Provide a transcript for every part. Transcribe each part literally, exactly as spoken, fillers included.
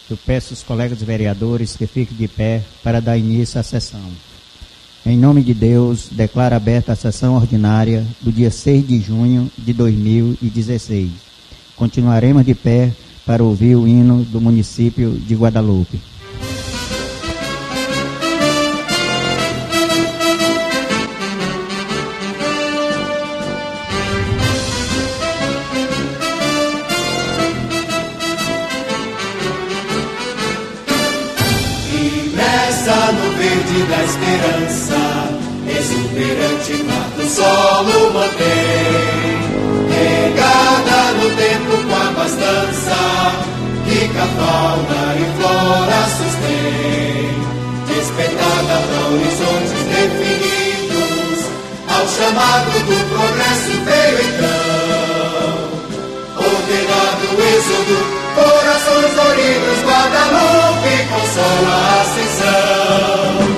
Eu peço aos colegas vereadores que fiquem de pé para dar início à sessão. Em nome de Deus, declaro aberta a sessão ordinária do dia seis de junho de dois mil e dezesseis. Continuaremos de pé para ouvir o hino do município de Guadalupe. Da esperança, exuberante mar do solo mantém, regada no tempo com a abastança, rica fauna e flora sustém, despertada para horizontes definidos, ao chamado do progresso veio então, ordenado o êxodo, corações doridos, Guadalupe consola a ascensão.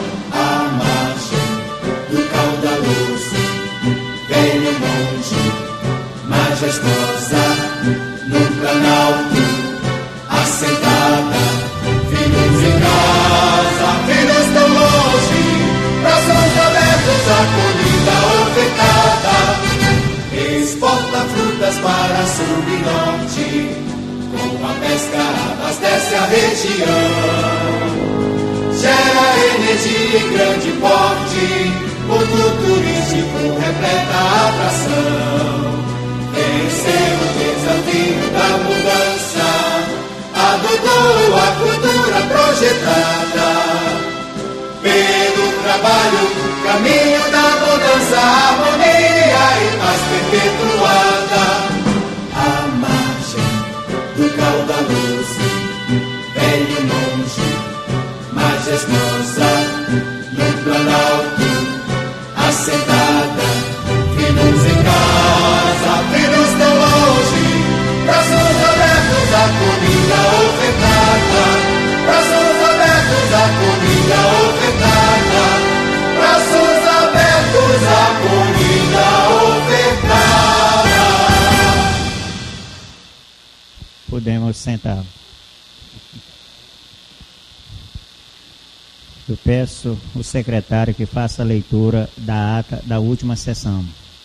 Majestosa, no planalto, assentada, filhos em casa, filhos tão longe, braços abertos, acolhida ofertada, exporta frutas para sul e norte, com a pesca abastece a região, gera energia em grande porte, ponto turístico repleta a atração. Venceu o desafio da mudança, adotou a cultura projetada. Pelo trabalho, caminho da mudança, harmonia e paz perpetuada. À margem do caudaloso, velho monge, majestosa, no planalto, assentada, filhos em casa, filhos tão longe, braços abertos, acolhida ofertada, braços abertos, acolhida ofertada, braços abertos, acolhida ofertada. Podemos sentar. Eu peço ao secretário que faça a leitura da ata da última sessão.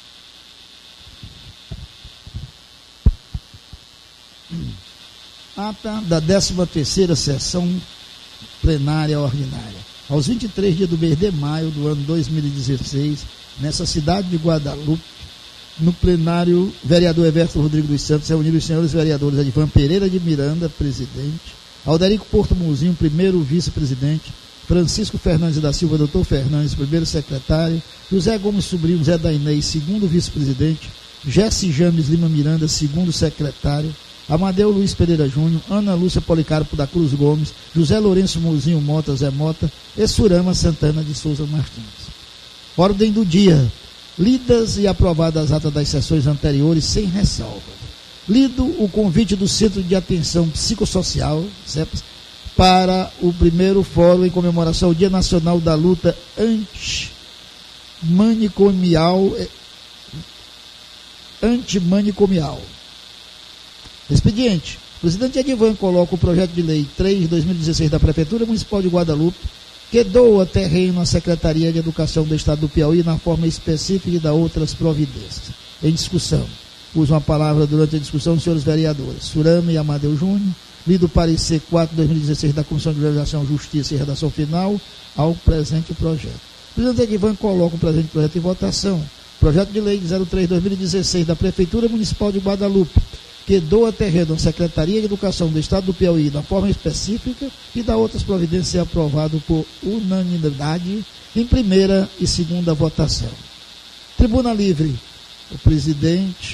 Ata da décima terceira sessão plenária ordinária. Aos vinte e três dias do mês de maio do ano dois mil e dezesseis, nessa cidade de Guadalupe, no plenário, vereador Everton Rodrigues dos Santos reuniram os senhores vereadores Edivan Pereira de Miranda, presidente, Alderico Porto Muzinho, primeiro vice-presidente, Francisco Fernandes da Silva, doutor Fernandes, primeiro secretário, José Gomes Sobrinho, Zé da Inês, segundo vice-presidente, Jesse James Lima Miranda, segundo secretário, Amadeu Luiz Pereira Júnior, Ana Lúcia Policarpo da Cruz Gomes, José Lourenço Muzinho Mota, Zé Mota e Surama Santana de Souza Martins. Ordem do dia. Lidas e aprovadas as atas das sessões anteriores sem ressalva. Lido o convite do Centro de Atenção Psicossocial, C E P S, para o primeiro fórum em comemoração ao Dia Nacional da Luta Antimanicomial. Antimanicomial. Expediente. O presidente Edivan coloca o projeto de lei três de dois mil e dezesseis da Prefeitura Municipal de Guadalupe, que doa terreno à Secretaria de Educação do Estado do Piauí na forma específica e dá outras providências. Em discussão. Usam a palavra durante a discussão os senhores vereadores Surama e Amadeu Júnior. Lido o parecer quatro de dois mil e dezesseis da Comissão de Legislação, Justiça e Redação Final ao presente projeto. O presidente Edivan coloca o presente projeto em votação. Projeto de lei zero três de dois mil e dezesseis da Prefeitura Municipal de Guadalupe, que doa terreno à Secretaria de Educação do Estado do Piauí na forma específica e dá outras providências, é aprovado por unanimidade em primeira e segunda votação. Tribuna Livre. O presidente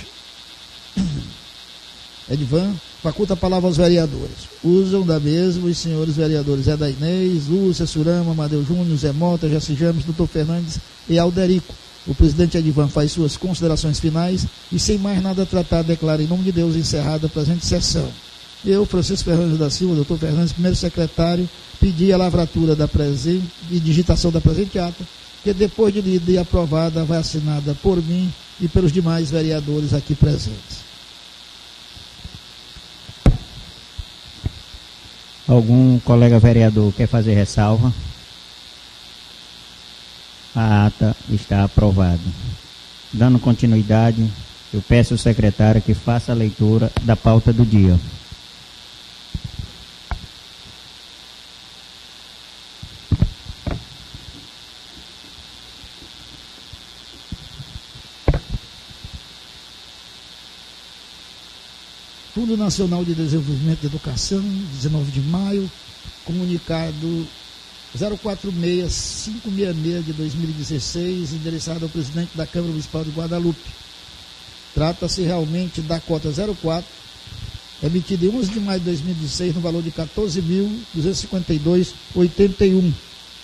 Edivan faculta a palavra aos vereadores. Usam da mesma os senhores vereadores Zé da Inês, Lúcia, Surama, Amadeu Júnior, Zé Mota, Jesse James, doutor Fernandes e Alderico. O presidente Edivan faz suas considerações finais e, sem mais nada a tratar, declara em nome de Deus encerrada a presente sessão. Eu, Francisco Fernandes da Silva, doutor Fernandes, primeiro secretário, pedi a lavratura da presente e digitação da presente ata, que depois de lida e aprovada vai assinada por mim e pelos demais vereadores aqui presentes. Algum colega vereador quer fazer ressalva? A ata está aprovada. Dando continuidade, eu peço ao secretário que faça a leitura da pauta do dia. Fundo Nacional de Desenvolvimento da Educação, dezenove de maio, comunicado zero quatro seis cinco seis seis de dois mil e dezesseis, endereçado ao presidente da Câmara Municipal de Guadalupe. Trata-se realmente da cota zero quatro, emitida em onze de maio de dois mil e dezesseis, no valor de quatorze mil duzentos e cinquenta e dois reais e oitenta e um centavos.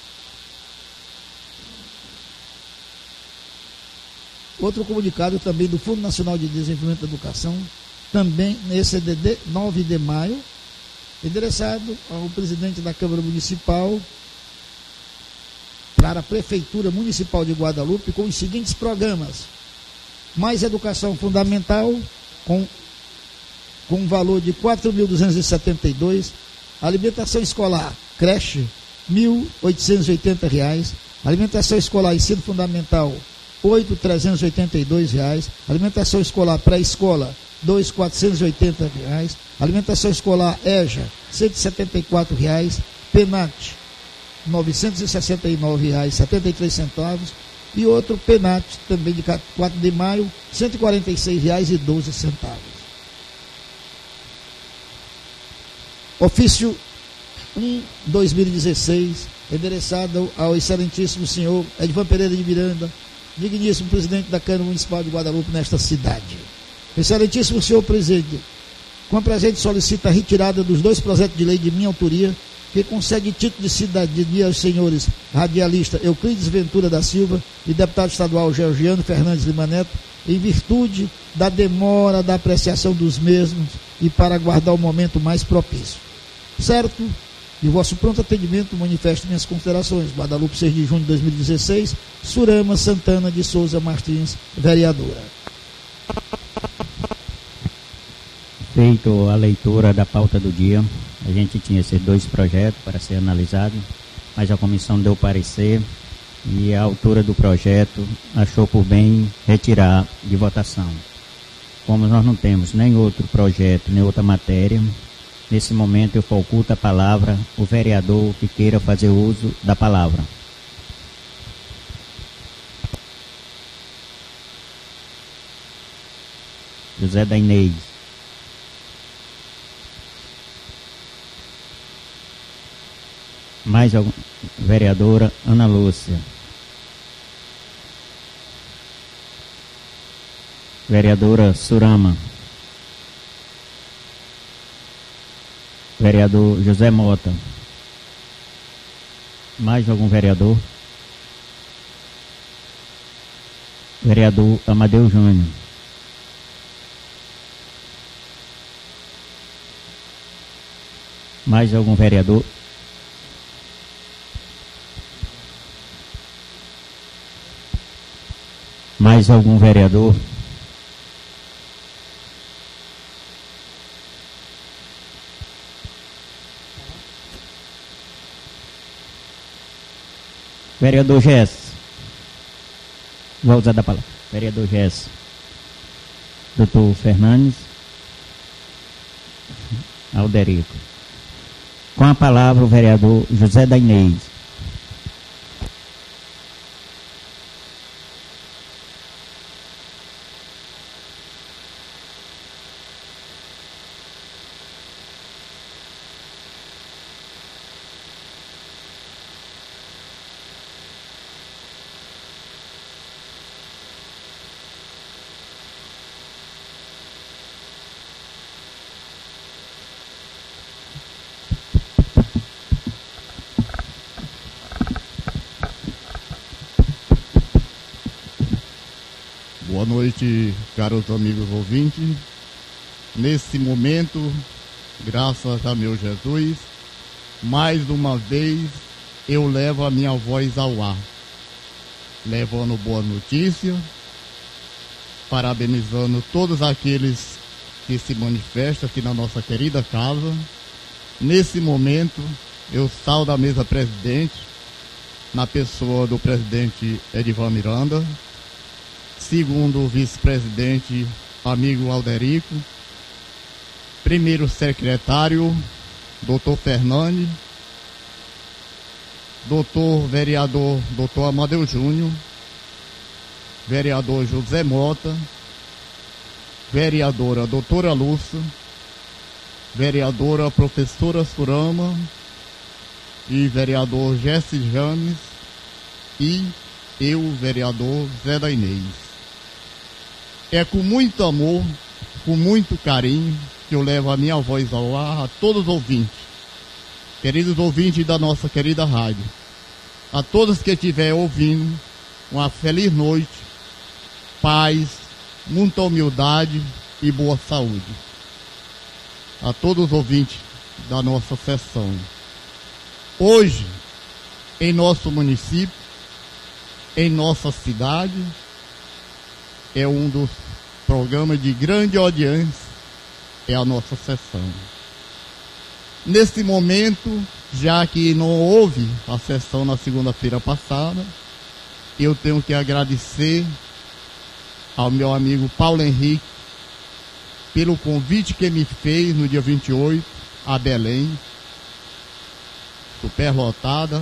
Outro comunicado também do Fundo Nacional de Desenvolvimento da Educação, também nesse C D D, nove de maio, endereçado ao presidente da Câmara Municipal para a Prefeitura Municipal de Guadalupe, com os seguintes programas: mais educação fundamental, com, com um valor de quatro mil duzentos e setenta e dois reais, alimentação escolar, creche, mil oitocentos e oitenta reais, alimentação escolar ensino fundamental, oito mil trezentos e oitenta e dois reais, alimentação escolar pré-escola, dois mil quatrocentos e oitenta reais, alimentação escolar E J A, cento e setenta e quatro reais, PENAT, novecentos e sessenta e nove reais e setenta e três centavos, e outro PENAT, também de quatro de maio, cento e quarenta e seis reais e doze centavos. Ofício um, dois mil e dezesseis, endereçado ao excelentíssimo senhor Edvan Pereira de Miranda, digníssimo presidente da Câmara Municipal de Guadalupe, nesta cidade. Excelentíssimo senhor presidente, com a presente solicita a retirada dos dois projetos de lei de minha autoria, que concede título de cidadania aos senhores radialista Euclides Ventura da Silva e deputado estadual Georgiano Fernandes Lima Neto, em virtude da demora da apreciação dos mesmos e para aguardar o momento mais propício. Certo? E o vosso pronto atendimento manifesto minhas considerações. Guadalupe, seis de junho de dois mil e dezesseis, Surama Santana de Souza Martins, vereadora. Feito a leitura da pauta do dia, a gente tinha esses dois projetos para ser analisado, mas a comissão deu parecer e a autora do projeto achou por bem retirar de votação. Como nós não temos nem outro projeto, nem outra matéria, nesse momento eu faculto a palavra o vereador que queira fazer uso da palavra. José da Inês. Mais algum? Vereadora Ana Lúcia. Vereadora Surama. Vereador José Mota. Mais algum vereador? Vereador Amadeu Júnior. Mais algum vereador? Mais algum vereador? Vereador Gess. Vou usar da palavra. Vereador Gess. Doutor Fernandes. Alderico. Com a palavra o vereador José da Inês. Boa noite, caros amigos ouvintes. Nesse momento, graças a meu Jesus, mais uma vez eu levo a minha voz ao ar, levando boa notícia, parabenizando todos aqueles que se manifestam aqui na nossa querida casa, Nesse momento, eu saio da mesa presidente, na pessoa do presidente Edivan Miranda, segundo o vice-presidente, amigo Alderico, primeiro secretário, doutor Fernandes, doutor vereador, doutor Amadeu Júnior, vereador José Mota, vereadora doutora Lúcia, vereadora professora Surama e vereador Jesse James e eu, vereador Zé da Inês. É com muito amor, com muito carinho, que eu levo a minha voz ao ar a todos os ouvintes, queridos ouvintes da nossa querida rádio, a todos que estiverem ouvindo, uma feliz noite, paz, muita humildade e boa saúde. A todos os ouvintes da nossa sessão. Hoje, em nosso município, em nossa cidade, é um dos programas de grande audiência, é a nossa sessão. Nesse momento, já que não houve a sessão na segunda-feira passada, eu tenho que agradecer ao meu amigo Paulo Henrique pelo convite que me fez no dia vinte e oito a Belém, superlotada,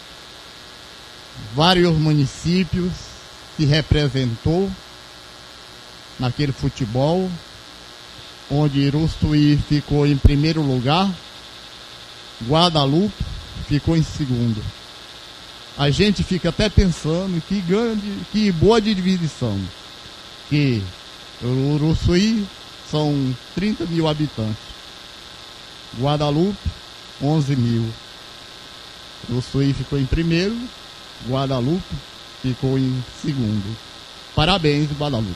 vários municípios se representou naquele futebol, onde Iruçuí ficou em primeiro lugar, Guadalupe ficou em segundo. A gente fica até pensando que grande, que boa divisão, que Uruçuí são trinta mil habitantes, Guadalupe onze mil. Uruçuí ficou em primeiro, Guadalupe ficou em segundo. Parabéns, Guadalupe.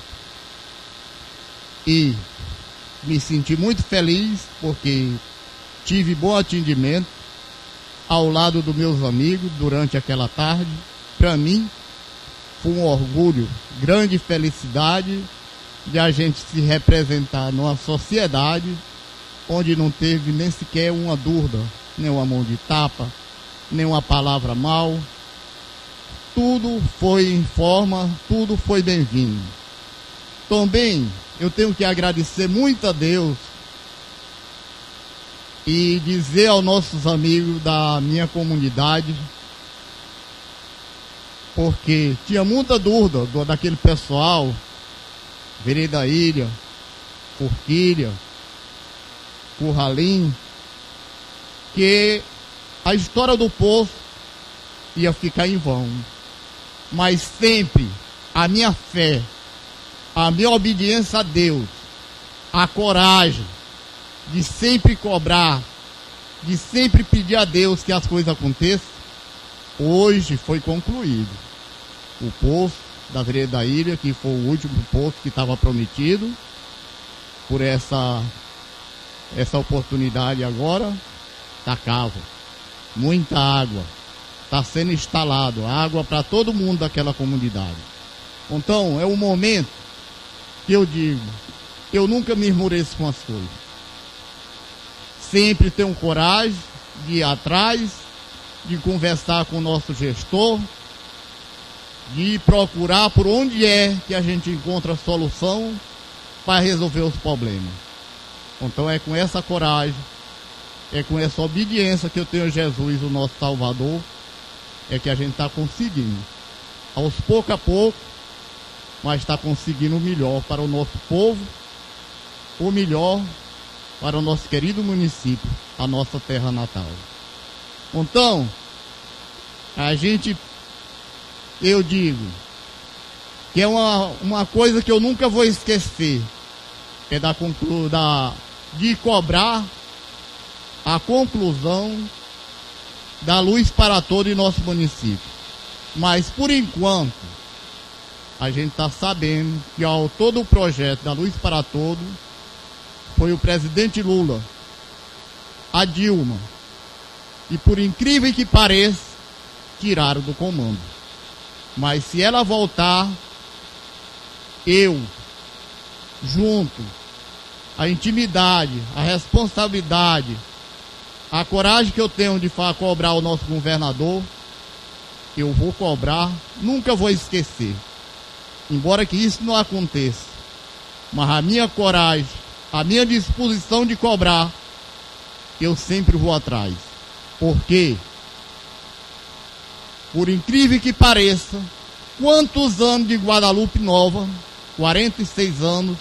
E me senti muito feliz porque tive bom atendimento ao lado dos meus amigos durante aquela tarde. Para mim, foi um orgulho, grande felicidade de a gente se representar numa sociedade onde não teve nem sequer uma dúvida, nem uma mão de tapa, nem uma palavra mal. Tudo foi em forma, tudo foi bem-vindo. Também eu tenho que agradecer muito a Deus e dizer aos nossos amigos da minha comunidade, porque tinha muita dúvida do, daquele pessoal, Vereda Ilha, Forquilha, Curralim, que a história do poço ia ficar em vão. Mas sempre a minha fé, a minha obediência a Deus, a coragem de sempre cobrar, de sempre pedir a Deus que as coisas aconteçam, hoje foi concluído. O poço da Vereda da Ilha, que foi o último poço que estava prometido, por essa, essa oportunidade agora, está cavo. Muita água. Está sendo instalado água para todo mundo daquela comunidade. Então, é um momento que eu digo, eu nunca me esmoreço com as coisas. Sempre tenho coragem de ir atrás, de conversar com o nosso gestor, de procurar por onde é que a gente encontra a solução para resolver os problemas. Então é com essa coragem, é com essa obediência que eu tenho a Jesus, o nosso Salvador, é que a gente está conseguindo. Aos pouco a pouco, mas está conseguindo o melhor para o nosso povo, o melhor para o nosso querido município, a nossa terra natal. Então, a gente, eu digo, que é uma, uma coisa que eu nunca vou esquecer, é da, conclu, da, de cobrar a conclusão da luz para todo em nosso município. Mas, por enquanto, a gente está sabendo que ao todo o projeto da luz para todo foi o presidente Lula, a Dilma, e por incrível que pareça, tiraram do comando. Mas se ela voltar, eu, junto, a intimidade, a responsabilidade A coragem que eu tenho de falar, cobrar o nosso governador, eu vou cobrar, nunca vou esquecer. Embora que isso não aconteça, mas a minha coragem, a minha disposição de cobrar, eu sempre vou atrás. Porque, por incrível que pareça, quantos anos de Guadalupe Nova, quarenta e seis anos,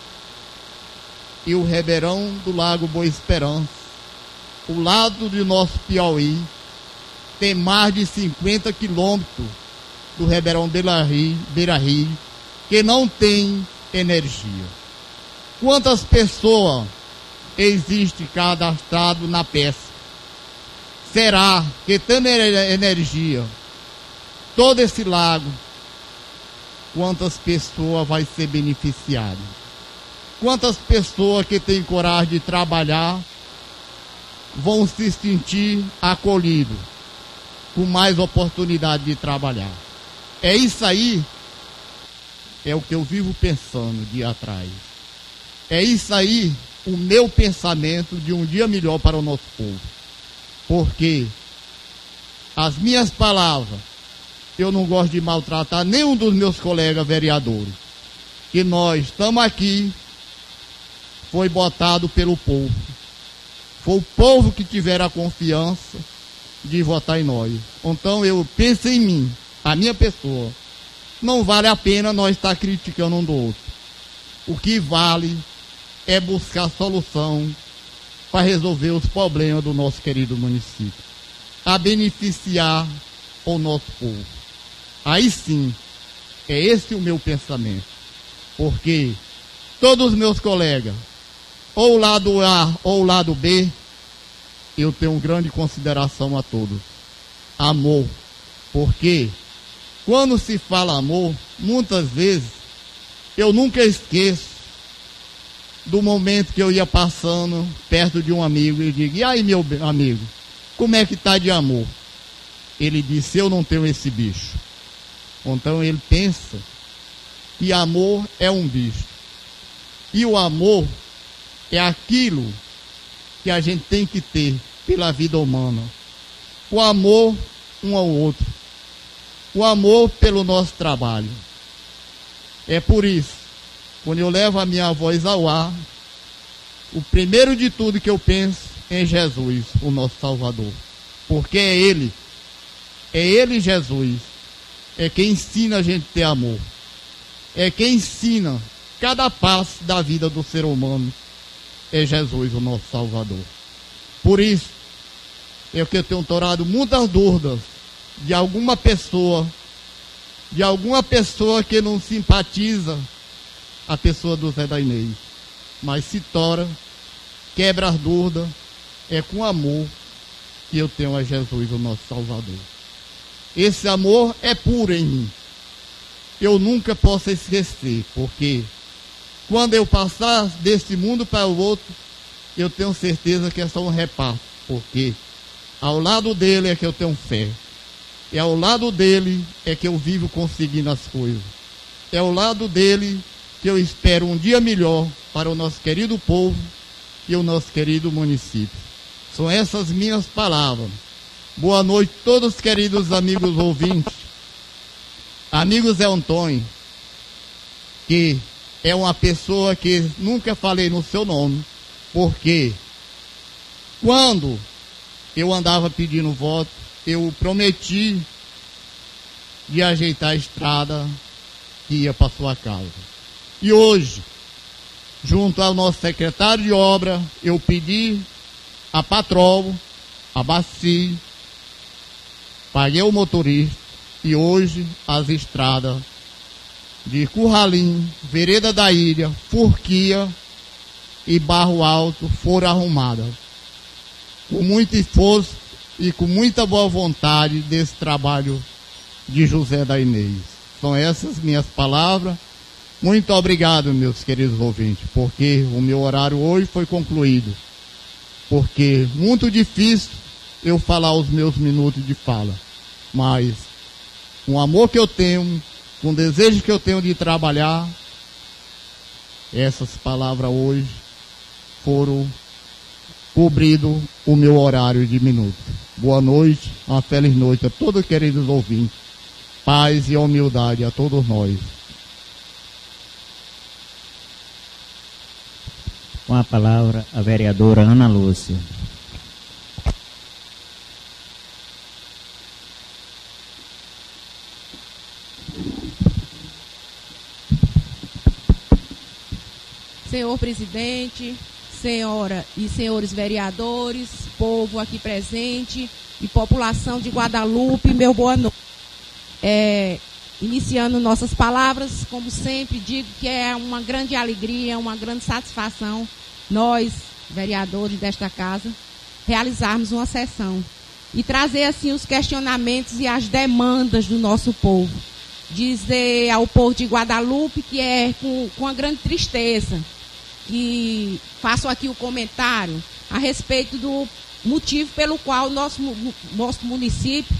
e o Ribeirão do Lago Boa Esperança, o lado de nosso Piauí, tem mais de cinquenta quilômetros do Ribeirão Beira-Rio, que não tem energia. Quantas pessoas existem cadastradas na pesca? Será que tendo energia, todo esse lago, quantas pessoas vai ser beneficiado? Quantas pessoas que têm coragem de trabalhar vão se sentir acolhidos, com mais oportunidade de trabalhar? É isso aí, é o que eu vivo pensando dia atrás. É isso aí, o meu pensamento de um dia melhor para o nosso povo. Porque as minhas palavras, eu não gosto de maltratar nenhum dos meus colegas vereadores. Que nós estamos aqui, foi botado pelo povo. Foi o povo que tiver a confiança de votar em nós. Então eu penso em mim, a minha pessoa. Não vale a pena nós estar criticando um do outro. O que vale é buscar solução para resolver os problemas do nosso querido município, a beneficiar o nosso povo. Aí sim, é esse o meu pensamento. Porque todos os meus colegas, ou o lado A ou o lado B, eu tenho grande consideração a todos. Amor. Porque quando se fala amor, muitas vezes, eu nunca esqueço do momento que eu ia passando perto de um amigo e digo: e aí, meu amigo, como é que tá de amor? Ele disse: eu não tenho esse bicho. Então ele pensa que amor é um bicho. E o amor é aquilo que a gente tem que ter pela vida humana. O amor um ao outro. O amor pelo nosso trabalho. É por isso, quando eu levo a minha voz ao ar, o primeiro de tudo que eu penso é em Jesus, o nosso Salvador. Porque é Ele, é Ele, Jesus, é quem ensina a gente a ter amor. É quem ensina cada passo da vida do ser humano. É Jesus, o nosso Salvador. Por isso, é que eu tenho torado muitas dúvidas de alguma pessoa, de alguma pessoa que não simpatiza a pessoa do Zé Dainês, mas se tora, quebra as dúvidas, é com amor que eu tenho a Jesus, o nosso Salvador. Esse amor é puro em mim. Eu nunca posso esquecer, porque quando eu passar desse mundo para o outro, eu tenho certeza que é só um repasso, porque ao lado dele é que eu tenho fé. É ao lado dele é que eu vivo conseguindo as coisas. É ao lado dele que eu espero um dia melhor para o nosso querido povo e o nosso querido município. São essas minhas palavras. Boa noite a todos os queridos amigos ouvintes. Amigo Zé Antônio, que é uma pessoa que nunca falei no seu nome, porque quando eu andava pedindo voto, eu prometi de ajeitar a estrada que ia para sua casa. E hoje, junto ao nosso secretário de obra, eu pedi a Patrol, a Baci, paguei o motorista, e hoje as estradas de Curralim, Vereda da Ilha, Furquia e Barro Alto foram arrumadas. Com muito esforço e com muita boa vontade desse trabalho de José Dainês. São essas minhas palavras. Muito obrigado, meus queridos ouvintes, porque o meu horário hoje foi concluído. Porque muito difícil eu falar os meus minutos de fala, mas com o amor que eu tenho, com o desejo que eu tenho de trabalhar, essas palavras hoje foram cobrido o meu horário de minuto. Boa noite, uma feliz noite a todos queridos ouvintes. Paz e humildade a todos nós. Com a palavra, a vereadora Ana Lúcia. Senhor presidente, senhora e senhores vereadores, povo aqui presente e população de Guadalupe, meu boa noite. É, iniciando nossas palavras, como sempre digo que é uma grande alegria, uma grande satisfação nós, vereadores desta casa, realizarmos uma sessão e trazer assim os questionamentos e as demandas do nosso povo. Dizer ao povo de Guadalupe que é com, com uma grande tristeza que faço aqui o comentário a respeito do motivo pelo qual o nosso, nosso município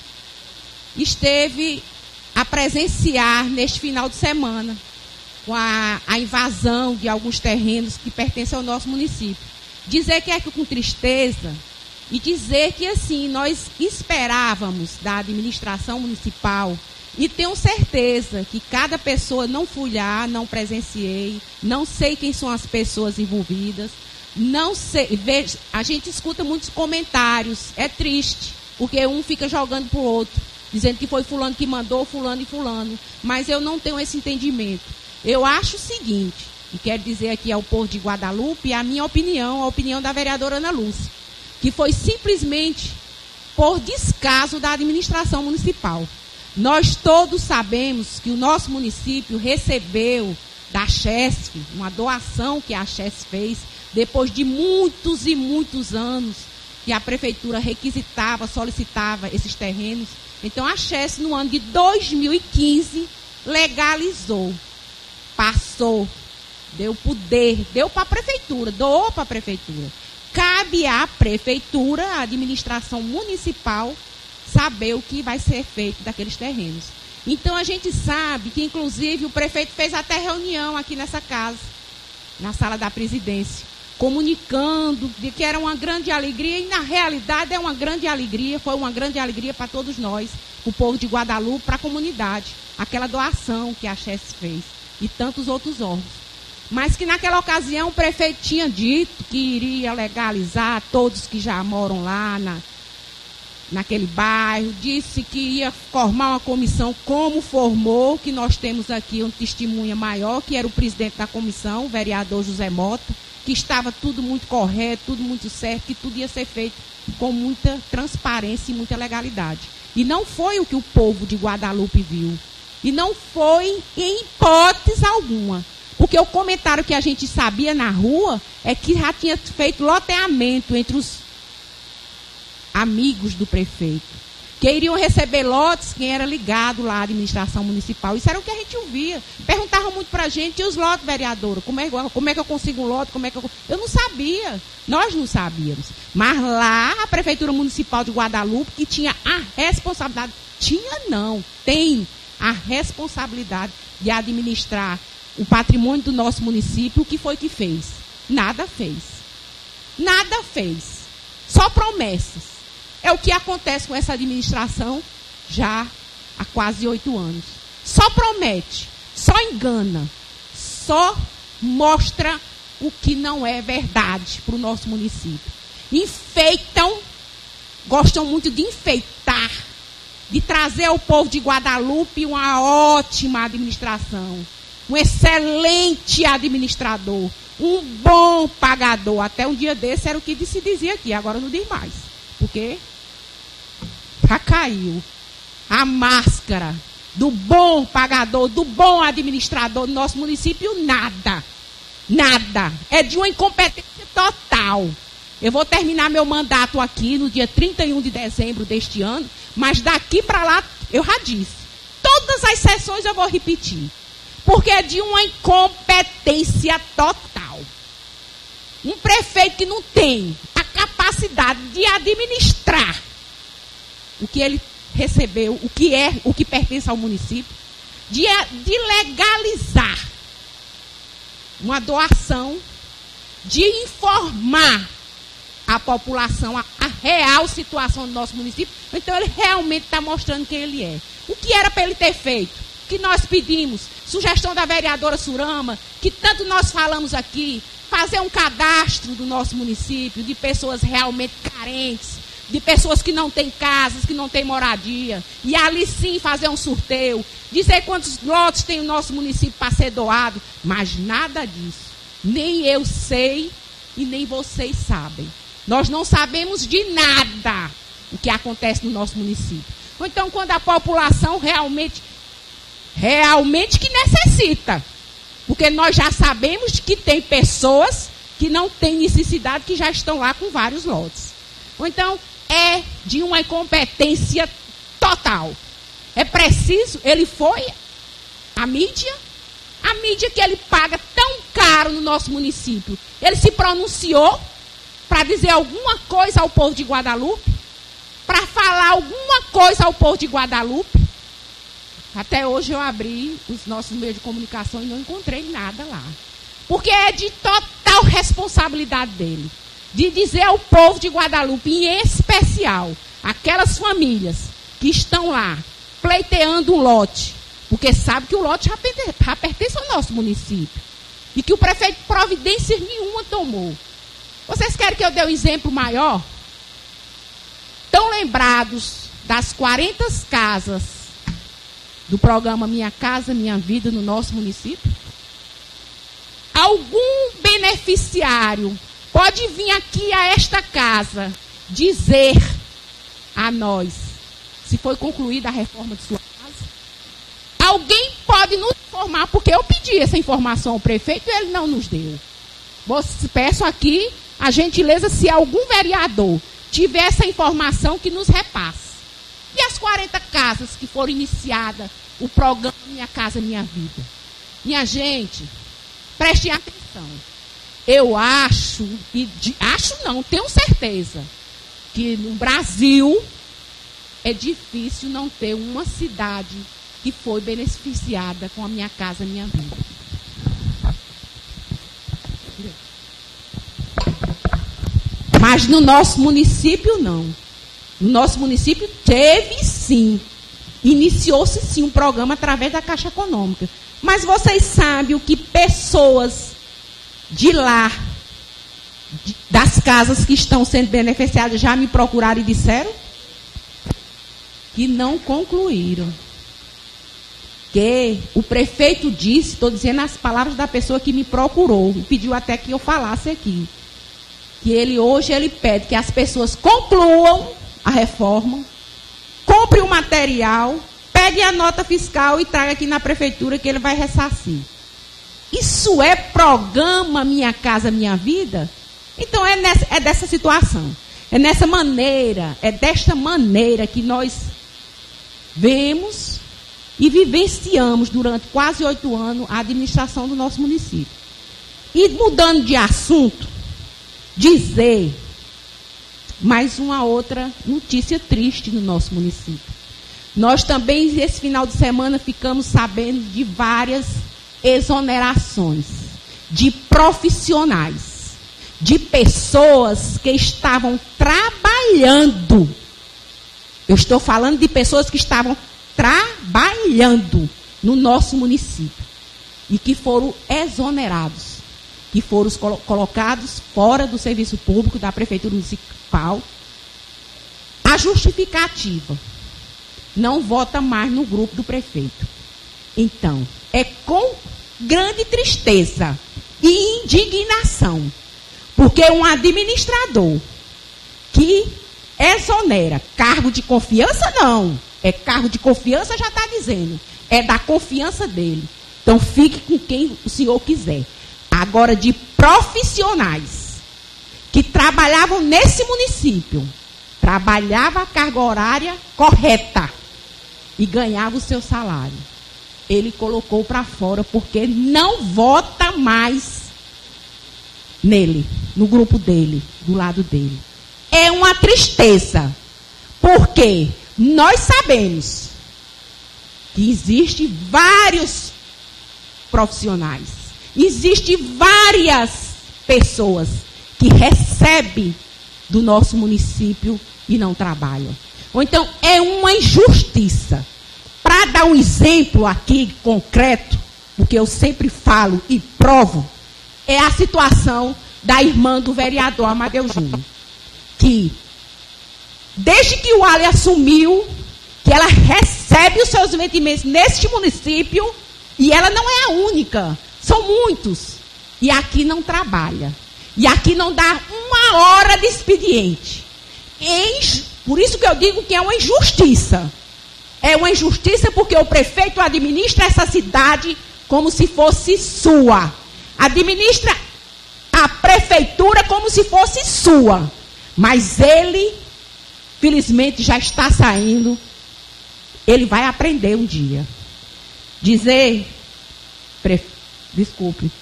esteve a presenciar neste final de semana com a, a invasão de alguns terrenos que pertencem ao nosso município. Dizer que é com tristeza e dizer que assim nós esperávamos da administração municipal. E tenho certeza que cada pessoa, não fui lá, não presenciei, não sei quem são as pessoas envolvidas, não sei, vejo, a gente escuta muitos comentários, é triste, porque um fica jogando para o outro, dizendo que foi fulano que mandou, fulano e fulano, mas eu não tenho esse entendimento. Eu acho o seguinte, e quero dizer aqui ao povo de Guadalupe, a minha opinião, a opinião da vereadora Ana Lúcia, que foi simplesmente por descaso da administração municipal. Nós todos sabemos que o nosso município recebeu da Chesf, uma doação que a Chesf fez, depois de muitos e muitos anos que a prefeitura requisitava, solicitava esses terrenos. Então a Chesf, no ano de dois mil e quinze, legalizou, passou, deu poder, deu para a prefeitura, doou para a prefeitura. Cabe à prefeitura, à administração municipal, saber o que vai ser feito daqueles terrenos. Então a gente sabe que inclusive o prefeito fez até reunião aqui nessa casa, na sala da presidência, comunicando de que era uma grande alegria, e na realidade é uma grande alegria, foi uma grande alegria para todos nós, o povo de Guadalupe, para a comunidade, aquela doação que a Chesf fez, e tantos outros órgãos. Mas que naquela ocasião o prefeito tinha dito que iria legalizar todos que já moram lá na naquele bairro, disse que ia formar uma comissão como formou, que nós temos aqui um testemunha maior, que era o presidente da comissão, o vereador José Mota, que estava tudo muito correto, tudo muito certo, que tudo ia ser feito com muita transparência e muita legalidade. E não foi o que o povo de Guadalupe viu. E não foi em hipótese alguma. Porque o comentário que a gente sabia na rua é que já tinha feito loteamento entre os amigos do prefeito, que iriam receber lotes, quem era ligado lá à administração municipal. Isso era o que a gente ouvia. Perguntavam muito para a gente, e os lotes, vereadora? Como é, como é que eu consigo um lote? Como é que eu... eu não sabia. Nós não sabíamos. Mas lá, a Prefeitura Municipal de Guadalupe, que tinha a responsabilidade, tinha não, tem a responsabilidade de administrar o patrimônio do nosso município. O que foi que fez? Nada fez. Nada fez. Só promessas. É o que acontece com essa administração já há quase oito anos. Só promete, só engana, só mostra o que não é verdade para o nosso município. Enfeitam, gostam muito de enfeitar, de trazer ao povo de Guadalupe uma ótima administração, um excelente administrador, um bom pagador. Até um dia desse era o que se dizia aqui, agora não diz mais, porque já caiu a máscara do bom pagador, do bom administrador do nosso município. Nada, nada, é de uma incompetência total. Eu vou terminar meu mandato aqui no dia trinta e um de dezembro deste ano, mas daqui para lá, eu já disse, todas as sessões eu vou repetir, porque é de uma incompetência total. Um prefeito que não tem a capacidade de administrar o que ele recebeu, o que é, o que pertence ao município, de, de legalizar uma doação, de informar à população a, a real situação do nosso município. Então ele realmente está mostrando quem ele é. O que era para ele ter feito? O que nós pedimos? Sugestão da vereadora Surama, que tanto nós falamos aqui, fazer um cadastro do nosso município de pessoas realmente carentes, de pessoas que não têm casas, que não têm moradia, e ali sim fazer um sorteio, dizer quantos lotes tem o nosso município para ser doado, mas nada disso. Nem eu sei e nem vocês sabem. Nós não sabemos de nada o que acontece no nosso município. Então, quando a população realmente, realmente que necessita, porque nós já sabemos que tem pessoas que não têm necessidade, que já estão lá com vários lotes. Então, é de uma incompetência total. É preciso, ele foi, a mídia, a mídia que ele paga tão caro no nosso município, ele se pronunciou para dizer alguma coisa ao povo de Guadalupe, para falar alguma coisa ao povo de Guadalupe. Até hoje eu abri os nossos meios de comunicação e não encontrei nada lá. Porque é de total responsabilidade dele, de dizer ao povo de Guadalupe, em especial, aquelas famílias que estão lá, pleiteando um lote, porque sabe que o lote já pertence, já pertence ao nosso município, e que o prefeito providências nenhuma tomou. Vocês querem que eu dê um exemplo maior? Estão lembrados das quarenta casas do programa Minha Casa Minha Vida no nosso município? Algum beneficiário pode vir aqui a esta casa dizer a nós se foi concluída a reforma de sua casa? Alguém pode nos informar, porque eu pedi essa informação ao prefeito e ele não nos deu. Peço aqui a gentileza, se algum vereador tiver essa informação, que nos repasse. E as quarenta casas que foram iniciadas, o programa Minha Casa Minha Vida? Minha gente, prestem atenção. Eu acho, e de, acho não, tenho certeza, que no Brasil é difícil não ter uma cidade que foi beneficiada com a Minha Casa Minha Vida. Mas no nosso município não. No nosso município teve sim. Iniciou-se sim um programa através da Caixa Econômica. Mas vocês sabem o que pessoas de lá, de, das casas que estão sendo beneficiadas, já me procuraram e disseram? Que não concluíram. Que o prefeito disse, estou dizendo as palavras da pessoa que me procurou, pediu até que eu falasse aqui, que ele hoje ele pede que as pessoas concluam a reforma, compre o material, pegue a nota fiscal e traga aqui na prefeitura que ele vai ressarcir. Isso é programa Minha Casa Minha Vida? Então é, nessa, é dessa situação, é nessa maneira, é desta maneira que nós vemos e vivenciamos durante quase oito anos a administração do nosso município. E mudando de assunto, dizer mais uma outra notícia triste no nosso município. Nós também, esse final de semana, ficamos sabendo de várias exonerações de profissionais, de pessoas que estavam trabalhando. Eu estou falando de pessoas que estavam trabalhando no nosso município e que foram exonerados, que foram colocados fora do serviço público da Prefeitura Municipal. A justificativa: não vota mais no grupo do prefeito. Então, é com grande tristeza e indignação, porque um administrador que exonera cargo de confiança, não, é cargo de confiança, já está dizendo, é da confiança dele. Então, fique com quem o senhor quiser. Agora, de profissionais que trabalhavam nesse município, trabalhava a carga horária correta e ganhava o seu salário, ele colocou para fora porque não vota mais nele, no grupo dele, do lado dele. É uma tristeza, porque nós sabemos que existem vários profissionais, existem várias pessoas que recebem do nosso município e não trabalham. Ou então, é uma injustiça. Para dar um exemplo aqui concreto, porque eu sempre falo e provo, é a situação da irmã do vereador Amadeu Júnior, que, desde que o Ale assumiu, que ela recebe os seus investimentos neste município, e ela não é a única, são muitos, e aqui não trabalha, e aqui não dá uma hora de expediente. Em, por isso que eu digo que é uma injustiça. É uma injustiça porque o prefeito administra essa cidade como se fosse sua. Administra a prefeitura como se fosse sua. Mas ele, felizmente, já está saindo. Ele vai aprender um dia. Dizer, pre, desculpe,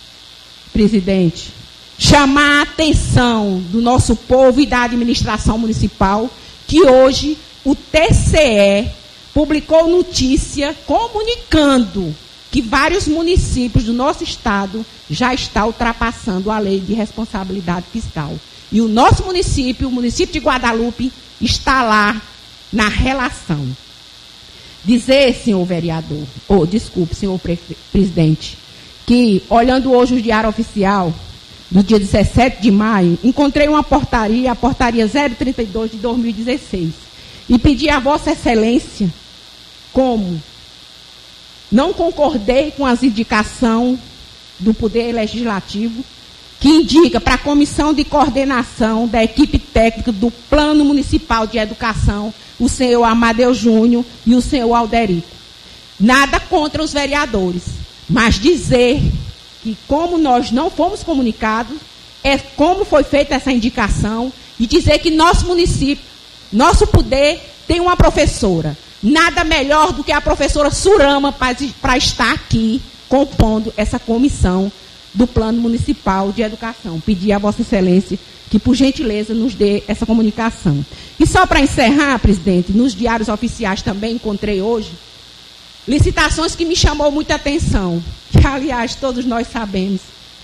presidente, chamar a atenção do nosso povo e da administração municipal que hoje o T C E publicou notícia comunicando que vários municípios do nosso estado já estão ultrapassando a lei de responsabilidade fiscal. E o nosso município, o município de Guadalupe, está lá na relação. Dizer, senhor vereador, ou oh, desculpe, senhor presidente, que olhando hoje o Diário Oficial, do dia dezessete de maio, encontrei uma portaria, a portaria zero trinta e dois de dois mil e dezesseis, e pedi a Vossa Excelência, como não concordei com as indicações do Poder Legislativo, que indica para a Comissão de Coordenação da Equipe Técnica do Plano Municipal de Educação, o senhor Amadeu Júnior e o senhor Alderico. Nada contra os vereadores, mas dizer que como nós não fomos comunicados, é como foi feita essa indicação, e dizer que nosso município, nosso poder, tem uma professora. Nada melhor do que a professora Surama para estar aqui compondo essa comissão do Plano Municipal de Educação. Pedir a Vossa Excelência que, por gentileza, nos dê essa comunicação. E só para encerrar, presidente, nos diários oficiais também encontrei hoje licitações que me chamou muita atenção, que, aliás, todos nós sabemos,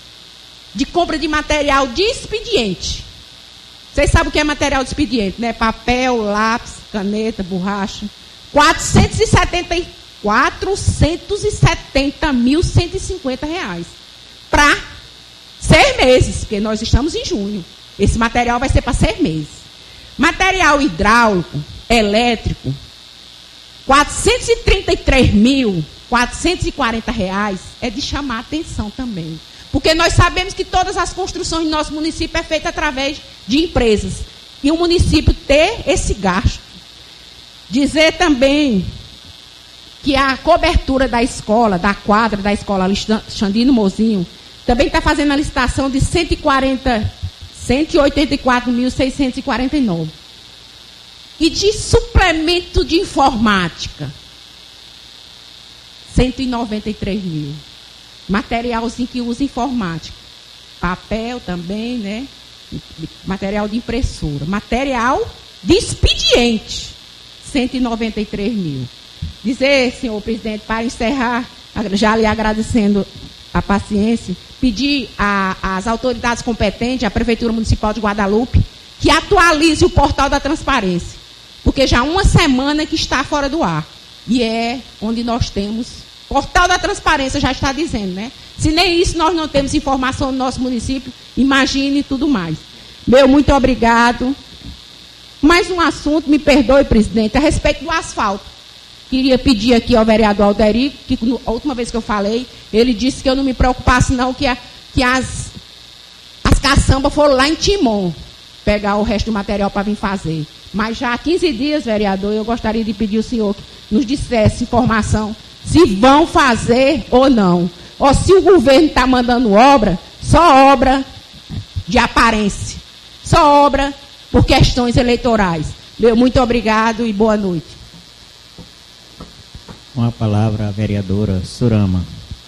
de compra de material de expediente. Vocês sabem o que é material de expediente, né? Papel, lápis, caneta, borracha. quatrocentos e setenta mil cento e cinquenta reais. Para seis meses, porque nós estamos em junho. Esse material vai ser para seis meses. Material hidráulico, elétrico, quatrocentos e trinta e três mil quatrocentos e quarenta reais, é de chamar a atenção também. Porque nós sabemos que todas as construções do nosso município é feita através de empresas. E o município ter esse gasto. Dizer também que a cobertura da escola, da quadra da escola Xandino Mozinho, também está fazendo a licitação de cento e quarenta, cento e oitenta e quatro mil seiscentos e quarenta e nove. E de suplemento de informática, cento e noventa e três mil. Materialzinho que usa informática. Papel também, né? Material de impressora. Material de expediente, cento e noventa e três mil. Dizer, senhor presidente, para encerrar, já lhe agradecendo a paciência, pedir às autoridades competentes, à Prefeitura Municipal de Guadalupe, que atualize o portal da transparência. Porque já há uma semana que está fora do ar. E é onde nós temos... Portal da transparência já está dizendo, né? Se nem isso nós não temos informação no nosso município, imagine tudo mais. Meu, muito obrigado. Mais um assunto, me perdoe, presidente, a respeito do asfalto. Queria pedir aqui ao vereador Alderico, que a última vez que eu falei, ele disse que eu não me preocupasse não, que, a, que as, as caçambas foram lá em Timon pegar o resto do material para vir fazer. Mas já há quinze dias, vereador, eu gostaria de pedir ao senhor que nos dissesse informação se vão fazer ou não. Ou se o governo está mandando obra, só obra de aparência. Só obra por questões eleitorais. Meu, muito obrigado e boa noite. Com a palavra a vereadora Surama.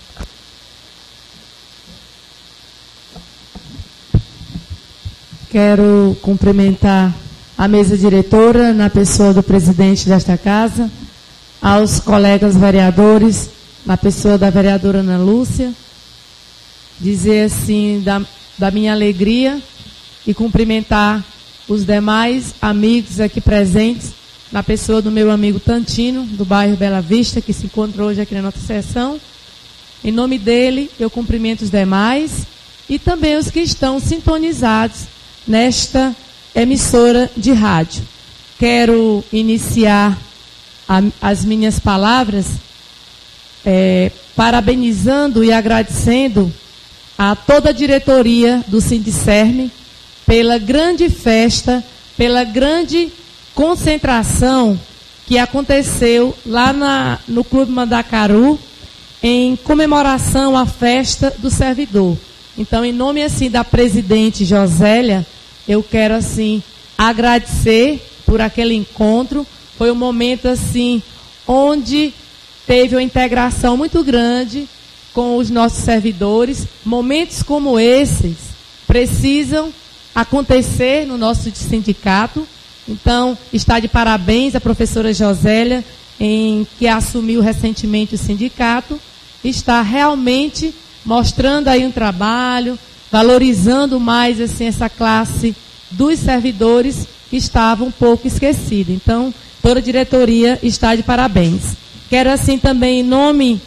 Quero cumprimentar a mesa diretora, na pessoa do presidente desta casa, aos colegas vereadores, na pessoa da vereadora Ana Lúcia, dizer assim da, da minha alegria e cumprimentar os demais amigos aqui presentes, na pessoa do meu amigo Tantino, do bairro Bela Vista, que se encontra hoje aqui na nossa sessão. Em nome dele, eu cumprimento os demais e também os que estão sintonizados nesta emissora de rádio. Quero iniciar a, as minhas palavras é, parabenizando e agradecendo a toda a diretoria do Sindicerme pela grande festa, pela grande concentração que aconteceu lá na, no Clube Mandacaru, em comemoração à festa do servidor. Então, em nome assim da presidente Josélia, eu quero assim agradecer por aquele encontro. Foi um momento assim onde teve uma integração muito grande com os nossos servidores. Momentos como esses precisam acontecer no nosso sindicato. Então, está de parabéns a professora Josélia, em, que assumiu recentemente o sindicato, está realmente mostrando aí um trabalho, valorizando mais assim, essa classe dos servidores que estava um pouco esquecida. Então, toda a diretoria está de parabéns. Quero assim também, em nome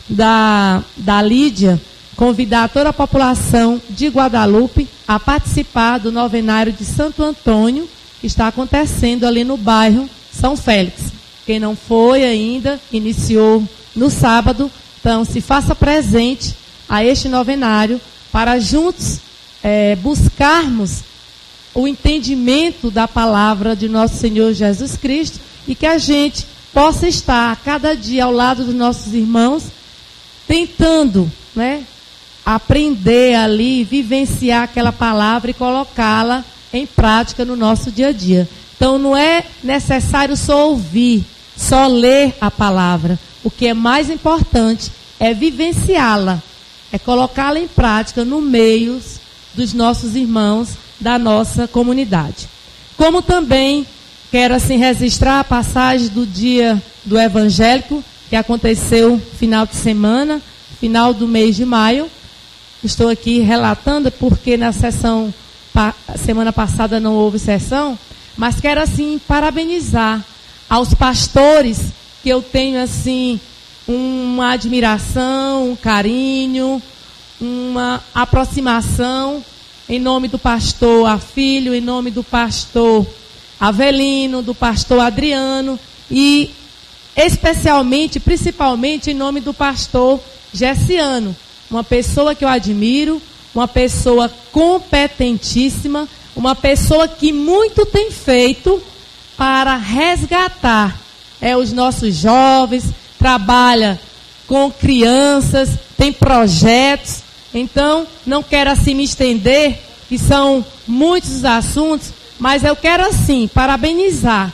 da, da Lídia, convidar toda a população de Guadalupe a participar do novenário de Santo Antônio, que está acontecendo ali no bairro São Félix. Quem não foi ainda, iniciou no sábado, então se faça presente a este novenário para juntos é, buscarmos o entendimento da palavra de nosso Senhor Jesus Cristo e que a gente possa estar a cada dia ao lado dos nossos irmãos, tentando, né, aprender ali, vivenciar aquela palavra e colocá-la em prática no nosso dia a dia. Então não é necessário só ouvir, só ler a palavra. O que é mais importante é vivenciá-la, é colocá-la em prática no meio dos nossos irmãos da nossa comunidade. Como também quero assim registrar a passagem do dia do evangélico, que aconteceu final de semana, final do mês de maio. Estou aqui relatando porque na sessão semana passada não houve sessão, mas quero assim parabenizar aos pastores que eu tenho assim uma admiração, um carinho, uma aproximação, em nome do pastor Afilho, em nome do pastor Avelino, do pastor Adriano e especialmente, principalmente em nome do pastor Gessiano, uma pessoa que eu admiro, uma pessoa competentíssima, uma pessoa que muito tem feito para resgatar é, os nossos jovens, trabalha com crianças, tem projetos. Então, não quero assim me estender, que são muitos os assuntos, mas eu quero assim parabenizar.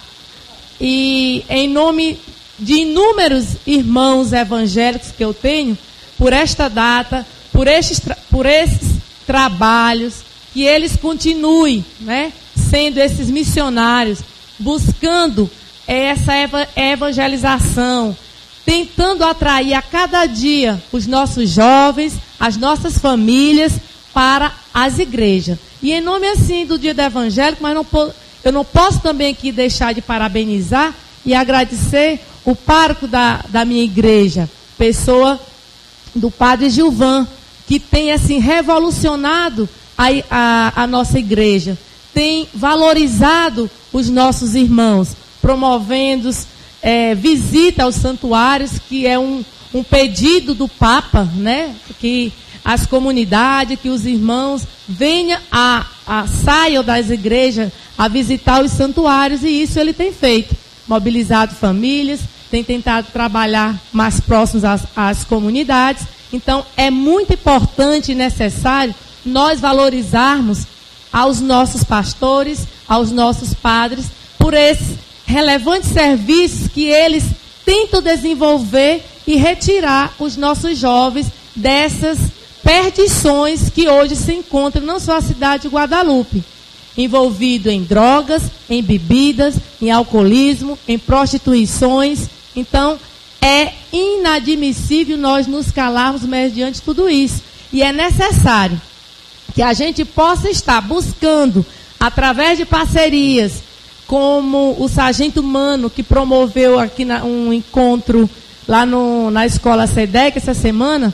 E em nome de inúmeros irmãos evangélicos que eu tenho, por esta data, por estes, por esses trabalhos, que eles continuem, né, sendo esses missionários, buscando essa evangelização, tentando atrair a cada dia os nossos jovens, as nossas famílias para as igrejas. E em nome assim do Dia do Evangélico, mas não, eu não posso também aqui deixar de parabenizar e agradecer o pároco da, da minha igreja, pessoa do padre Gilvan, que tem assim revolucionado a, a, a nossa igreja, tem valorizado os nossos irmãos, promovendo é, visita aos santuários, que é um, um pedido do Papa, né? Que as comunidades, que os irmãos venham a, a saiam das igrejas a visitar os santuários, e isso ele tem feito, mobilizado famílias, tem tentado trabalhar mais próximos às, às comunidades. Então, é muito importante e necessário nós valorizarmos aos nossos pastores, aos nossos padres, por esses relevantes serviços que eles tentam desenvolver e retirar os nossos jovens dessas perdições que hoje se encontram não só a cidade de Guadalupe, envolvido em drogas, em bebidas, em alcoolismo, em prostituições. Então, é inadmissível nós nos calarmos mediante tudo isso. E é necessário que a gente possa estar buscando através de parcerias, como o Sargento Mano, que promoveu aqui na, um encontro lá no, na Escola SEDEC essa semana,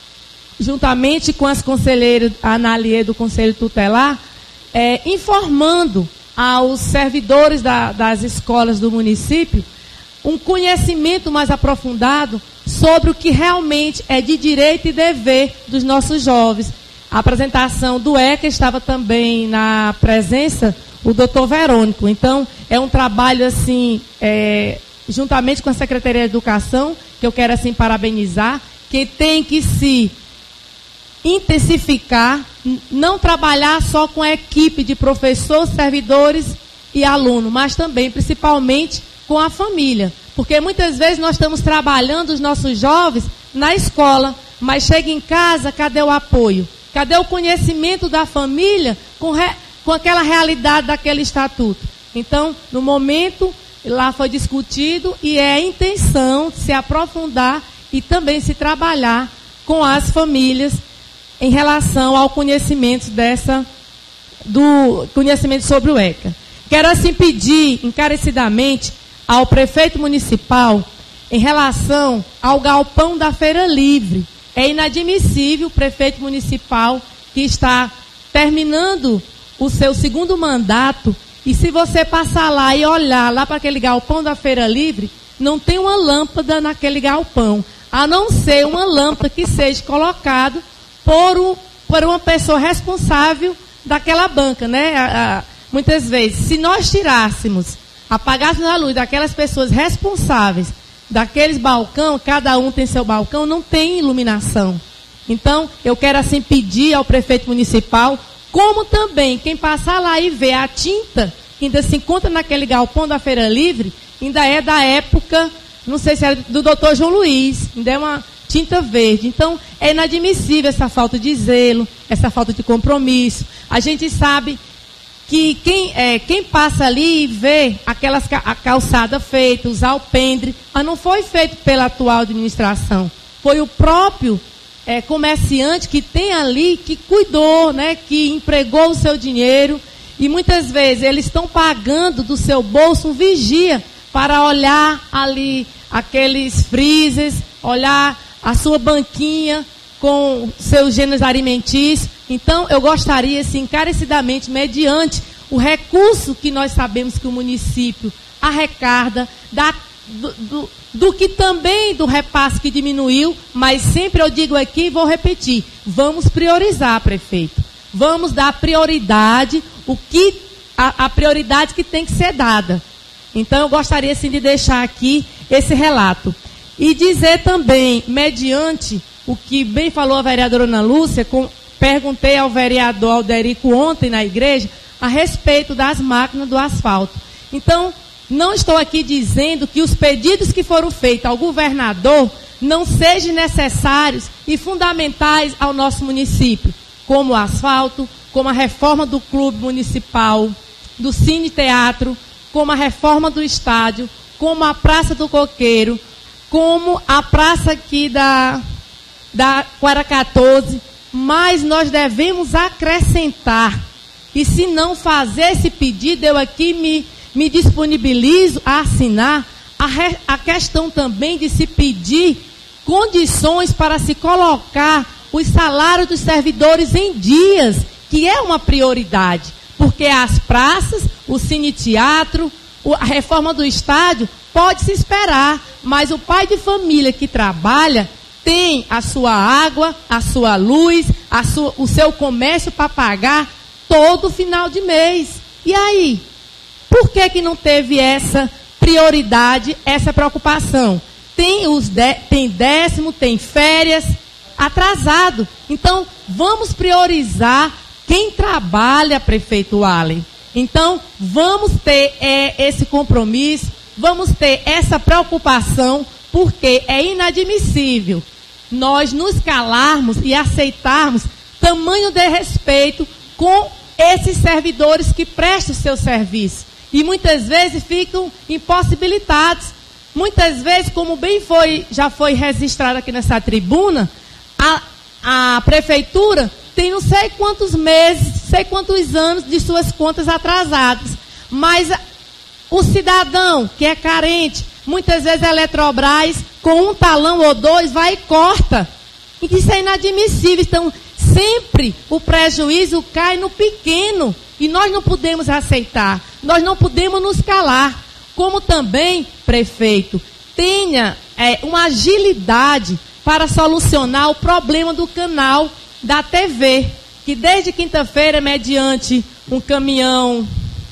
juntamente com as conselheiras, a Analiê do Conselho Tutelar, é, informando aos servidores da, das escolas do município um conhecimento mais aprofundado sobre o que realmente é de direito e dever dos nossos jovens. A apresentação do ECA estava também na presença o doutor Verônico. Então, é um trabalho, assim, é, juntamente com a Secretaria de Educação, que eu quero, assim, parabenizar, que tem que se intensificar, não trabalhar só com a equipe de professores, servidores e alunos, mas também, principalmente, com a família. Porque muitas vezes nós estamos trabalhando os nossos jovens na escola, mas chega em casa, cadê o apoio? Cadê o conhecimento da família com, re, com aquela realidade daquele estatuto? Então, no momento, lá foi discutido e é a intenção de se aprofundar e também se trabalhar com as famílias em relação ao conhecimento dessa, do conhecimento sobre o ECA. Quero assim pedir encarecidamente ao prefeito municipal em relação ao galpão da Feira Livre. É inadmissível o prefeito municipal que está terminando o seu segundo mandato e se você passar lá e olhar lá para aquele galpão da Feira Livre, não tem uma lâmpada naquele galpão, a não ser uma lâmpada que seja colocada por, um, por uma pessoa responsável daquela banca, né? A, a, muitas vezes, se nós tirássemos, apagássemos a luz daquelas pessoas responsáveis daqueles balcão, cada um tem seu balcão, não tem iluminação. Então, eu quero assim pedir ao prefeito municipal, como também quem passar lá e ver a tinta que ainda se encontra naquele galpão da Feira Livre, ainda é da época, não sei se era do doutor João Luiz, ainda é uma tinta verde. Então, é inadmissível essa falta de zelo, essa falta de compromisso. A gente sabe que quem, é, quem passa ali e vê aquelas, a calçada feita, os alpendre, mas não foi feito pela atual administração. Foi o próprio é, comerciante que tem ali, que cuidou, né, que empregou o seu dinheiro. E muitas vezes eles estão pagando do seu bolso um vigia para olhar ali aqueles freezers, olhar a sua banquinha com seus gêneros alimentícios. Então, eu gostaria, assim, encarecidamente, mediante o recurso que nós sabemos que o município arrecada, da, do, do, do que também do repasse que diminuiu, mas sempre eu digo aqui e vou repetir, vamos priorizar, prefeito. Vamos dar prioridade, o que, a, a prioridade que tem que ser dada. Então, eu gostaria, assim, de deixar aqui esse relato. E dizer também, mediante o que bem falou a vereadora Ana Lúcia, com, perguntei ao vereador Alderico ontem na igreja a respeito das máquinas do asfalto. Então, não estou aqui dizendo que os pedidos que foram feitos ao governador não sejam necessários e fundamentais ao nosso município, como o asfalto, como a reforma do clube municipal, do Cine Teatro, como a reforma do estádio, como a Praça do Coqueiro, como a praça aqui da, da Quaracatorze, mas nós devemos acrescentar. E se não fazer esse pedido, eu aqui me, me disponibilizo a assinar a, re, a questão também de se pedir condições para se colocar os salários dos servidores em dias, que é uma prioridade, porque as praças, o Cine Teatro, a reforma do estádio, pode se esperar, mas o pai de família que trabalha tem a sua água, a sua luz, a sua, o seu comércio para pagar todo final de mês. E aí? Por que que não teve essa prioridade, essa preocupação? Tem, os de, tem décimo, tem férias, atrasado. Então, vamos priorizar quem trabalha, prefeito Allen. Então, vamos ter é, esse compromisso, vamos ter essa preocupação, porque é inadmissível nós nos calarmos e aceitarmos tamanho desrespeito com esses servidores que prestam o seu serviço. E muitas vezes ficam impossibilitados. Muitas vezes, como bem foi, já foi registrado aqui nessa tribuna, a, a prefeitura tem não sei quantos meses sei quantos anos de suas contas atrasadas. Mas o cidadão que é carente, muitas vezes a Eletrobras, com um talão ou dois, vai e corta. E isso é inadmissível. Então, sempre o prejuízo cai no pequeno. E nós não podemos aceitar. Nós não podemos nos calar. Como também, prefeito, tenha é, uma agilidade para solucionar o problema do canal da T V. Que desde quinta-feira, mediante um caminhão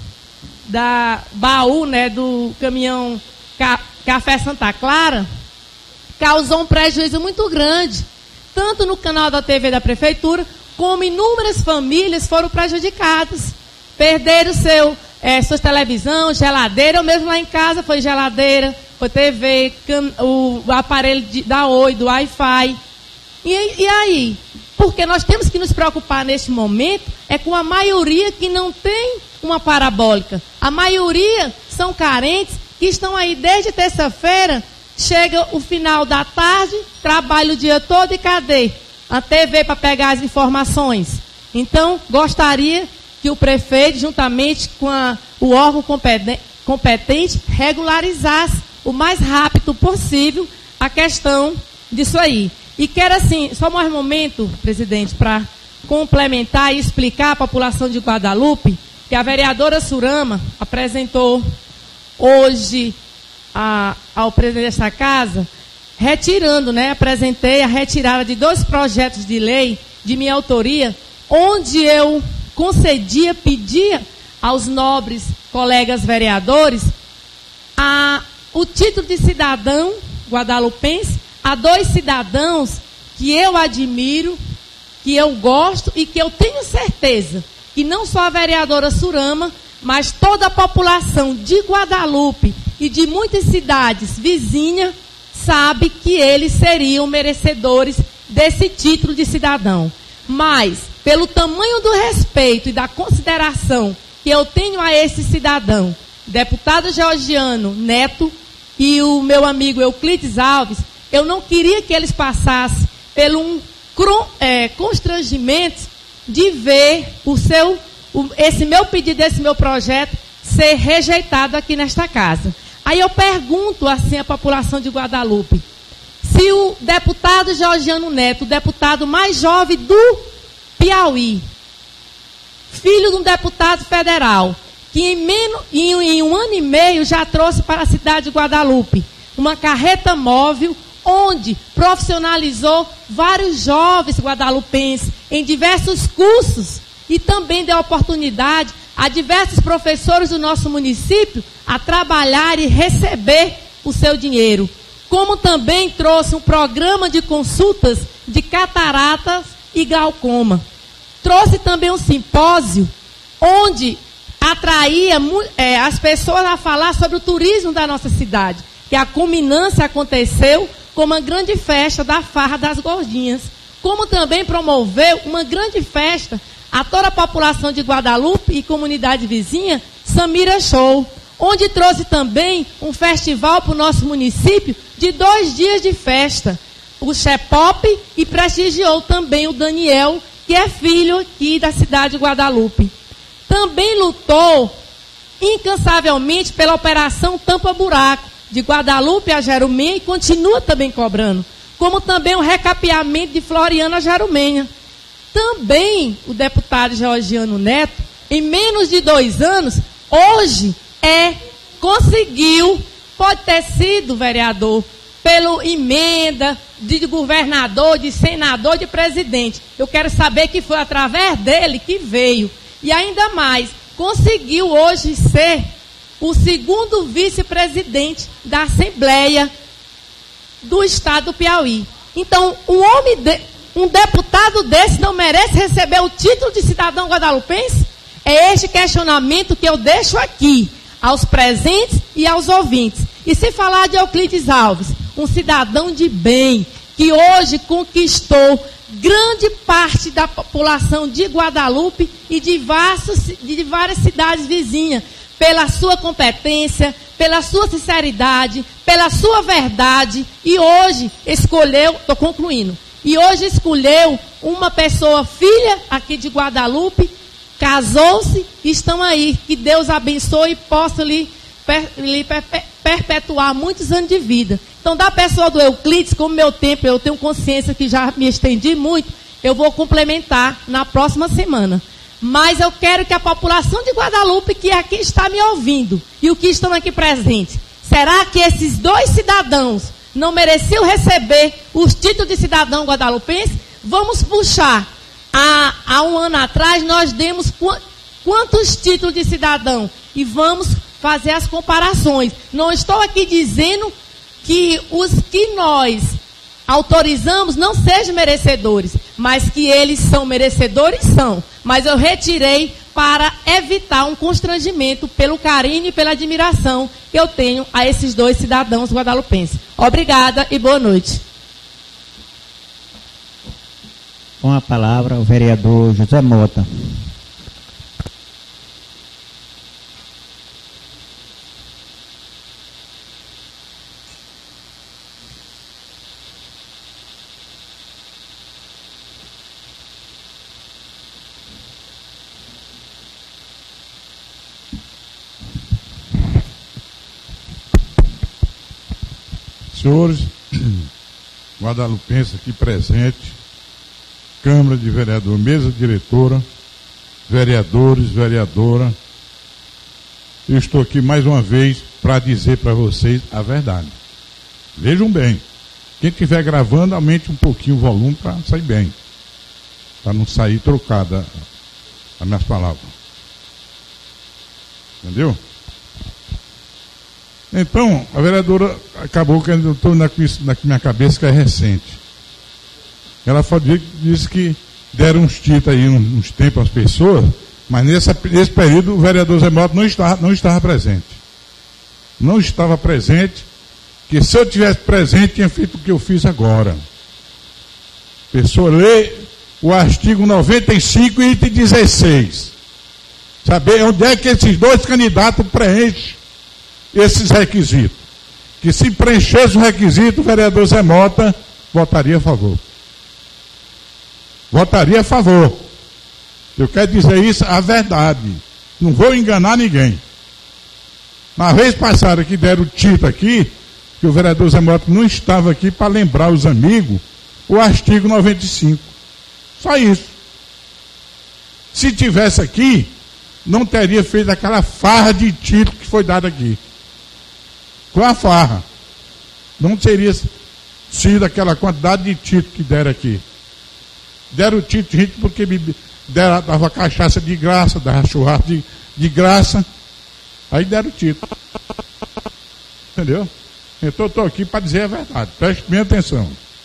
da baú, né, do caminhão Ca, Café Santa Clara, causou um prejuízo muito grande. Tanto no canal da T V da Prefeitura, como inúmeras famílias foram prejudicadas. Perderam seu, é, suas televisão, geladeira, eu mesmo lá em casa foi geladeira, foi T V, can, o, o aparelho de, da Oi, do Wi-Fi. E, e aí? Porque nós temos que nos preocupar neste momento é com a maioria que não tem uma parabólica. A maioria são carentes que estão aí desde terça-feira, chega o final da tarde, trabalha o dia todo e cadê? A T V para pegar as informações. Então, gostaria que o prefeito, juntamente com a, o órgão competente, competente, regularizasse o mais rápido possível a questão disso aí. E quero, assim, só mais um momento, presidente, para complementar e explicar à população de Guadalupe que a vereadora Surama apresentou hoje a, ao presidente desta casa, retirando, né, apresentei a retirada de dois projetos de lei de minha autoria, onde eu concedia, pedia aos nobres colegas vereadores a, o título de cidadão guadalupense a dois cidadãos que eu admiro, que eu gosto e que eu tenho certeza que não só a vereadora Surama, mas toda a população de Guadalupe e de muitas cidades vizinhas sabe que eles seriam merecedores desse título de cidadão. Mas, pelo tamanho do respeito e da consideração que eu tenho a esse cidadão, deputado Georgiano Neto e o meu amigo Euclides Alves, eu não queria que eles passassem pelo um é, constrangimento de ver o seu, o, esse meu pedido, esse meu projeto ser rejeitado aqui nesta casa. Aí eu pergunto assim à população de Guadalupe, se o deputado Georgiano Neto, o deputado mais jovem do Piauí, filho de um deputado federal, que em, menos, em, em um ano e meio já trouxe para a cidade de Guadalupe uma carreta móvel, onde profissionalizou vários jovens guadalupenses em diversos cursos e também deu oportunidade a diversos professores do nosso município a trabalhar e receber o seu dinheiro. Como também trouxe um programa de consultas de cataratas e glaucoma. Trouxe também um simpósio onde atraía é, as pessoas a falar sobre o turismo da nossa cidade, que a culminância aconteceu com uma grande festa da Farra das Gordinhas, como também promoveu uma grande festa a toda a população de Guadalupe e comunidade vizinha, Samira Show, onde trouxe também um festival para o nosso município de dois dias de festa, o Chepop, e prestigiou também o Daniel, que é filho aqui da cidade de Guadalupe. Também lutou incansavelmente pela operação Tampa Buraco, de Guadalupe a Jerumenha, e continua também cobrando, como também o recapeamento de Floriana a Jerumenha. Também o deputado Georgiano Neto, em menos de dois anos, hoje é, conseguiu, pode ter sido, vereador, pela emenda de governador, de senador, de presidente. Eu quero saber que foi através dele que veio. E ainda mais, conseguiu hoje ser o segundo vice-presidente da Assembleia do Estado do Piauí. Então, um homem, de, um deputado desse não merece receber o título de cidadão guadalupense? É este questionamento que eu deixo aqui, aos presentes e aos ouvintes. E se falar de Euclides Alves, um cidadão de bem, que hoje conquistou grande parte da população de Guadalupe e de, vastos, de várias cidades vizinhas, pela sua competência, pela sua sinceridade, pela sua verdade, e hoje escolheu, estou concluindo, e hoje escolheu uma pessoa filha aqui de Guadalupe, casou-se e estão aí. Que Deus abençoe e possa lhe, per, lhe per, per, perpetuar muitos anos de vida. Então, da pessoa do Euclides, como meu tempo, eu tenho consciência que já me estendi muito, eu vou complementar na próxima semana. Mas eu quero que a população de Guadalupe, que aqui está me ouvindo, e o que estão aqui presentes, será que esses dois cidadãos não mereciam receber os títulos de cidadão guadalupense? Vamos puxar. Há, há um ano atrás, nós demos qu- quantos títulos de cidadão? E vamos fazer as comparações. Não estou aqui dizendo que os que nós autorizamos não sejam merecedores, mas que eles são merecedores, são. Mas eu retirei para evitar um constrangimento pelo carinho e pela admiração que eu tenho a esses dois cidadãos guadalupenses. Obrigada e boa noite. Com a palavra, o vereador José Mota. Senhores guadalupenses aqui presentes, Câmara de Vereadores, mesa diretora, vereadores, vereadora, eu estou aqui mais uma vez para dizer para vocês a verdade. Vejam bem, quem estiver gravando, aumente um pouquinho o volume para sair bem, para não sair trocada as minhas palavras. Entendeu? Então, a vereadora acabou que eu estou na, na minha cabeça que é recente. Ela disse que deram uns títulos aí, uns, uns tempos às pessoas, mas nessa, nesse período o vereador Zé Mota não estava, não estava presente. Não estava presente, que se eu tivesse presente, tinha feito o que eu fiz agora. A pessoa lê o artigo noventa e cinco, item dezesseis. Saber onde é que esses dois candidatos preenchem esses requisitos. Que se preenchesse o requisito, o vereador Zé Mota votaria a favor. Votaria a favor. Eu quero dizer isso, a verdade. Não vou enganar ninguém. Na vez passada que deram o título aqui, que o vereador Zé Mota não estava aqui para lembrar os amigos, o artigo noventa e cinco. Só isso. Se tivesse aqui, não teria feito aquela farra de título que foi dada aqui. Com a farra. Não teria sido aquela quantidade de título que deram aqui. Deram o título, gente, porque deram, dava cachaça de graça, dava churrasco de, de graça. Aí deram o título. Entendeu? Então eu estou aqui para dizer a verdade. Preste bem atenção.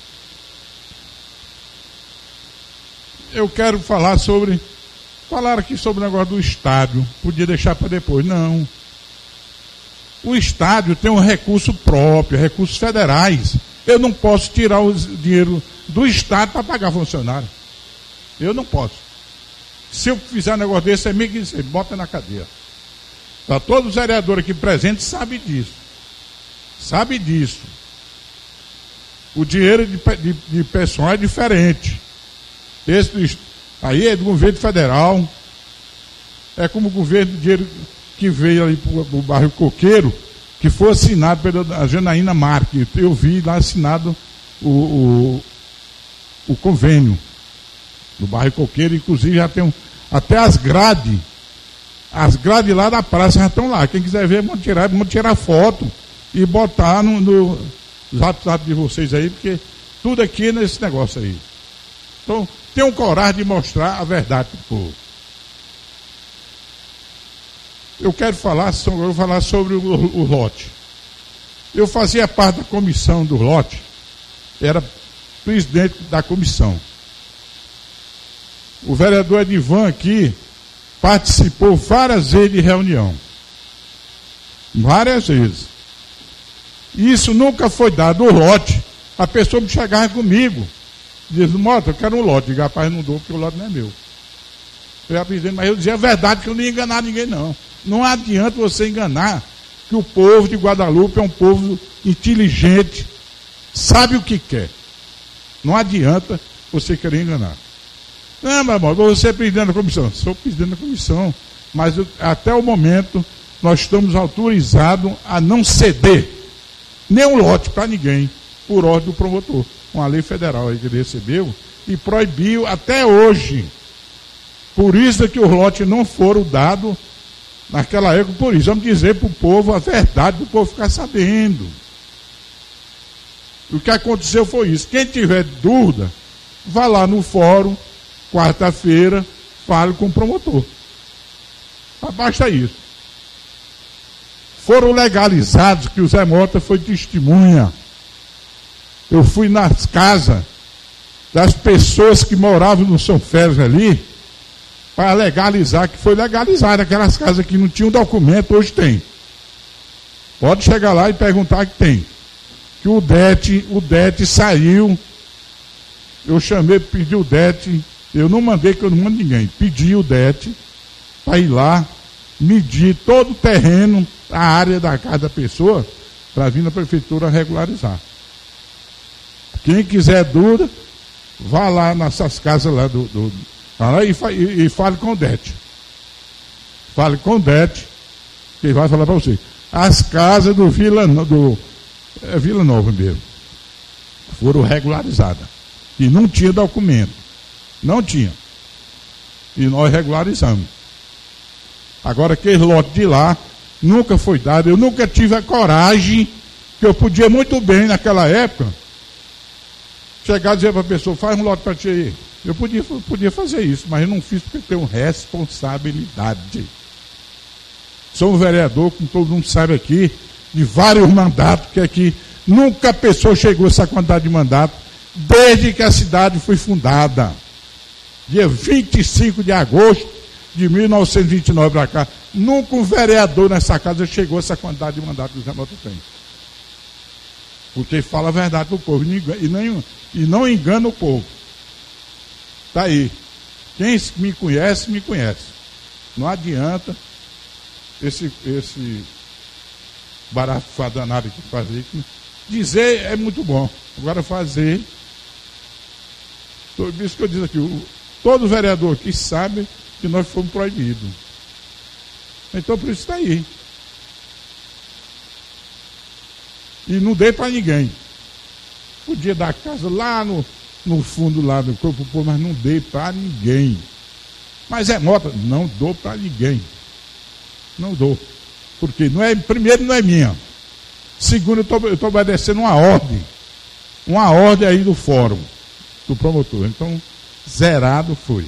Eu quero falar sobre... Falaram aqui sobre o negócio do estádio. Podia deixar para depois. Não. O estádio tem um recurso próprio, recursos federais. Eu não posso tirar o dinheiro do Estado para pagar funcionário. Eu não posso. Se eu fizer um negócio desse, é meio que dizer, bota na cadeia. Tá, todos os vereadores aqui presentes sabem disso. Sabem disso. O dinheiro de, de, de pessoal é diferente. Esse do, aí é do governo federal. É como o governo de dinheiro que veio ali para o bairro Coqueiro, que foi assinado pela Janaína Marques. Eu vi lá assinado o, o, o convênio do bairro Coqueiro, inclusive já tem um, até as grades, as grades lá da praça já estão lá. Quem quiser ver, vamos tirar, vamos tirar foto e botar no, no zap zap de vocês aí, porque tudo aqui é nesse negócio aí. Então, tenham coragem de mostrar a verdade para o povo. Eu quero falar, eu vou falar sobre o, o, o lote. Eu fazia parte da comissão do lote, era presidente da comissão. O vereador Edivan aqui participou várias vezes de reunião. Várias vezes. Isso nunca foi dado o lote. A pessoa me chegava comigo, dizia, Mota, eu quero um lote. Eu digo, rapaz, não dou porque o lote não é meu. Eu ia presidente, mas eu dizia a verdade, que eu não ia enganar ninguém, não. Não adianta você enganar, que o povo de Guadalupe é um povo inteligente, sabe o que quer. Não adianta você querer enganar. Não, meu irmão, você é presidente da comissão. Sou presidente da comissão. Mas eu, até o momento, nós estamos autorizados a não ceder nenhum lote para ninguém, por ordem do promotor. Uma lei federal aí que ele recebeu e proibiu até hoje. Por isso é que os lotes não foram dados naquela época, por isso. Vamos dizer para o povo a verdade, para o povo ficar sabendo. O que aconteceu foi isso. Quem tiver dúvida, vá lá no fórum, quarta-feira, fale com o promotor. Basta isso. Foram legalizados, que o Zé Mota foi testemunha. Eu fui nas casas das pessoas que moravam no São Félix ali, para legalizar, que foi legalizado. Aquelas casas que não tinham documento, hoje tem. Pode chegar lá e perguntar que tem. Que o D E T, o D E T saiu, eu chamei, pedi o D E T, eu não mandei, que eu não mando ninguém, pedi o D E T para ir lá, medir todo o terreno, a área da casa da pessoa, para vir na prefeitura regularizar. Quem quiser dúvida, vá lá nessas casas lá do, do lá e, e, e fale com o D E T. Fale com o D E T, que ele vai falar para você. As casas do Vila, do, é Vila Nova mesmo, foram regularizadas. E não tinha documento. Não tinha. E nós regularizamos. Agora, aquele lote de lá nunca foi dado. Eu nunca tive a coragem, que eu podia muito bem naquela época, chegar e dizer para a pessoa, faz um lote para ti aí. Eu podia, podia fazer isso, mas eu não fiz porque eu tenho responsabilidade. Sou um vereador, como todo mundo sabe aqui, de vários mandatos, que aqui nunca a pessoa chegou a essa quantidade de mandatos, desde que a cidade foi fundada. Dia vinte e cinco de agosto de mil novecentos e vinte e nove para cá, nunca um vereador nessa casa chegou a essa quantidade de mandatos que o Zé Mota tem. Porque fala a verdade para o povo e não, e não engana o povo. Está aí. Quem me conhece, me conhece. Não adianta esse, esse barato danado que fazer. Dizer é muito bom. Agora fazer. Por isso que eu disse aqui, o, todo vereador aqui sabe que nós fomos proibidos. Então por isso está aí. E não dei para ninguém. Podia dar casa lá no, no fundo lá do corpo do povo, mas não dei para ninguém. Mas é Mota, não dou para ninguém. Não dou. Porque não é, primeiro não é minha. Segundo, eu estou obedecendo uma ordem. Uma ordem aí do fórum, do promotor. Então, zerado foi.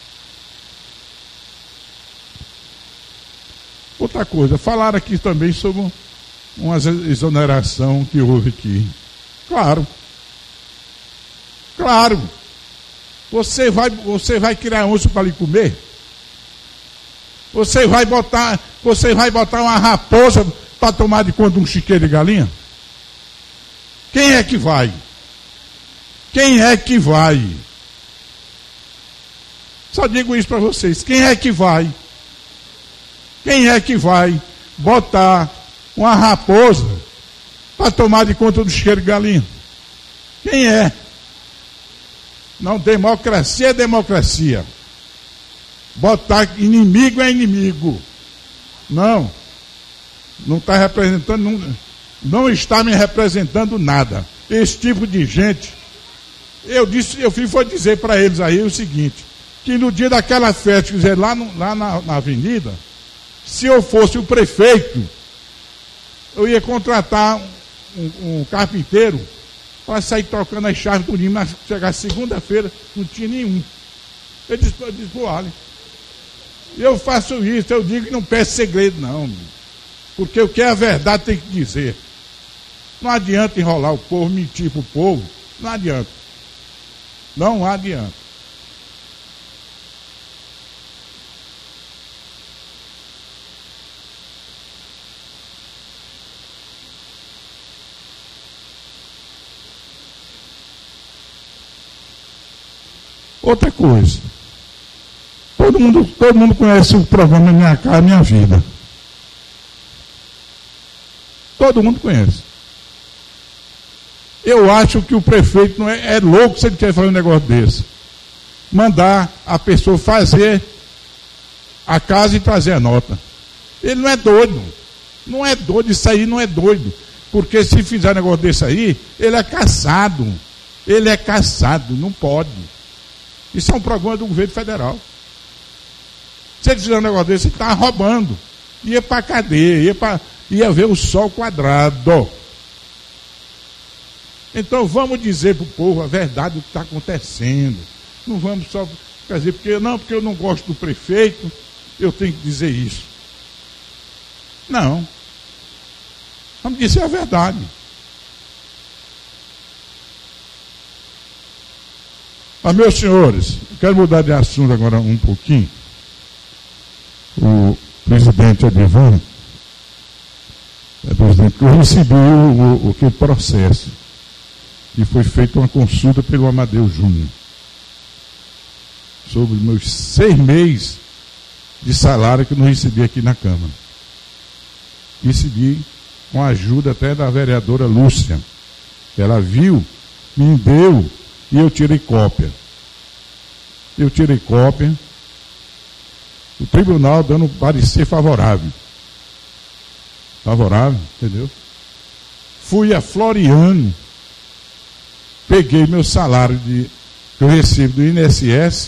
Outra coisa, falaram aqui também sobre uma exoneração que houve aqui. Claro. Claro. Você vai, você vai criar onça para lhe comer? Você vai botar, você vai botar uma raposa para tomar de conta de um chiqueiro de galinha? Quem é que vai? Quem é que vai? Só digo isso para vocês. Quem é que vai? Quem é que vai botar uma raposa para tomar de conta do chiqueiro de galinha? Quem é? Não, democracia é democracia. Botar inimigo é inimigo. Não. Não está representando, não, não está me representando nada. Esse tipo de gente, eu disse, eu fui foi dizer para eles aí o seguinte, que no dia daquela festa, quer dizer, lá, no, lá na, na avenida, se eu fosse o prefeito, eu ia contratar um, um carpinteiro para sair trocando as chaves do ninho, mas chegar segunda-feira, não tinha nenhum. Eu disse, eu disse pro Ali, eu faço isso, eu digo que não peço segredo, não. Porque o que é a verdade tem que dizer. Não adianta enrolar o povo, mentir para o povo, não adianta. Não adianta. Outra coisa, todo mundo, todo mundo conhece o programa Minha Casa Minha Vida. Todo mundo conhece. Eu acho que o prefeito não é, é louco se ele quer fazer um negócio desse. mandar a pessoa fazer a casa e trazer a nota. Ele não é doido. Não é doido, isso aí não é doido. Porque se fizer um negócio desse aí, ele é caçado. Ele é caçado, não pode. Isso é um programa do governo federal. Se ele fizer um negócio desse, ele está roubando. Ia para a cadeia, ia, pra, ia ver o sol quadrado. Então vamos dizer para o povo a verdade do que está acontecendo. Não vamos só quer dizer, porque não, porque eu não gosto do prefeito, eu tenho que dizer isso. Não. Vamos dizer a verdade. Mas, meus senhores, quero mudar de assunto agora um pouquinho. O presidente Adivan, é, presidente, eu recebi o, o, o que processo, e foi feita uma consulta pelo Amadeu Júnior, sobre meus seis meses de salário que eu não recebi aqui na Câmara. Recebi com a ajuda até da vereadora Lúcia. Ela viu, me deu, e eu tirei cópia. Eu tirei cópia. O tribunal dando parecer favorável. Favorável, entendeu? Fui a Floriano, peguei meu salário de, que eu recebo do I N S S,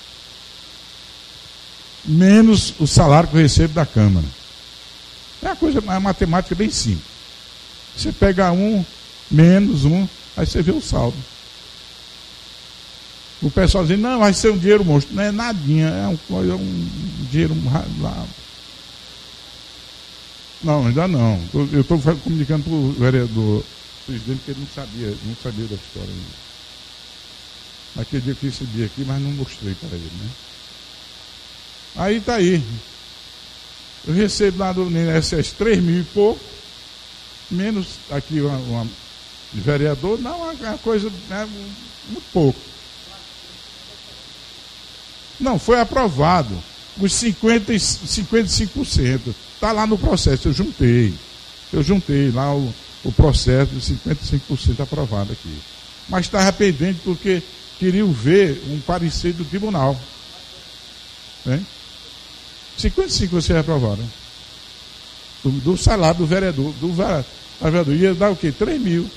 menos o salário que eu recebo da Câmara. É uma coisa, uma matemática bem simples. Você pega um, menos um, aí você vê o saldo. O pessoal diz, não, vai ser um dinheiro monstro. Não é nadinha, é um, é um dinheiro lá. Não, ainda não. Eu estou comunicando para o vereador presidente que ele não sabia, não sabia da história ainda. Naquele dia que eu recebi aqui, mas não mostrei para ele, né? Aí está aí. Eu recebo lá do I N S S três mil e pouco, menos aqui uma, uma de vereador, não, uma, uma coisa, né, muito pouco. Não, foi aprovado os cinquenta e cinco por cento. Está lá no processo, eu juntei. Eu juntei lá o, o processo de cinquenta e cinco por cento aprovado aqui. Mas estava pendente porque queriam ver um parecer do tribunal. Hein? cinquenta e cinco por cento vocês aprovaram. Do, do salário do vereador. Do vereador. Ia dar o quê? três mil.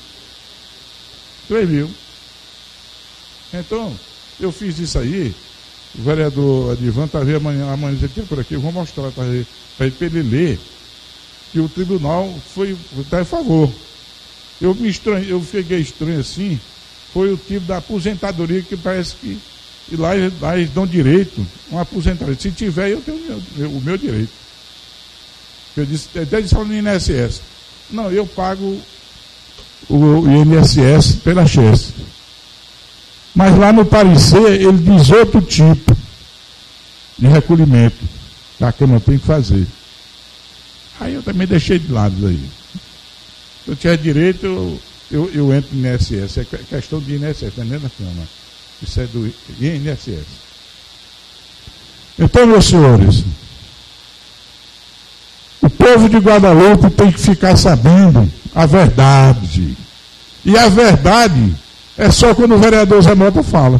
três mil. Então, eu fiz isso aí. O vereador Adivan está vendo amanhã, amanhã aqui por aqui, eu vou mostrar para ele, para ele ler que o tribunal foi está a favor. Eu me estranhei, eu fiquei estranho assim, foi o tipo da aposentadoria que parece que e lá, lá eles dão direito, uma aposentadoria. Se tiver, eu tenho o meu, o meu direito. Eu disse, até disse no I N S S. Não, eu pago o, o I N S S pela Chess. Mas lá no parecer, ele diz outro tipo de recolhimento que a Câmara tem que fazer. Aí eu também deixei de lado aí. Se eu tiver direito, eu, eu, eu entro no I N S S. É questão de I N S S, não é nem da Câmara. Isso é do I N S S. Então, meus senhores, o povo de Guadalupe tem que ficar sabendo a verdade. E a verdade é só quando o vereador Zé Mota fala.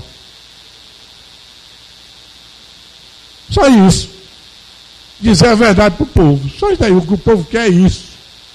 Só isso. Dizer a verdade para o povo. Só isso aí. O que o povo quer é isso.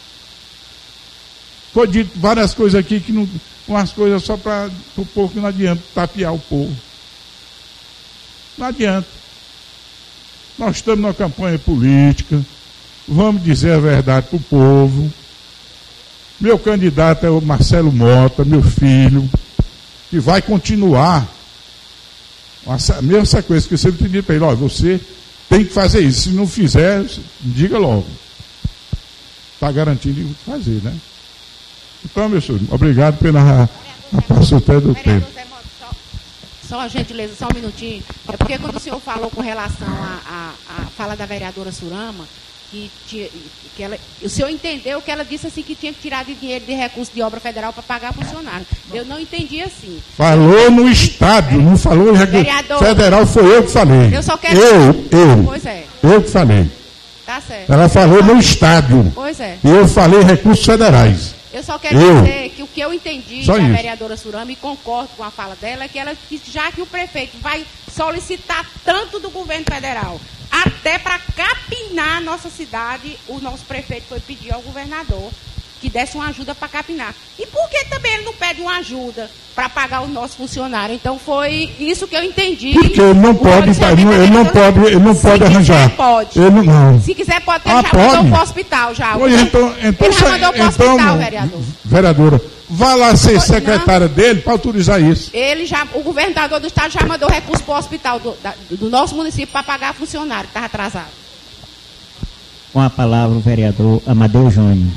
Foi dito várias coisas aqui que não. Umas coisas só para o povo que não adianta tapear o povo. Não adianta. Nós estamos numa campanha política. Vamos dizer a verdade para o povo. Meu candidato é o Marcelo Mota, meu filho, que vai continuar a mesma sequência que eu sempre pedi para ele. Olha, você tem que fazer isso. Se não fizer, diga logo. Está garantido de fazer, né? Então, meu senhor, obrigado pela passou até do tempo. Só, só a gentileza, só um minutinho. É porque quando o senhor falou com relação à fala da vereadora Surama, que, que ela, o senhor entendeu que ela disse assim que tinha que tirar de dinheiro de recurso de obra federal para pagar funcionário. Eu não entendi assim. Falou no estádio, não falou em recurso federal, foi eu que falei. Eu só quero... Eu, eu. Pois é. Eu que falei. Tá certo. Ela falou no estádio. Pois é. E eu falei recursos federais. Eu só quero eu, dizer que o que eu entendi da isso. vereadora Surama, e concordo com a fala dela, é que ela disse, já que o prefeito vai solicitar tanto do governo federal, até para capinar a nossa cidade, o nosso prefeito foi pedir ao governador que desse uma ajuda para capinar. E por que também ele não pede uma ajuda para pagar o nosso funcionário? Então foi isso que eu entendi. Porque ele não pode, ele não pode, ele não pode arranjar. Pode. Ele não. Se quiser pode, ah, já pode? mandou para o hospital já. Oi, então, então, ele já mandou para o então, hospital, vereador. Vereadora, vá lá ser Pode, secretária não. dele para autorizar isso. Ele já, o governador do estado já mandou recurso para o hospital do, da, do nosso município para pagar funcionário que estava atrasado. Com a palavra o vereador Amadeu Júnior.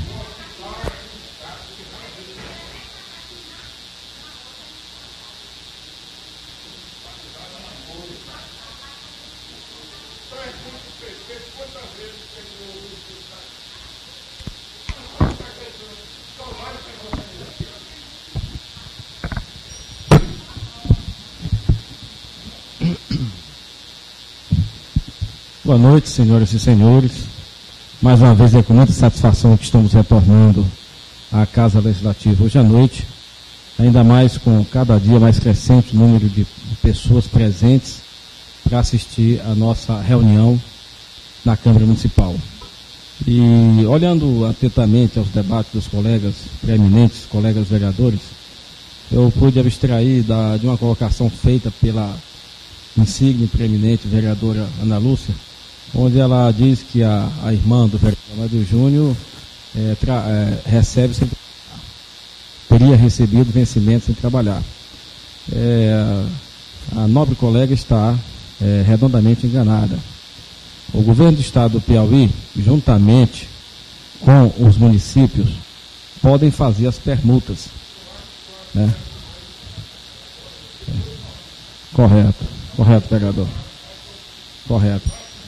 Boa noite, senhoras e senhores. Mais uma vez é com muita satisfação que estamos retornando à Casa Legislativa hoje à noite, ainda mais com cada dia mais crescente o número de pessoas presentes para assistir a nossa reunião na Câmara Municipal. E olhando atentamente aos debates dos colegas preeminentes, colegas vereadores, eu pude abstrair da, de uma colocação feita pela insigne e preeminente vereadora Ana Lúcia, onde ela diz que a, a irmã do vereador Amadeu Júnior é, tra, é, recebe sem trabalhar, teria recebido vencimento sem trabalhar. É, a nobre colega está é, redondamente enganada. O governo do estado do Piauí, juntamente com os municípios, podem fazer as permutas. Né? É. Correto, correto, vereador. Correto.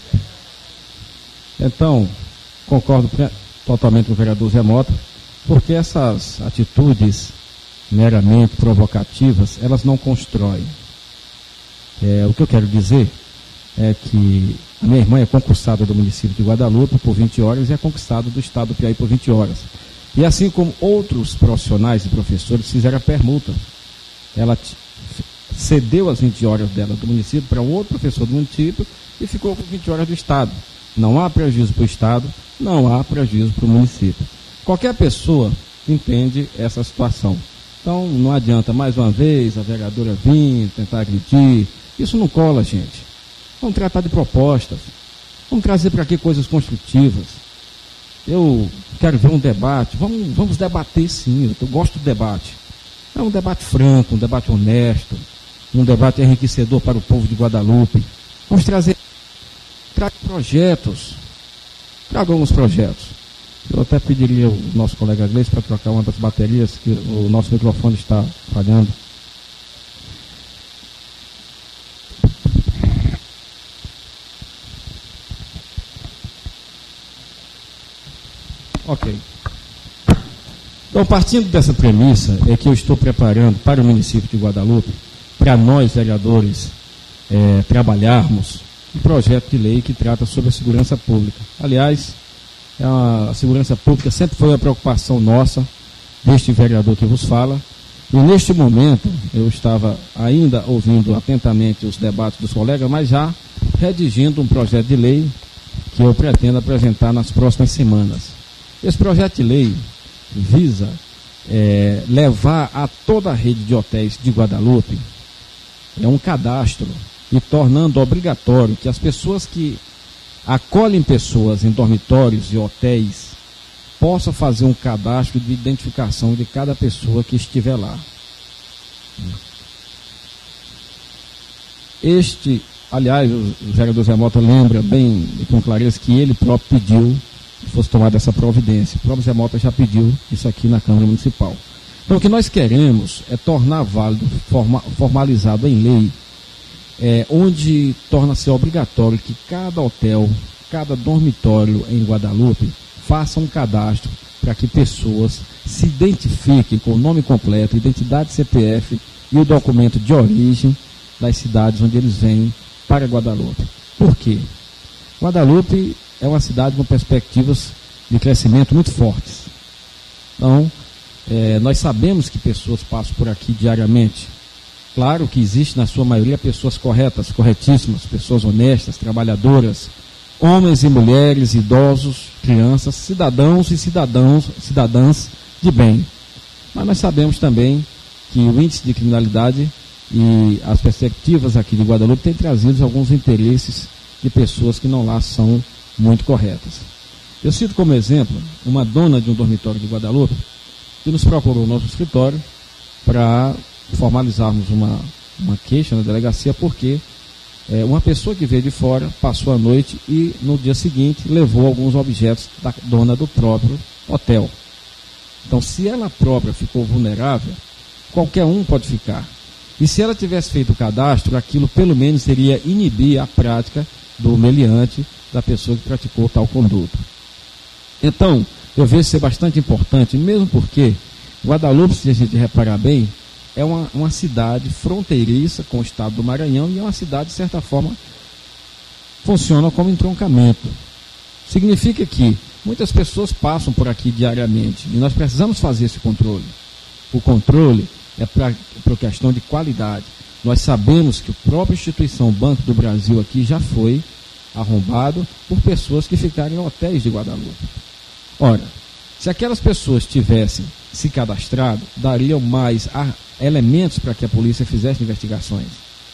Então, concordo totalmente com o vereador Zé Mota, porque essas atitudes meramente provocativas, elas não constroem. É, o que eu quero dizer é que a minha irmã é concursada do município de Guadalupe por vinte horas e é conquistada do estado do Piauí por vinte horas. E assim como outros profissionais e professores fizeram a permuta, ela cedeu as vinte horas dela do município para um outro professor do município e ficou com vinte horas do estado. Não há prejuízo para o estado, não há prejuízo para o município. Qualquer pessoa entende essa situação. Então não adianta mais uma vez a vereadora vir, tentar agredir. Isso não cola, gente. Vamos tratar de propostas. Vamos trazer para aqui coisas construtivas. Eu quero ver um debate. Vamos, vamos debater sim. Eu gosto do debate. É um debate franco, um debate honesto, um debate enriquecedor para o povo de Guadalupe. Vamos trazer traga projetos. Traga alguns projetos. Eu até pediria ao nosso colega Gleice para trocar uma das baterias, que o nosso microfone está falhando. Ok. Então, partindo dessa premissa, é que eu estou preparando para o município de Guadalupe, para nós, vereadores, é, trabalharmos um projeto de lei que trata sobre a segurança pública. Aliás, a segurança pública sempre foi uma preocupação nossa, deste vereador que vos fala, e neste momento, eu estava ainda ouvindo atentamente os debates dos colegas, mas já redigindo um projeto de lei que eu pretendo apresentar nas próximas semanas. Esse projeto de lei visa é, levar a toda a rede de hotéis de Guadalupe é um cadastro e tornando obrigatório que as pessoas que acolhem pessoas em dormitórios e hotéis possam fazer um cadastro de identificação de cada pessoa que estiver lá. Este, aliás, o vereador Zé Mota lembra bem e com clareza que ele próprio pediu que fosse tomada essa providência. O próprio Zé Mota já pediu isso aqui na Câmara Municipal. Então, o que nós queremos é tornar válido, forma, formalizado em lei, é, onde torna-se obrigatório que cada hotel, cada dormitório em Guadalupe faça um cadastro para que pessoas se identifiquem com o nome completo, identidade C P F e o documento de origem das cidades onde eles vêm para Guadalupe. Por quê? Guadalupe é uma cidade com perspectivas de crescimento muito fortes. Então, é, nós sabemos que pessoas passam por aqui diariamente. Claro que existe na sua maioria pessoas corretas, corretíssimas, pessoas honestas, trabalhadoras, homens e mulheres, idosos, crianças, cidadãos e cidadãos, cidadãs de bem. Mas nós sabemos também que o índice de criminalidade e as perspectivas aqui de Guadalupe têm trazido alguns interesses de pessoas que não lá são muito corretas. Eu cito como exemplo uma dona de um dormitório de Guadalupe que nos procurou no nosso escritório para formalizarmos uma, uma queixa na delegacia, porque é, uma pessoa que veio de fora passou a noite e no dia seguinte levou alguns objetos da dona do próprio hotel. Então, se ela própria ficou vulnerável, qualquer um pode ficar. E se ela tivesse feito o cadastro, aquilo pelo menos iria inibir a prática do meliante, da pessoa que praticou tal conduta. Então, eu vejo ser bastante importante, mesmo porque Guadalupe, se a gente reparar bem, é uma, uma cidade fronteiriça com o estado do Maranhão e é uma cidade, de certa forma, funciona como entroncamento. Significa que muitas pessoas passam por aqui diariamente e nós precisamos fazer esse controle. O controle é para questão de qualidade. Nós sabemos que a própria instituição Banco do Brasil aqui já foi arrombado por pessoas que ficaram em hotéis de Guadalupe. Ora, se aquelas pessoas tivessem se cadastrado, dariam mais elementos para que a polícia fizesse investigações.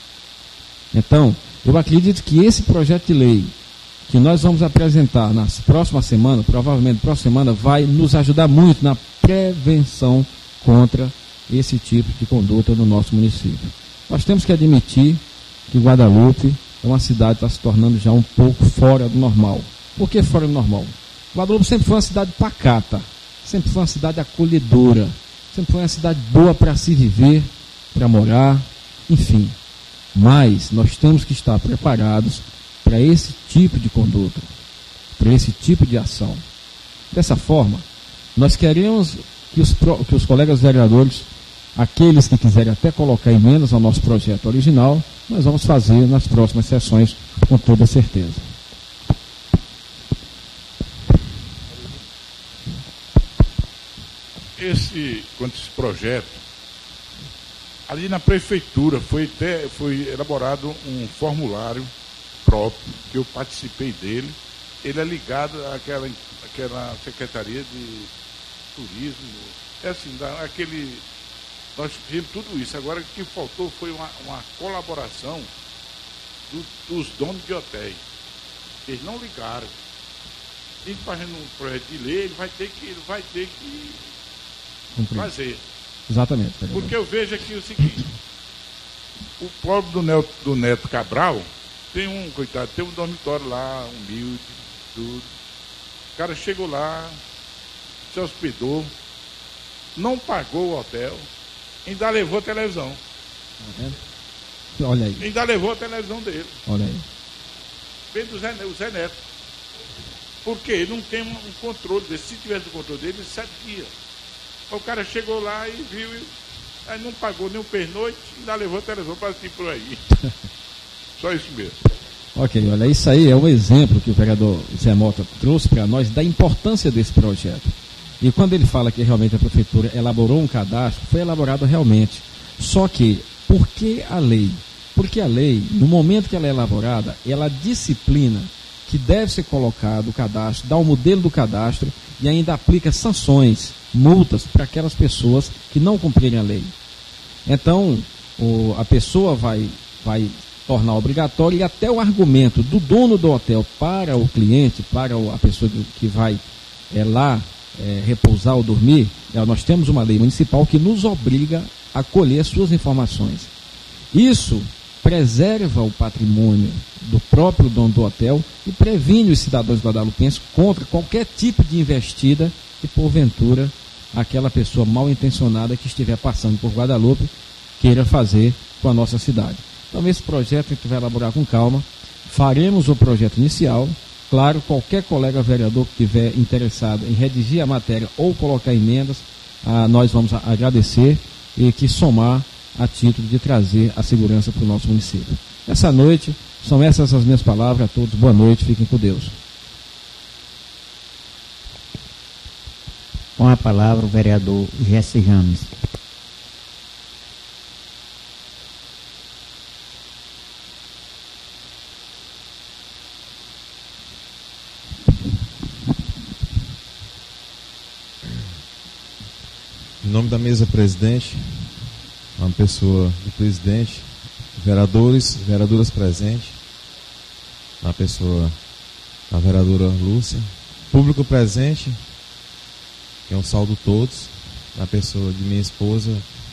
Então, eu acredito que esse projeto de lei que nós vamos apresentar nas próximas semanas, provavelmente na próxima semana, vai nos ajudar muito na prevenção contra esse tipo de conduta no nosso município. Nós temos que admitir que Guadalupe é uma cidade que está se tornando já um pouco fora do normal. Por que fora do normal? Guadalupe sempre foi uma cidade pacata, sempre foi uma cidade acolhedora, sempre foi uma cidade boa para se viver, para morar, enfim. Mas nós temos que estar preparados para esse tipo de conduta, para esse tipo de ação. Dessa forma, nós queremos que os, que os colegas vereadores, aqueles que quiserem até colocar emendas ao nosso projeto original, nós vamos fazer nas próximas sessões com toda certeza. Esse, quanto esse projeto, ali na prefeitura foi, até, foi elaborado um formulário próprio, que eu participei dele. Ele é ligado àquela, àquela Secretaria de Turismo. É assim, da, aquele, nós fizemos tudo isso. Agora o que faltou foi uma, uma colaboração do, dos donos de hotéis. Eles não ligaram. E fazendo um projeto de lei, ele vai ter que, ele vai ter que Cumprir. fazer. Exatamente. Porque eu vejo aqui o seguinte, o pobre do Neto, do Neto Cabral tem um, coitado, tem um dormitório lá, humilde, tudo. O cara chegou lá, se hospedou, não pagou o hotel, ainda levou a televisão. Tá vendo? Olha aí. Ainda levou a televisão dele. Olha aí. Vem do Zé, o Zé Neto. Porque ele não tem um, um controle dele. Se tivesse o controle dele, ele sabia. O cara chegou lá e viu, aí não pagou nem o pernoite, ainda levou a televisão para assim por aí. Só isso mesmo. Ok, olha, isso aí é um exemplo que o vereador Zé Mota trouxe para nós da importância desse projeto. E quando ele fala que realmente a prefeitura elaborou um cadastro, foi elaborado realmente. Só que, por que a lei? Porque a lei, no momento que ela é elaborada, ela disciplina que deve ser colocado o cadastro, dá o modelo do cadastro e ainda aplica sanções, multas para aquelas pessoas que não cumprirem a lei. Então, o, a pessoa vai, vai tornar obrigatório e até o argumento do dono do hotel para o cliente, para a pessoa que, que vai é, lá é, repousar ou dormir, é, nós temos uma lei municipal que nos obriga a colher suas informações. Isso preserva o patrimônio do próprio dono do hotel e previne os cidadãos guadalupenses contra qualquer tipo de investida que, porventura, aquela pessoa mal intencionada que estiver passando por Guadalupe queira fazer com a nossa cidade. Então, esse projeto a gente vai elaborar com calma, faremos o projeto inicial. Claro, qualquer colega vereador que estiver interessado em redigir a matéria ou colocar emendas, ah, nós vamos agradecer e que somar a título de trazer a segurança para o nosso município. Essa noite, são essas as minhas palavras a todos. Boa noite, fiquem com Deus. Com a palavra o vereador Jesse James. Em nome da mesa presidente, uma pessoa do presidente, vereadores, vereadoras presentes, a pessoa da vereadora Lúcia, público presente, que é um saúdo todos, a pessoa de minha esposa,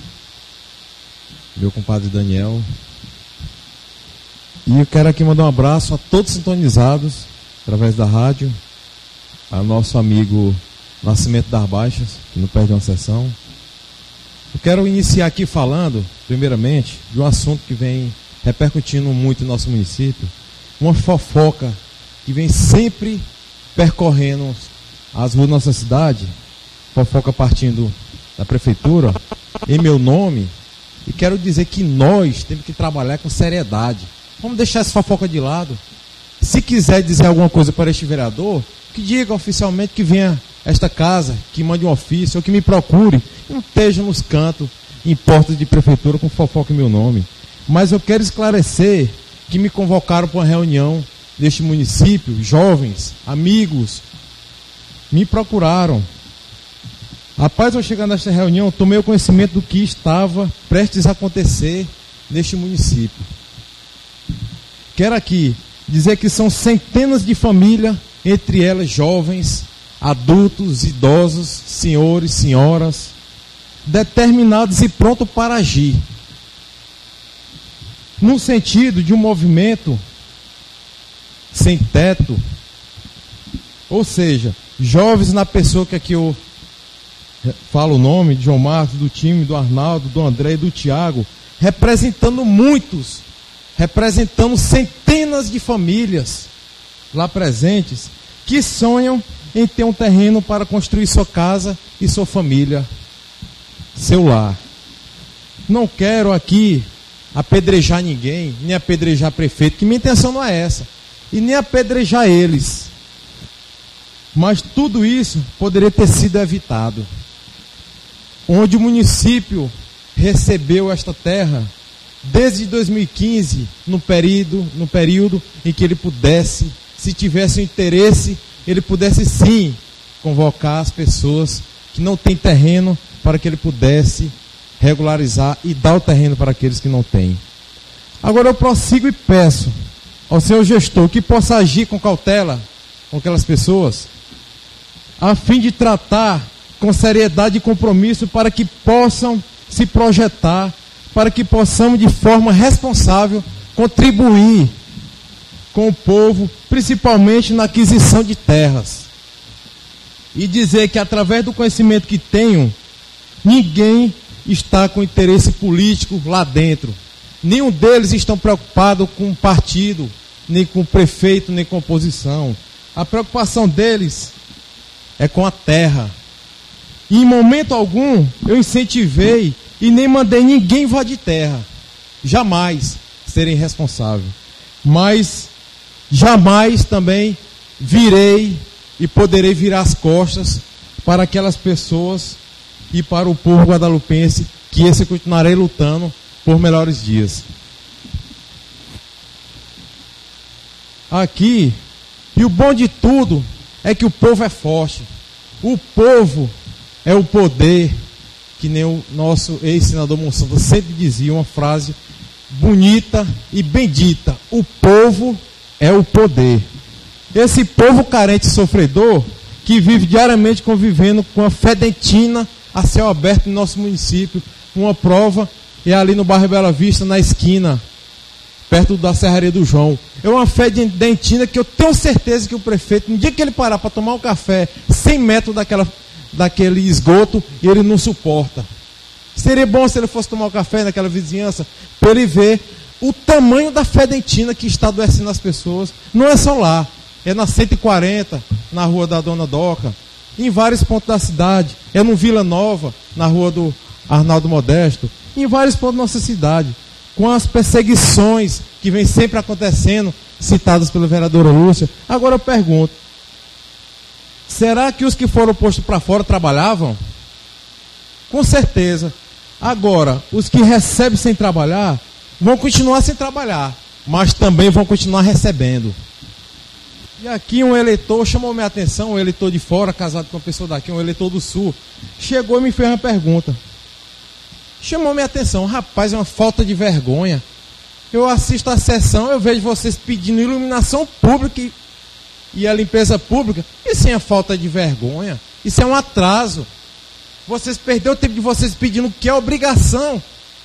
meu compadre Daniel. E eu quero aqui mandar um abraço a todos sintonizados, através da rádio, a nosso amigo Nascimento das Baixas, que não perde uma sessão. Eu quero iniciar aqui falando, primeiramente, de um assunto que vem repercutindo muito no nosso município, uma fofoca que vem sempre percorrendo as ruas da nossa cidade, fofoca partindo da prefeitura, em meu nome, e quero dizer que nós temos que trabalhar com seriedade. Vamos deixar essa fofoca de lado. Se quiser dizer alguma coisa para este vereador, que diga oficialmente que venha esta casa, que mande um ofício, ou que me procure, e não esteja nos cantos, em portas de prefeitura com fofoca em meu nome. Mas eu quero esclarecer que me convocaram para uma reunião deste município, jovens, amigos, me procuraram. Após eu chegar nesta reunião, tomei o conhecimento do que estava prestes a acontecer neste município. Quero aqui dizer que são centenas de famílias, entre elas jovens, adultos, idosos, senhores, senhoras, determinados e prontos para agir, no sentido de um movimento sem teto, ou seja, jovens na pessoa que aqui eu falo o nome, de João Marcos, do time, do Arnaldo, do André e do Tiago, representando muitos, representando centenas de famílias lá presentes, que sonham em ter um terreno para construir sua casa e sua família, seu lar. Não quero aqui apedrejar ninguém, nem apedrejar prefeito, que minha intenção não é essa, e nem apedrejar eles. Mas tudo isso poderia ter sido evitado. Onde o município recebeu esta terra desde dois mil e quinze, no período, no período em que ele pudesse, se tivesse um interesse, ele pudesse sim convocar as pessoas que não têm terreno para que ele pudesse regularizar e dar o terreno para aqueles que não têm. Agora eu prossigo e peço ao senhor gestor que possa agir com cautela com aquelas pessoas, a fim de tratar com seriedade e compromisso para que possam se projetar, para que possamos de forma responsável contribuir com o povo, principalmente na aquisição de terras. E dizer que através do conhecimento que tenho, ninguém está com interesse político lá dentro. Nenhum deles estão preocupados com o partido, nem com o prefeito, nem com a oposição. A preocupação deles é com a terra. E em momento algum eu incentivei e nem mandei ninguém invadir terra. Jamais serei responsável. Mas jamais também virei e poderei virar as costas para aquelas pessoas e para o povo guadalupense, que esse continuarei lutando por melhores dias. Aqui, e o bom de tudo é que o povo é forte. O povo é o poder, que nem o nosso ex-senador Monsanto sempre dizia, uma frase bonita e bendita: o povo é o poder. Esse povo carente e sofredor, que vive diariamente convivendo com a fedentina a céu aberto no nosso município. Uma prova é ali no bairro Bela Vista, na esquina, perto da Serraria do João. É uma fedentina que eu tenho certeza que o prefeito, no dia que ele parar para tomar um café cem metros daquela, daquele esgoto, ele não suporta. Seria bom se ele fosse tomar um café naquela vizinhança, para ele ver o tamanho da fedentina que está adoecendo as pessoas. Não é só lá, é na cento e quarenta, na rua da Dona Doca, em vários pontos da cidade, é no Vila Nova, na rua do Arnaldo Modesto, em vários pontos da nossa cidade, com as perseguições que vem sempre acontecendo, citadas pela vereadora Lúcia. Agora eu pergunto, Será que os que foram postos para fora trabalhavam? Com certeza. Agora, os que recebem sem trabalhar, vão continuar sem trabalhar, mas também vão continuar recebendo. E aqui um eleitor chamou minha atenção, um eleitor de fora, casado com uma pessoa daqui, um eleitor do sul, chegou e me fez uma pergunta. Chamou minha atenção, rapaz, é uma falta de vergonha. Eu assisto a sessão, eu vejo vocês pedindo iluminação pública e, e a limpeza pública. Isso é falta de vergonha, isso é um atraso. Vocês perderam o tempo de vocês pedindo o que é obrigação.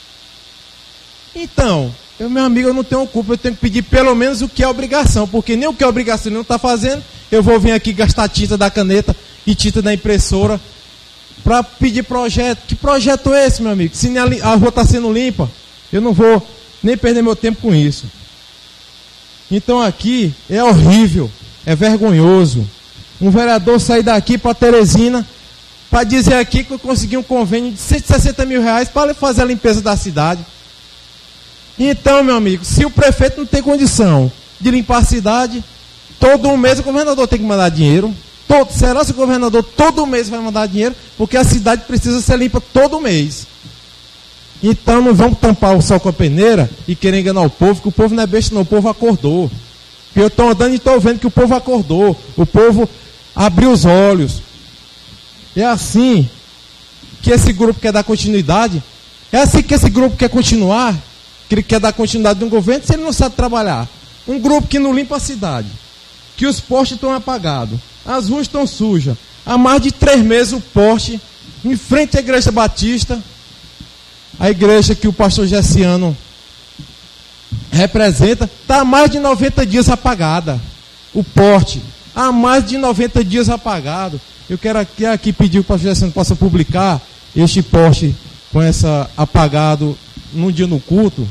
Então, eu, meu amigo, eu não tenho culpa, eu tenho que pedir pelo menos o que é obrigação, porque nem o que é obrigação ele não está fazendo, eu vou vir aqui gastar tinta da caneta e tinta da impressora para pedir projeto. Que projeto é esse, meu amigo? Se a rua está sendo limpa, eu não vou nem perder meu tempo com isso. Então aqui é horrível, é vergonhoso. Um vereador sair daqui para Teresina para dizer aqui que eu consegui um convênio de cento e sessenta mil reais para fazer a limpeza da cidade. Então, meu amigo, se o prefeito não tem condição de limpar a cidade, todo mês o governador tem que mandar dinheiro. Todo, será que o governador todo mês vai mandar dinheiro? Porque a cidade precisa ser limpa todo mês. Então não vamos tampar o sol com a peneira e querer enganar o povo, que o povo não é besta não, o povo acordou. Eu estou andando e estou vendo que o povo acordou, o povo abriu os olhos. É assim que esse grupo quer dar continuidade, é assim que esse grupo quer continuar, que ele quer dar continuidade de um governo, se ele não sabe trabalhar. Um grupo que não limpa a cidade, que os postes estão apagados, as ruas estão sujas. Há mais de três meses o poste, em frente à Igreja Batista, a igreja que o pastor Gessiano representa, está há mais de noventa dias apagada. O poste, há mais de noventa dias apagado. Eu quero aqui, aqui pedir que o pastor Gessiano possa publicar este poste com essa apagado num dia no culto.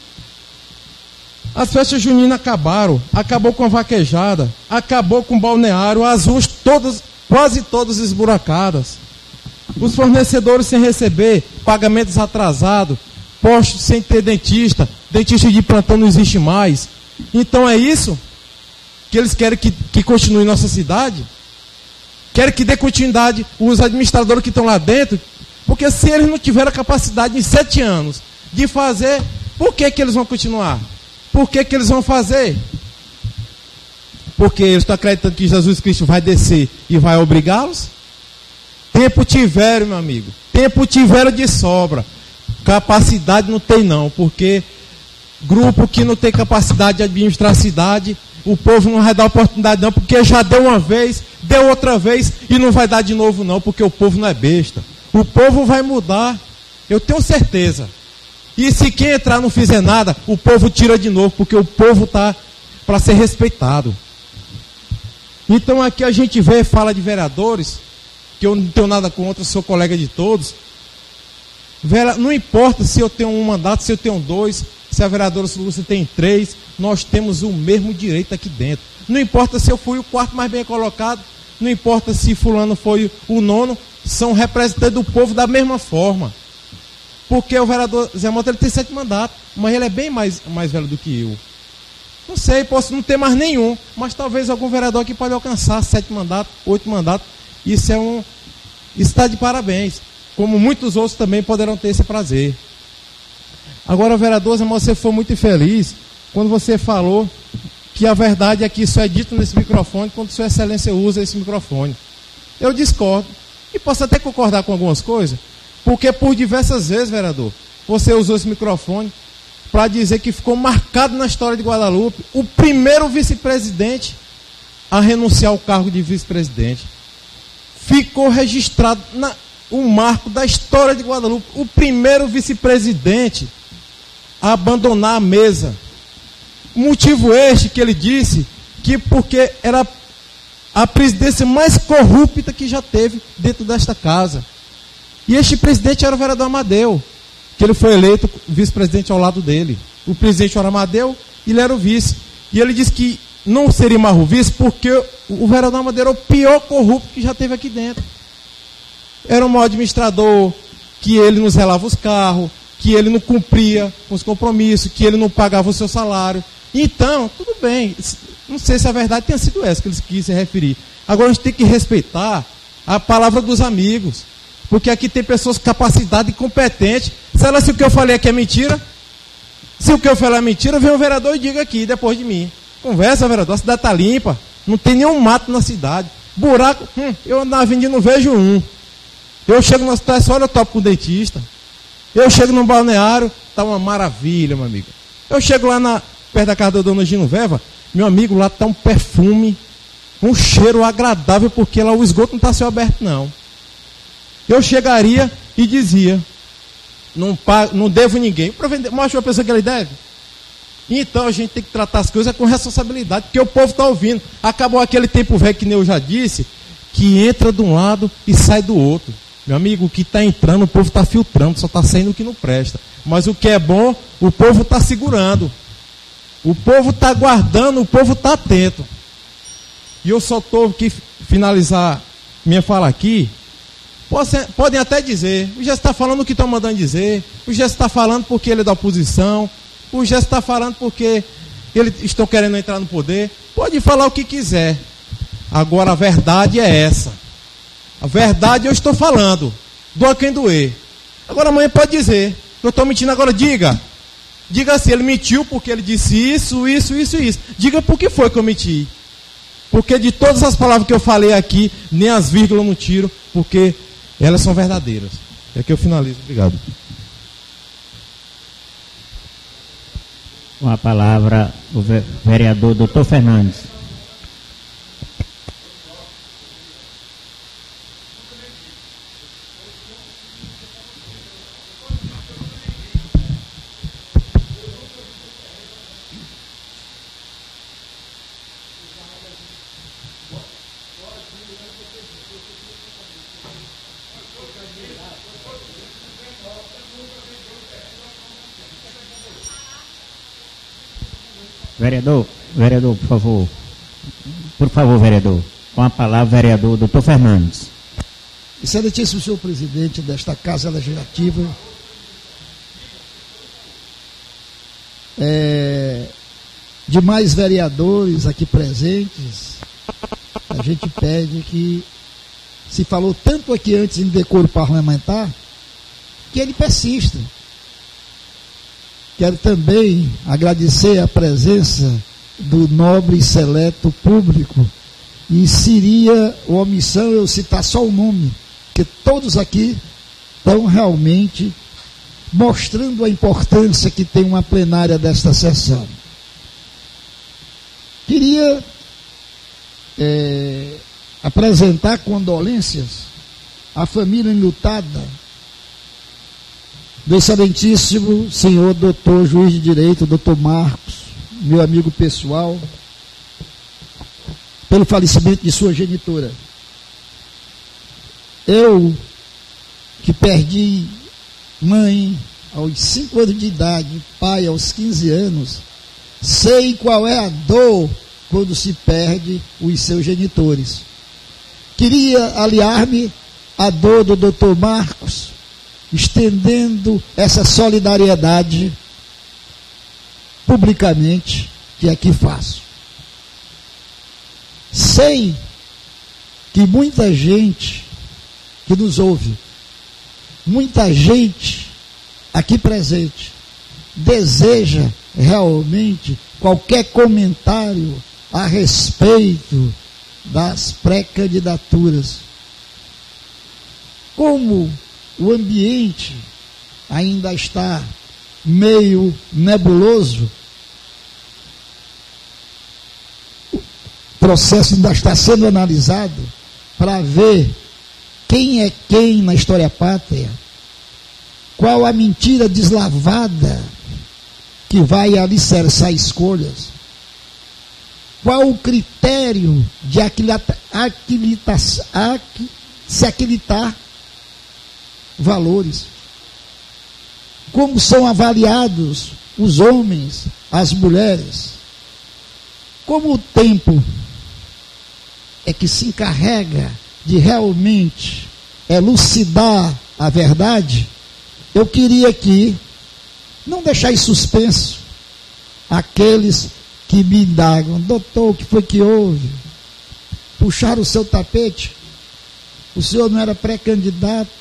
As festas juninas acabaram, acabou com a vaquejada, acabou com o balneário, as ruas todas, quase todas esburacadas. Os fornecedores sem receber, pagamentos atrasados, postos sem ter dentista, dentista de plantão não existe mais. Então é isso que eles querem que, que continue nossa cidade? Querem que dê continuidade os administradores que estão lá dentro? Porque se eles não tiveram a capacidade em sete anos de fazer, por que que eles vão continuar? Por que que eles vão fazer? Porque eles estão acreditando que Jesus Cristo vai descer e vai obrigá-los? Tempo tiveram, meu amigo. Tempo tiveram de sobra. Capacidade não tem não, porque grupo que não tem capacidade de administrar a cidade, o povo não vai dar oportunidade não, porque já deu uma vez, deu outra vez e não vai dar de novo não, porque o povo não é besta. O povo vai mudar, eu tenho certeza. E se quem entrar não fizer nada, o povo tira de novo, porque o povo está para ser respeitado. Então aqui a gente vê, fala de vereadores, que eu não tenho nada contra, sou colega de todos. Não importa se eu tenho um mandato, se eu tenho dois, se a vereadora Lúcia tem três, nós temos o mesmo direito aqui dentro. Não importa se eu fui o quarto mais bem colocado, não importa se fulano foi o nono, são representantes do povo da mesma forma. Porque o vereador Zé Mota ele tem sete mandatos, mas ele é bem mais, mais velho do que eu. Não sei, posso não ter mais nenhum, mas talvez algum vereador aqui pode alcançar sete mandatos, oito mandatos. Isso é um, está de parabéns. Como muitos outros também poderão ter esse prazer. Agora, vereador Zé Mota, você foi muito infeliz quando você falou que a verdade é que isso é dito nesse microfone quando Sua Excelência usa esse microfone. Eu discordo. E posso até concordar com algumas coisas, porque por diversas vezes, vereador, você usou esse microfone para dizer que ficou marcado na história de Guadalupe o primeiro vice-presidente a renunciar ao cargo de vice-presidente. Ficou registrado na, um marco da história de Guadalupe, o primeiro vice-presidente a abandonar a mesa. Motivo este que ele disse que porque era a presidência mais corrupta que já teve dentro desta casa. E este presidente era o vereador Amadeu, que ele foi eleito vice-presidente ao lado dele. O presidente era Amadeu e ele era o vice. E ele disse que não seria mais o vice porque o vereador Amadeu era o pior corrupto que já teve aqui dentro. Era um mau administrador, que ele não zelava os carros, que ele não cumpria os compromissos, que ele não pagava o seu salário. Então, tudo bem, não sei se a verdade tenha sido essa que eles quis se referir. Agora a gente tem que respeitar a palavra dos amigos. Porque aqui tem pessoas com capacidade e competente. Se ela, se o que eu falei aqui é mentira, se o que eu falei é mentira, vem o vereador e diga aqui, depois de mim. Conversa, vereador, a cidade está limpa. Não tem nenhum mato na cidade. Buraco, hum, eu na avenida não vejo um. Eu chego no hospital, só eu topo com o dentista. Eu chego no balneário, tá uma maravilha, meu amigo. Eu chego lá na, perto da casa da dona Genoveva, meu amigo, lá tá um perfume, um cheiro agradável, porque lá o esgoto não está céu aberto, não. Eu chegaria e dizia, não, pago, não devo ninguém. Mostra uma pessoa que ele deve. Então a gente tem que tratar as coisas com responsabilidade, porque o povo está ouvindo. Acabou aquele tempo velho, que nem eu já disse, que entra de um lado e sai do outro. Meu amigo, o que está entrando, o povo está filtrando, só está saindo o que não presta. Mas o que é bom, o povo está segurando. O povo está guardando, o povo está atento. E eu só estou aqui finalizar minha fala aqui. Podem até dizer, o Gesto está falando o que estão mandando dizer, o Gesto está falando porque ele é da oposição, o Gesto está falando porque eles estão querendo entrar no poder. Pode falar o que quiser. Agora a verdade é essa. A verdade eu estou falando. Doa quem doer. Agora amanhã pode dizer, eu estou mentindo, agora diga. Diga se ele mentiu porque ele disse isso, isso, isso e isso. Diga por que foi que eu menti. Porque de todas as palavras que eu falei aqui, nem as vírgulas eu não tiro, porque elas são verdadeiras. É que eu finalizo. Obrigado. Com a palavra, o vereador doutor Fernandes. Vereador, vereador, por favor. Por favor, vereador. Com a palavra, vereador doutor Fernandes. Excelentíssimo senhor presidente desta Casa Legislativa, é, demais vereadores aqui presentes, a gente pede que, se falou tanto aqui antes em decoro parlamentar, que ele persista. Quero também agradecer a presença do nobre e seleto público, e seria omissão eu citar só o nome, porque todos aqui estão realmente mostrando a importância que tem uma plenária desta sessão. Queria é, apresentar condolências à família enlutada do excelentíssimo senhor doutor juiz de direito, doutor Marcos, meu amigo pessoal, pelo falecimento de sua genitora. Eu, que perdi mãe aos cinco anos de idade, pai aos quinze anos, sei qual é a dor quando se perde os seus genitores. Queria aliar-me à dor do doutor Marcos, estendendo essa solidariedade publicamente, que aqui faço. Sei que muita gente que nos ouve, muita gente aqui presente, deseja realmente qualquer comentário a respeito das pré-candidaturas. Como o ambiente ainda está meio nebuloso, o processo ainda está sendo analisado para ver quem é quem na história pátria, qual a mentira deslavada que vai alicerçar escolhas, qual o critério de aquilita, aquilita, aqui, se aquilitar valores, como são avaliados os homens, as mulheres, como o tempo é que se encarrega de realmente elucidar a verdade. Eu queria aqui não deixar em suspenso aqueles que me indagam, doutor, o que foi que houve? puxaram o seu tapete. O senhor não era pré-candidato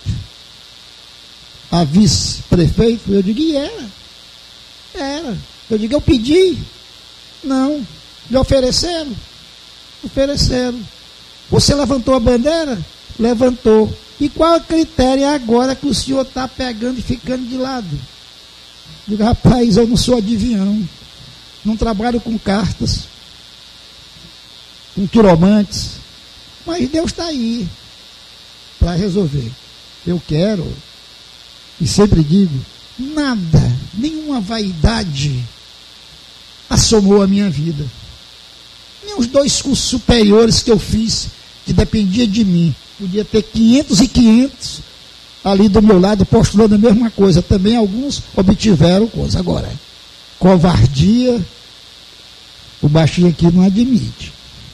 a vice-prefeito? Eu digo, e era. Era. Eu digo, eu pedi. Não. Me ofereceram. Ofereceram. Você levantou a bandeira? Levantou. E qual é o critério agora que o senhor está pegando e ficando de lado? Eu digo, rapaz, eu não sou adivinhão. Não trabalho com cartas, com quiromantes. Mas Deus está aí para resolver. Eu quero, e sempre digo, nada, nenhuma vaidade assomou a minha vida. Nem os dois cursos superiores que eu fiz, que dependia de mim. Podia ter quinhentos e quinhentos ali do meu lado postulando a mesma coisa. Também alguns obtiveram coisa. Agora, covardia, o baixinho aqui não admite.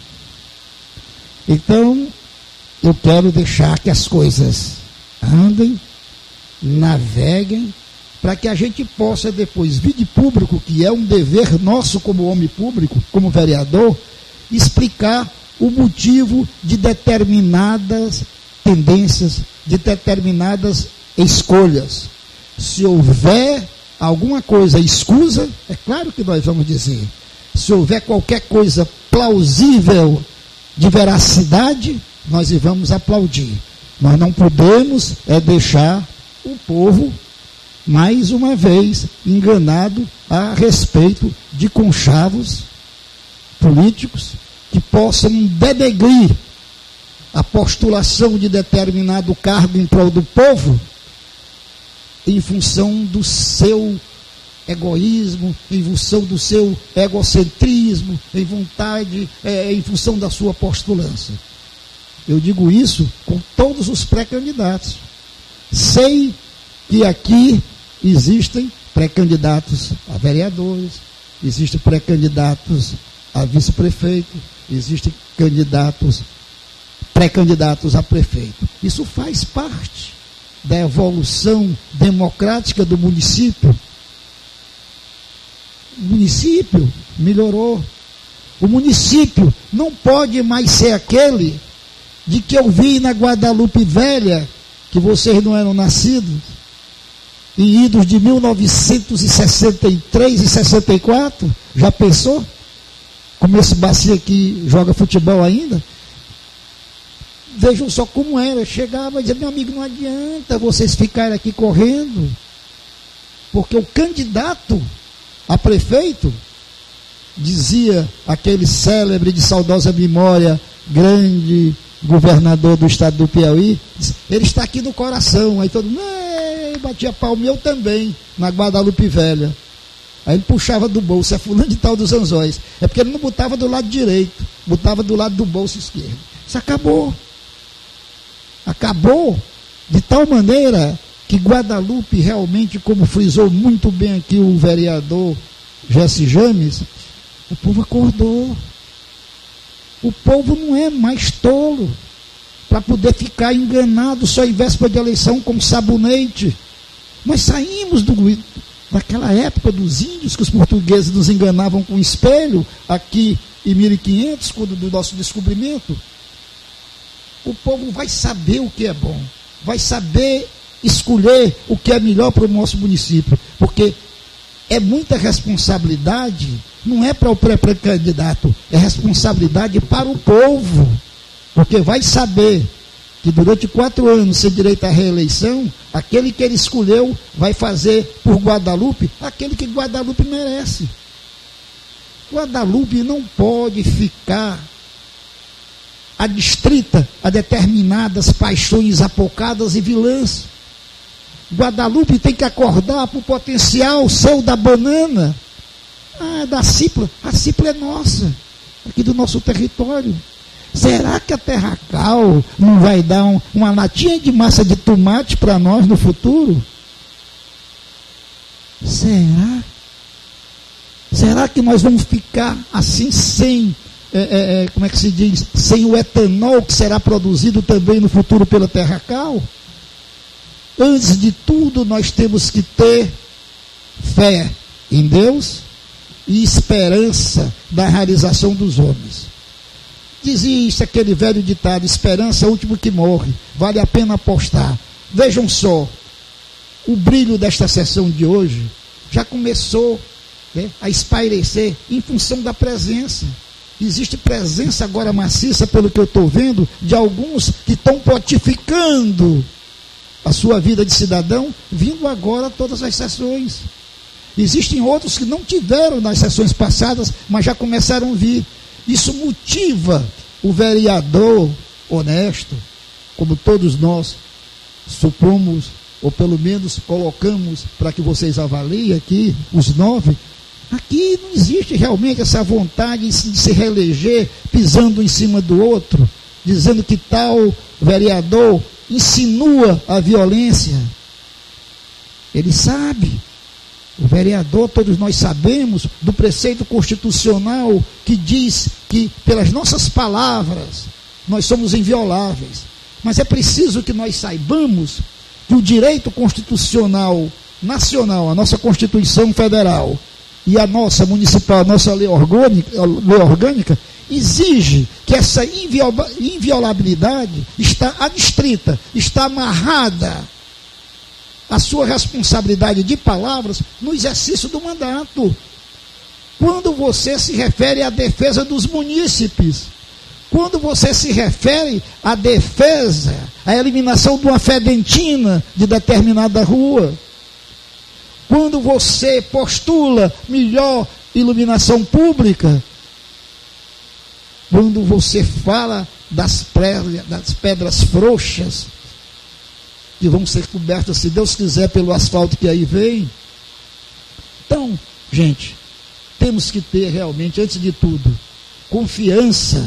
Então, eu quero deixar que as coisas andem, naveguem, para que a gente possa depois vir de público, que é um dever nosso como homem público, como vereador, explicar o motivo de determinadas tendências, de determinadas escolhas. Se houver alguma coisa escusa, é claro que nós vamos dizer. Se houver qualquer coisa plausível de veracidade, nós vamos aplaudir. Nós não podemos é deixar o povo, mais uma vez, enganado a respeito de conchavos políticos que possam denegrir a postulação de determinado cargo em prol do povo em função do seu egoísmo, em função do seu egocentrismo, em vontade, é, em função da sua postulância. Eu digo isso com todos os pré-candidatos. Sei que aqui existem pré-candidatos a vereadores, existem pré-candidatos a vice-prefeito, existem candidatos, pré-candidatos a prefeito. Isso faz parte da evolução democrática do município. O município melhorou. O município não pode mais ser aquele de que eu vi na Guadalupe Velha, que vocês não eram nascidos, em idos de mil novecentos e sessenta e três e sessenta e quatro. Já pensou? Como esse bacia aqui joga futebol ainda? Vejam só como era. Chegava e dizia, meu amigo, não adianta vocês ficarem aqui correndo, porque o candidato a prefeito, dizia aquele célebre de saudosa memória, grande governador do estado do Piauí, ele está aqui no coração. Aí todo mundo, batia pau, meu também, na Guadalupe Velha. Aí ele puxava do bolso, é fulano de tal dos anzóis. É porque ele não botava do lado direito, botava do lado do bolso esquerdo. Isso acabou. Acabou de tal maneira que Guadalupe realmente, como frisou muito bem aqui o vereador Jesse James, o povo acordou. O povo não é mais tolo para poder ficar enganado só em véspera de eleição com sabonete. Nós saímos do, daquela época dos índios, que os portugueses nos enganavam com espelho, aqui em mil e quinhentos, quando do nosso descobrimento. O povo vai saber o que é bom, vai saber escolher o que é melhor para o nosso município, porque é muita responsabilidade, não é para o pré-candidato, é responsabilidade para o povo, porque vai saber que durante quatro anos, sem direito à reeleição, aquele que ele escolheu vai fazer por Guadalupe aquele que Guadalupe merece. Guadalupe não pode ficar adstrita a determinadas paixões apocadas e vilãs. Guadalupe tem que acordar para o potencial seu da banana. Ah, da cipla. A cipla é nossa, aqui do nosso território. Será que a Terracal não vai dar um, uma latinha de massa de tomate para nós no futuro? Será? Será que nós vamos ficar assim sem, é, é, como é que se diz, sem o etanol que será produzido também no futuro pela Terracal? Antes de tudo, nós temos que ter fé em Deus e esperança da realização dos homens. Existe aquele velho ditado, esperança é o último que morre, vale a pena apostar. Vejam só, o brilho desta sessão de hoje já começou, né, a espairecer em função da presença. Existe presença agora maciça, pelo que eu estou vendo, de alguns que estão potificando a sua vida de cidadão, vindo agora a todas as sessões. Existem outros que não tiveram nas sessões passadas, mas já começaram a vir. Isso motiva o vereador honesto, como todos nós supomos, ou pelo menos colocamos para que vocês avaliem aqui, os nove. Aqui não existe realmente essa vontade de se reeleger pisando em cima do outro, dizendo que tal vereador insinua a violência. Ele sabe, o vereador, todos nós sabemos do preceito constitucional que diz que pelas nossas palavras nós somos invioláveis. Mas é preciso que nós saibamos que o direito constitucional nacional, a nossa Constituição Federal e a nossa municipal, a nossa lei orgânica, a lei orgânica exige que essa inviolabilidade está adstrita, está amarrada à sua responsabilidade de palavras no exercício do mandato. Quando você se refere à defesa dos munícipes, quando você se refere à defesa, à eliminação de uma fedentina de determinada rua, quando você postula melhor iluminação pública, quando você fala das, pré, das pedras frouxas, que vão ser cobertas, se Deus quiser, pelo asfalto que aí vem. Então, gente, temos que ter realmente, antes de tudo, confiança,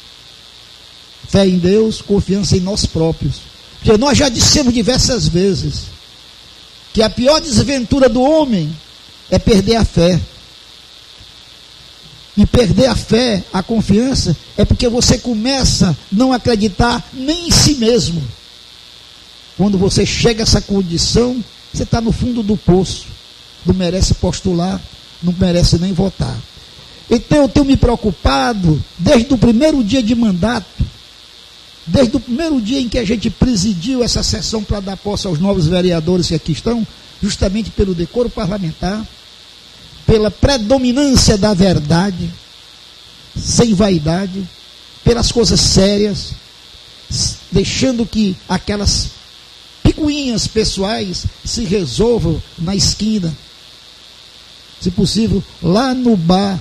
fé em Deus, confiança em nós próprios. Porque nós já dissemos diversas vezes que a pior desventura do homem é perder a fé. E perder a fé, a confiança, é porque você começa a não acreditar nem em si mesmo. Quando você chega a essa condição, você está no fundo do poço. Não merece postular, não merece nem votar. Então eu tenho me preocupado, desde o primeiro dia de mandato, desde o primeiro dia em que a gente presidiu essa sessão para dar posse aos novos vereadores que aqui estão, justamente pelo decoro parlamentar, pela predominância da verdade, sem vaidade, pelas coisas sérias, deixando que aquelas picuinhas pessoais se resolvam na esquina, se possível, lá no bar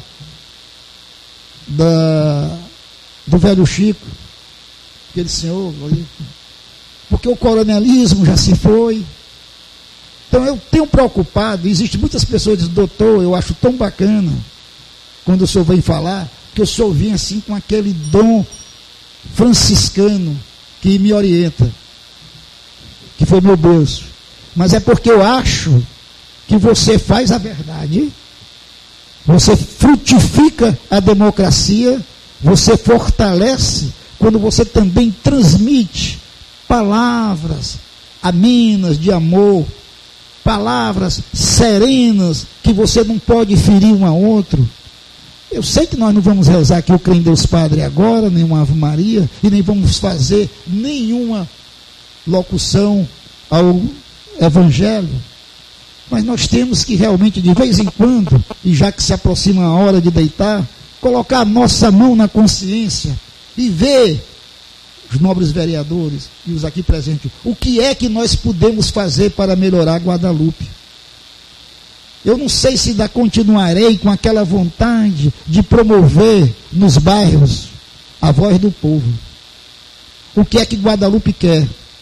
da, do velho Chico, aquele senhor, porque o coronelismo já se foi. Então eu tenho preocupado, existem muitas pessoas que dizem, doutor, eu acho tão bacana quando o senhor vem falar, que o senhor vem assim com aquele dom franciscano que me orienta, que foi meu berço. Mas é porque eu acho que você faz a verdade, você frutifica a democracia, você fortalece quando você também transmite palavras amenas de amor, palavras serenas, que você não pode ferir um ao outro. Eu sei que nós não vamos rezar aqui o Crê em Deus Padre agora, nem uma Ave Maria, e nem vamos fazer nenhuma locução ao Evangelho, mas nós temos que realmente, de vez em quando, e já que se aproxima a hora de deitar, colocar a nossa mão na consciência e ver, os nobres vereadores e os aqui presentes, o que é que nós podemos fazer para melhorar Guadalupe. Eu não sei se ainda continuarei com aquela vontade de promover nos bairros a voz do povo. O que é que Guadalupe quer?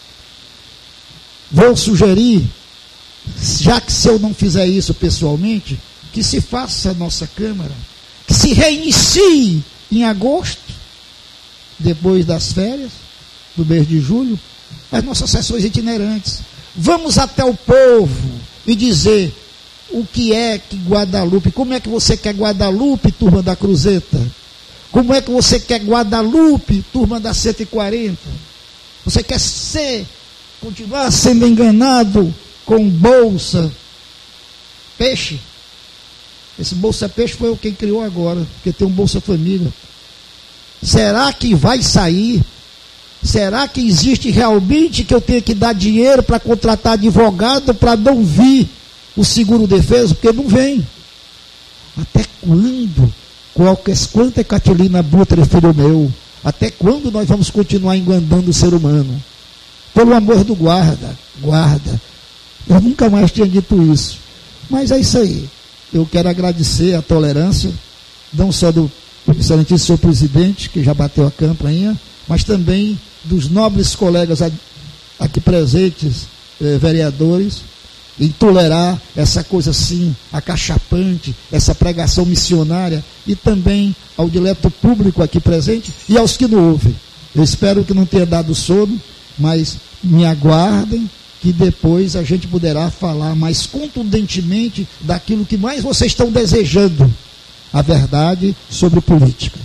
Vou sugerir, já que se eu não fizer isso pessoalmente, que se faça a nossa Câmara, que se reinicie em agosto, depois das férias, do mês de julho, as nossas sessões itinerantes. Vamos até o povo e dizer o que é que Guadalupe, como é que você quer Guadalupe, turma da Cruzeta? Como é que você quer Guadalupe, turma da cento e quarenta? Você quer ser, continuar sendo enganado com Bolsa Peixe? Esse Bolsa Peixe foi o quem criou agora, porque tem um Bolsa Família. Será que vai sair? Será que existe realmente que eu tenho que dar dinheiro para contratar advogado para não vir o seguro defeso? Porque não vem. Até quando? Qualquer, quanto é Catilina Butre, filho meu? Até quando nós vamos continuar enganando o ser humano? Pelo amor do guarda, guarda. Eu nunca mais tinha dito isso. Mas é isso aí. Eu quero agradecer a tolerância, não só do excelentíssimo senhor presidente, que já bateu a campainha, mas também dos nobres colegas aqui presentes, eh, vereadores, em tolerar essa coisa assim, acachapante, essa pregação missionária, e também ao dileto público aqui presente e aos que não ouvem. Eu espero que não tenha dado sono, mas me aguardem, que depois a gente poderá falar mais contundentemente daquilo que mais vocês estão desejando, a verdade sobre política.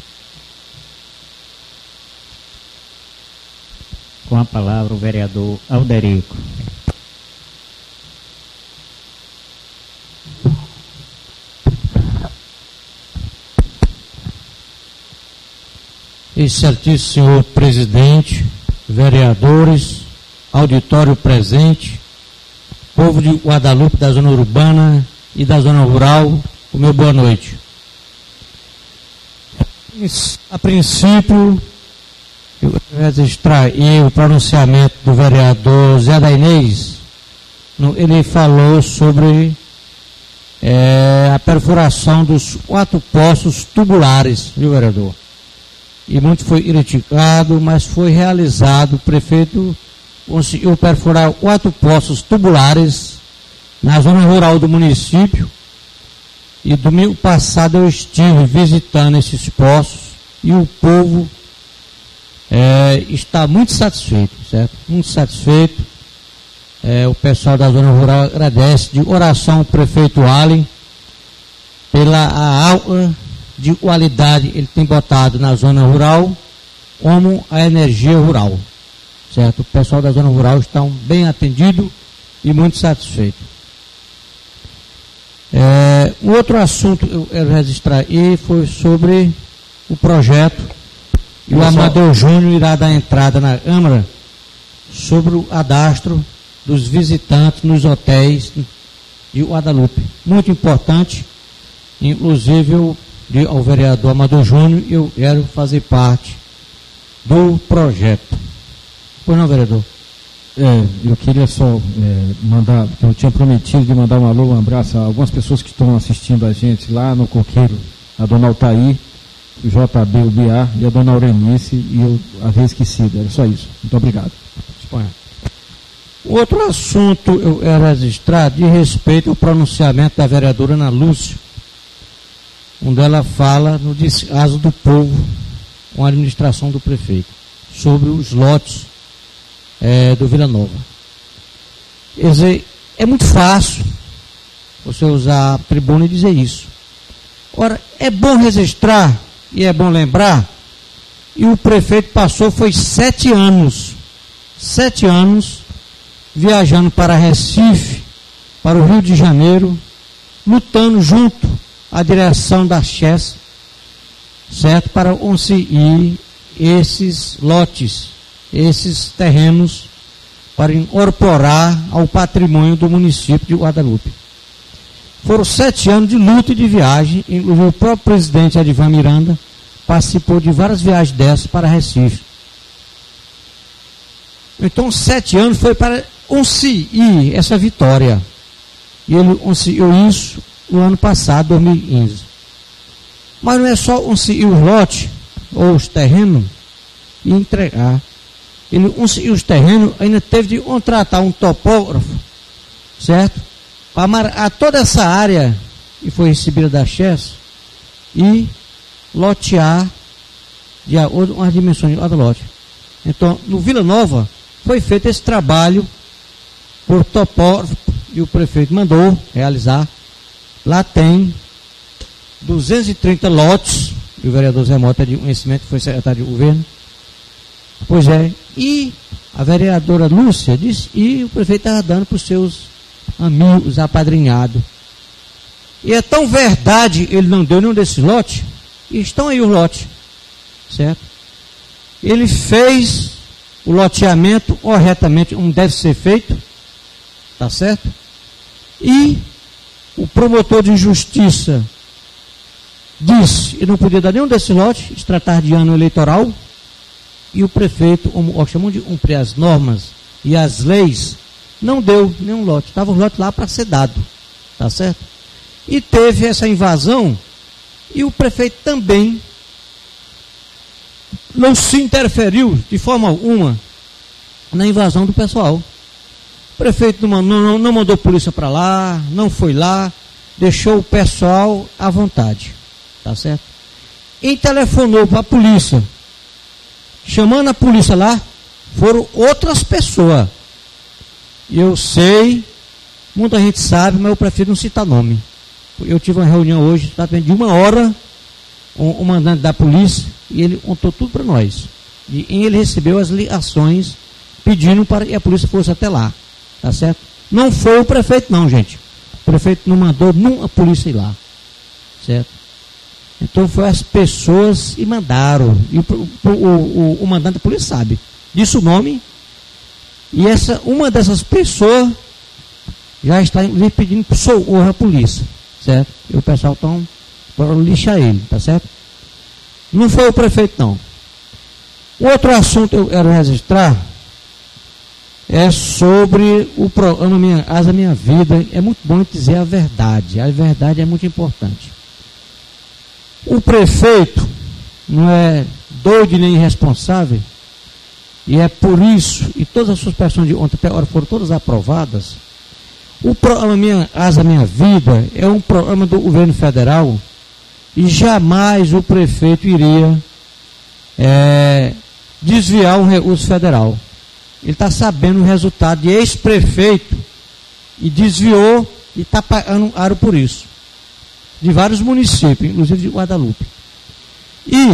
Com a palavra o vereador Alderico. Excelentíssimo senhor presidente, vereadores, auditório presente, povo de Guadalupe, da zona urbana e da zona rural, o meu boa noite. A princípio, eu registrar o pronunciamento do vereador Zé da Inês. Ele falou sobre é, a perfuração dos quatro poços tubulares, viu, vereador? E muito foi criticado, mas foi realizado. O prefeito conseguiu perfurar quatro poços tubulares na zona rural do município. E domingo passado eu estive visitando esses poços e o povo é, está muito satisfeito, certo? Muito satisfeito. É, o pessoal da zona rural agradece de oração ao prefeito Allen pela a água de qualidade ele tem botado na zona rural, como a energia rural, certo? O pessoal da zona rural está bem atendido e muito satisfeito. É, um outro assunto que eu quero registrar aí foi sobre o projeto, e o Amadeu Júnior irá dar entrada na Câmara sobre o cadastro dos visitantes nos hotéis de Guadalupe. Muito importante, inclusive eu de, ao vereador Amadeu Júnior, eu quero fazer parte do projeto. Pois não, vereador? É, eu queria só é, mandar, eu tinha prometido de mandar um alô, um abraço a algumas pessoas que estão assistindo a gente lá no Coqueiro, a dona Altair, o J B, o Biá e a dona Aurenice, e eu havia esquecido, era só isso. Muito obrigado. Outro assunto eu quero registrar de respeito ao pronunciamento da vereadora Ana Lúcia, onde ela fala no descaso do povo com a administração do prefeito, sobre os lotes é, do Vila Nova. Quer dizer, é muito fácil você usar a tribuna e dizer isso. Ora, é bom registrar e é bom lembrar, e o prefeito passou, foi sete anos, sete anos, viajando para Recife, para o Rio de Janeiro, lutando junto à direção da Chess, certo? Para conseguir esses lotes, esses terrenos, para incorporar ao patrimônio do município de Guadalupe. Foram sete anos de luta e de viagem, inclusive o próprio presidente Adivan Miranda participou de várias viagens dessas para Recife. Então, sete anos foi para conseguir essa vitória. E ele conseguiu isso no ano passado, dois mil e quinze. Mas não é só conseguir os lotes, ou os terrenos, e entregar. Ele conseguiu os terrenos, ainda teve de contratar um topógrafo, certo? Para marcar toda essa área que foi recebida da Chess e lotear de acordo com as dimensões de cada lote. Então, no Vila Nova, foi feito esse trabalho por topógrafo e o prefeito mandou realizar. Lá tem duzentos e trinta lotes, e o vereador Zé Mota de conhecimento, foi secretário de governo. Pois é, e a vereadora Lúcia disse, e o prefeito estava dando para os seus amigos apadrinhados. E é tão verdade, ele não deu nenhum desses lotes, e estão aí os lotes. certo? Ele fez o loteamento corretamente, como deve ser feito, tá certo? E o promotor de justiça disse que não podia dar nenhum desse lote, se tratar de ano eleitoral, e o prefeito, como chamam de cumprir as normas e as leis, não deu nenhum lote, estava o lote lá para ser dado, tá certo? E teve essa invasão, e o prefeito também não se interferiu de forma alguma na invasão do pessoal. O prefeito não, não, não mandou polícia para lá, não foi lá, deixou o pessoal à vontade, tá certo? E telefonou para a polícia, chamando a polícia lá, foram outras pessoas. E eu sei, muita gente sabe, mas eu prefiro não citar nome. Eu tive uma reunião hoje, tá de uma hora, o, o mandante da polícia, e ele contou tudo para nós. E, e ele recebeu as ligações pedindo para que a polícia fosse até lá, tá certo? Não foi o prefeito não, gente. O prefeito não mandou nenhuma polícia ir lá, certo? Então foi as pessoas que mandaram, e o, o, o, o mandante da polícia sabe, disse o nome, e essa, uma dessas pessoas já está lhe pedindo socorro à polícia, certo? E o pessoal está para lixar ele, tá certo? Não foi o prefeito não. Outro assunto que eu quero registrar é sobre o programa Minha Casa Minha Vida. É muito bom dizer a verdade, a verdade é muito importante. O prefeito não é doido nem irresponsável, e é por isso, e todas as suspensões de ontem até agora foram todas aprovadas. O programa Minha Casa Minha Vida é um programa do governo federal, e jamais o prefeito iria é, desviar um recurso federal. Ele está sabendo o resultado de ex-prefeito e desviou e está pagando caro por isso. De vários municípios, inclusive de Guadalupe. E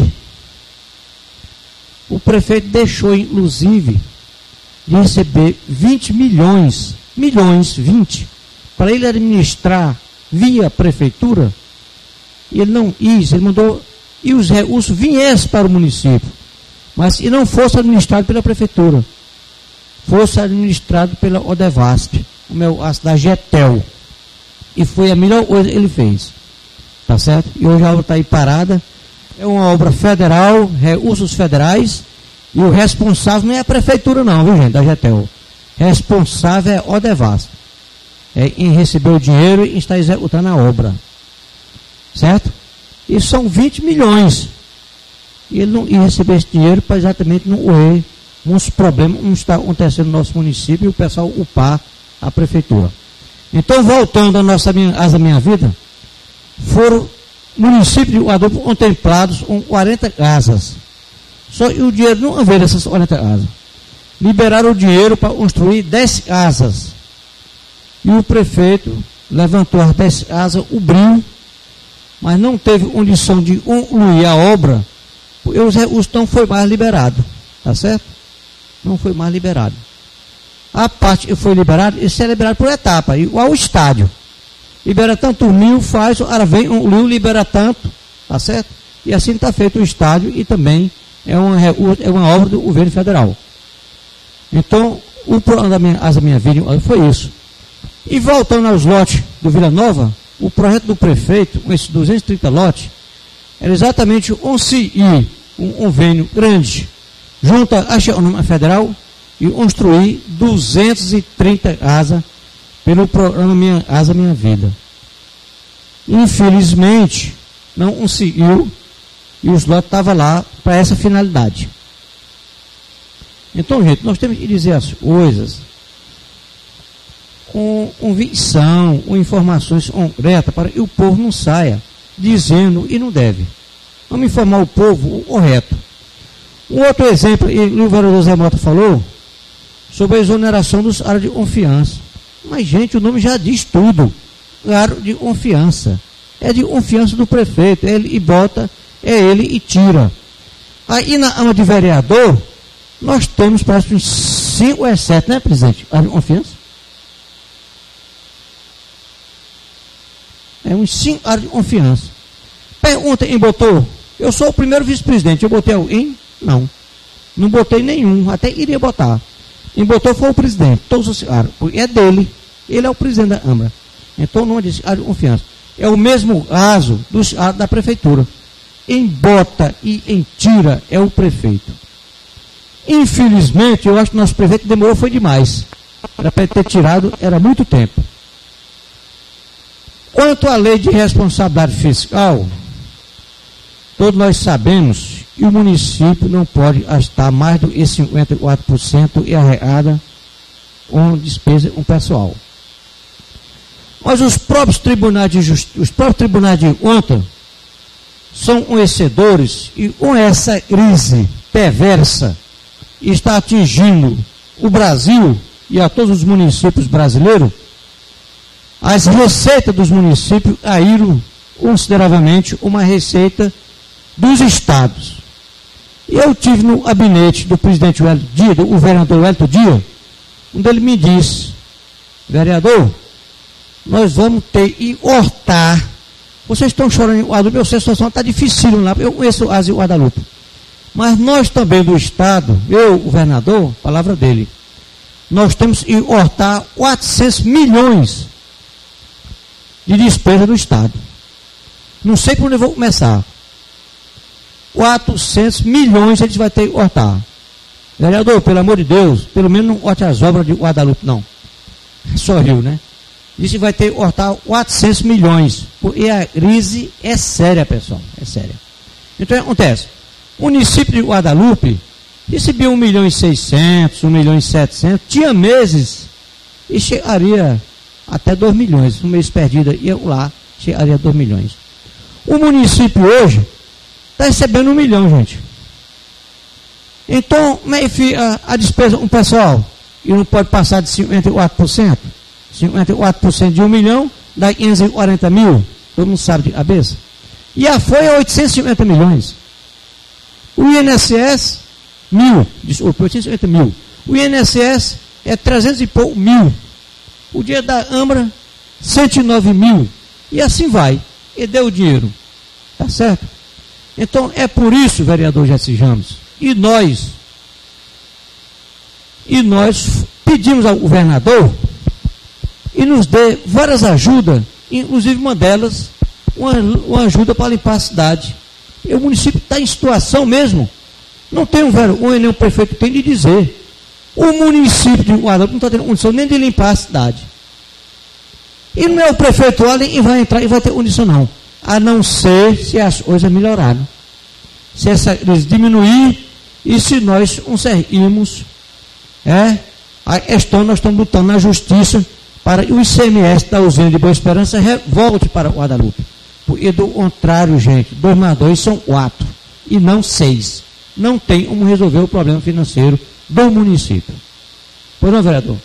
o prefeito deixou, inclusive, de receber vinte milhões, milhões, vinte, para ele administrar via prefeitura. E ele não quis, ele mandou, e os recursos viessem para o município, mas se não fosse administrado pela prefeitura, fosse administrado pela Odevasp, como é o da Getel. E foi a melhor coisa que ele fez. Tá certo? E hoje a obra está aí parada. É uma obra federal, recursos federais, e o responsável não é a prefeitura não, viu gente, da Getel. Responsável é Odevasp. É quem recebeu o dinheiro e está executando a obra. Certo? E são vinte milhões. E ele não ia receber esse dinheiro para exatamente não correr uns problemas que está acontecendo no nosso município e o pessoal upar a prefeitura. Então, voltando à nossa minha, Casa Minha Vida, foram municípios de Guadalupe contemplados com quarenta casas. Só que o dinheiro não veio dessas quarenta casas. Liberaram o dinheiro para construir dez casas. E o prefeito levantou as dez casas, o brilho, mas não teve condição de concluir a obra, porque os recursos não foi mais liberado. Tá certo? Não foi mais liberado. A parte que foi liberada, isso é liberado por etapa, igual o estádio. Libera tanto mil, faz, o cara vem, um mil libera tanto, tá certo? E assim está feito o estádio e também é uma, é uma obra do governo federal. Então, o programa da minha, Casa Minha Vida foi isso. E voltando aos lotes do Vila Nova, o projeto do prefeito, com esses duzentos e trinta lotes, era exatamente conseguir um convênio grande junto à Econômica Federal e construir duzentas e trinta casas pelo programa Minha Casa Minha Vida. Infelizmente, não conseguiu e os lotes estavam lá para essa finalidade. Então, gente, nós temos que dizer as coisas com convicção, com informações concretas, para que o povo não saia dizendo e não deve. Vamos informar o povo o correto. Um outro exemplo, e o vereador Zé Mota falou, sobre a exoneração dos áreas de confiança. Mas, gente, o nome já diz tudo. Área de confiança. É de confiança do prefeito. Ele e bota, é ele e tira. Aí na Câmara de Vereador, nós temos parece uns cinco ou sete, né, presidente? Área de confiança? É uns cinco áreas de confiança. Pergunta quem botou Eu sou o primeiro vice-presidente. Eu botei alguém? Não. Não botei nenhum. Até iria botar. Quem botou foi o presidente. Todos assinaram. É dele. Ele é o presidente da Câmara. Então não disse de confiança. É o mesmo caso do, da prefeitura. Em bota e em tira é o prefeito. Infelizmente, eu acho que nosso prefeito demorou foi demais. Era para ter tirado, era muito tempo. Quanto à lei de responsabilidade fiscal, todos nós sabemos que o município não pode gastar mais do que cinquenta e quatro por cento e arrecada com despesa com pessoal. Mas os próprios tribunais de justiça, os próprios tribunais de conta são conhecedores e com essa crise perversa está atingindo o Brasil e a todos os municípios brasileiros, as receitas dos municípios caíram consideravelmente uma receita dos estados. E eu tive no gabinete do presidente Wellington Dias, do governador Wellington Dias, onde ele me disse, vereador, nós vamos ter que cortar. Vocês estão chorando em Guadalupe, eu sei a situação está difícil lá, eu conheço o Asilo Guadalupe. Mas nós também do Estado, eu, o governador, palavra dele, nós temos que cortar quatrocentos milhões de despesa do Estado. Não sei por onde eu vou começar. quatrocentos milhões a gente vai ter que cortar. Vereador, pelo amor de Deus, pelo menos não corte as obras de Guadalupe, não. Só Rio, né? Isso vai ter que cortar quatrocentos milhões. E a crise é séria, pessoal. É séria. Então, o que acontece? O município de Guadalupe recebia um milhão e seiscentos, um milhão e setecentos. Tinha meses e chegaria até dois milhões. Um mês perdido ia lá, chegaria a dois milhões. O município hoje está recebendo um milhão, gente. Então, como é que fica a despesa com o pessoal? E não pode passar de cinquenta e quatro por cento. cinquenta e quatro por cento de um milhão dá quinhentos e quarenta mil. Todo mundo sabe de cabeça. E a folha é oitocentos e cinquenta milhões. O I N S S, mil. Desculpa, oitocentos e cinquenta mil. O I N S S é trezentos e pouco mil. O dia da Câmara, cento e nove mil. E assim vai. E deu o dinheiro. Tá certo? Então, é por isso, vereador Jesse James, e nós, e nós pedimos ao governador e nos dê várias ajudas, inclusive uma delas, uma, uma ajuda para limpar a cidade. E o município está em situação mesmo. Não tem um vergonha, nem o prefeito tem de dizer. O município de Guadalupe não está tendo condição nem de limpar a cidade. E não é o prefeito lá e vai entrar e vai ter condição não. A não ser se as coisas melhorarem. Se essa crise diminuir e se nós conseguirmos, é, a questão nós estamos lutando na justiça para que o I C M S da usina de Boa Esperança volte para Guadalupe. Porque do contrário, gente, dois mais dois são quatro e não seis. Não tem como resolver o problema financeiro do município. Pois não, vereador?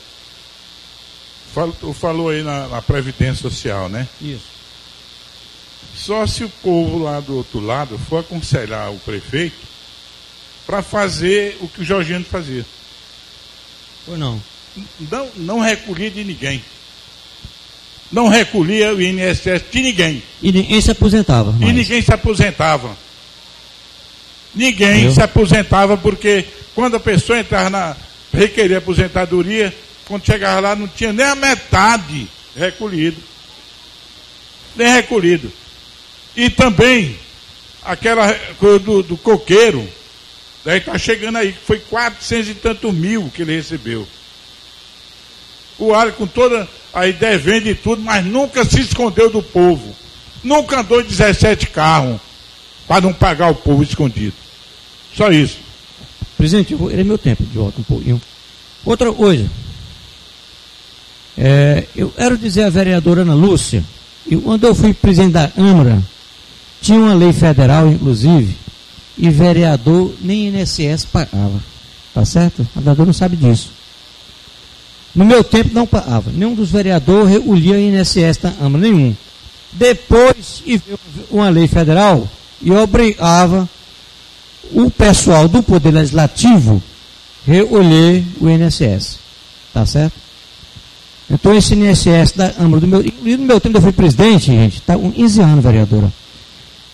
Tu falou aí na, na Previdência Social, né? Isso. Só se o povo lá do outro lado for aconselhar o prefeito para fazer o que o Jorginho fazia. Pois não. Não, não recolhia de ninguém. Não recolhia o I N S S de ninguém. E ninguém se aposentava. Mais. E ninguém se aposentava. Ninguém Eu? se aposentava porque quando a pessoa entrava na requerer aposentadoria, quando chegava lá não tinha nem a metade recolhido. Nem recolhido. E também aquela coisa do, do coqueiro, daí está chegando aí, que foi quatrocentos e tantos mil que ele recebeu. O Alho com toda aí devendo e tudo, mas nunca se escondeu do povo. Nunca andou em dezessete carros para não pagar o povo escondido. Só isso. Presidente, eu vou, ele é meu tempo de volta um pouquinho. Outra coisa. É, eu quero dizer à vereadora Ana Lúcia, que quando eu fui presidente da Câmara, tinha uma lei federal, inclusive, e vereador nem I N S S pagava. Tá certo? A vereadora não sabe disso. No meu tempo não pagava. Nenhum dos vereadores recolhia I N S S da Câmara, nenhum. Depois, e veio uma lei federal e obrigava o pessoal do Poder Legislativo recolher o I N S S. Tá certo? Então, esse I N S S da Câmara, do meu, no meu tempo eu fui presidente, gente, está com quinze anos, vereadora.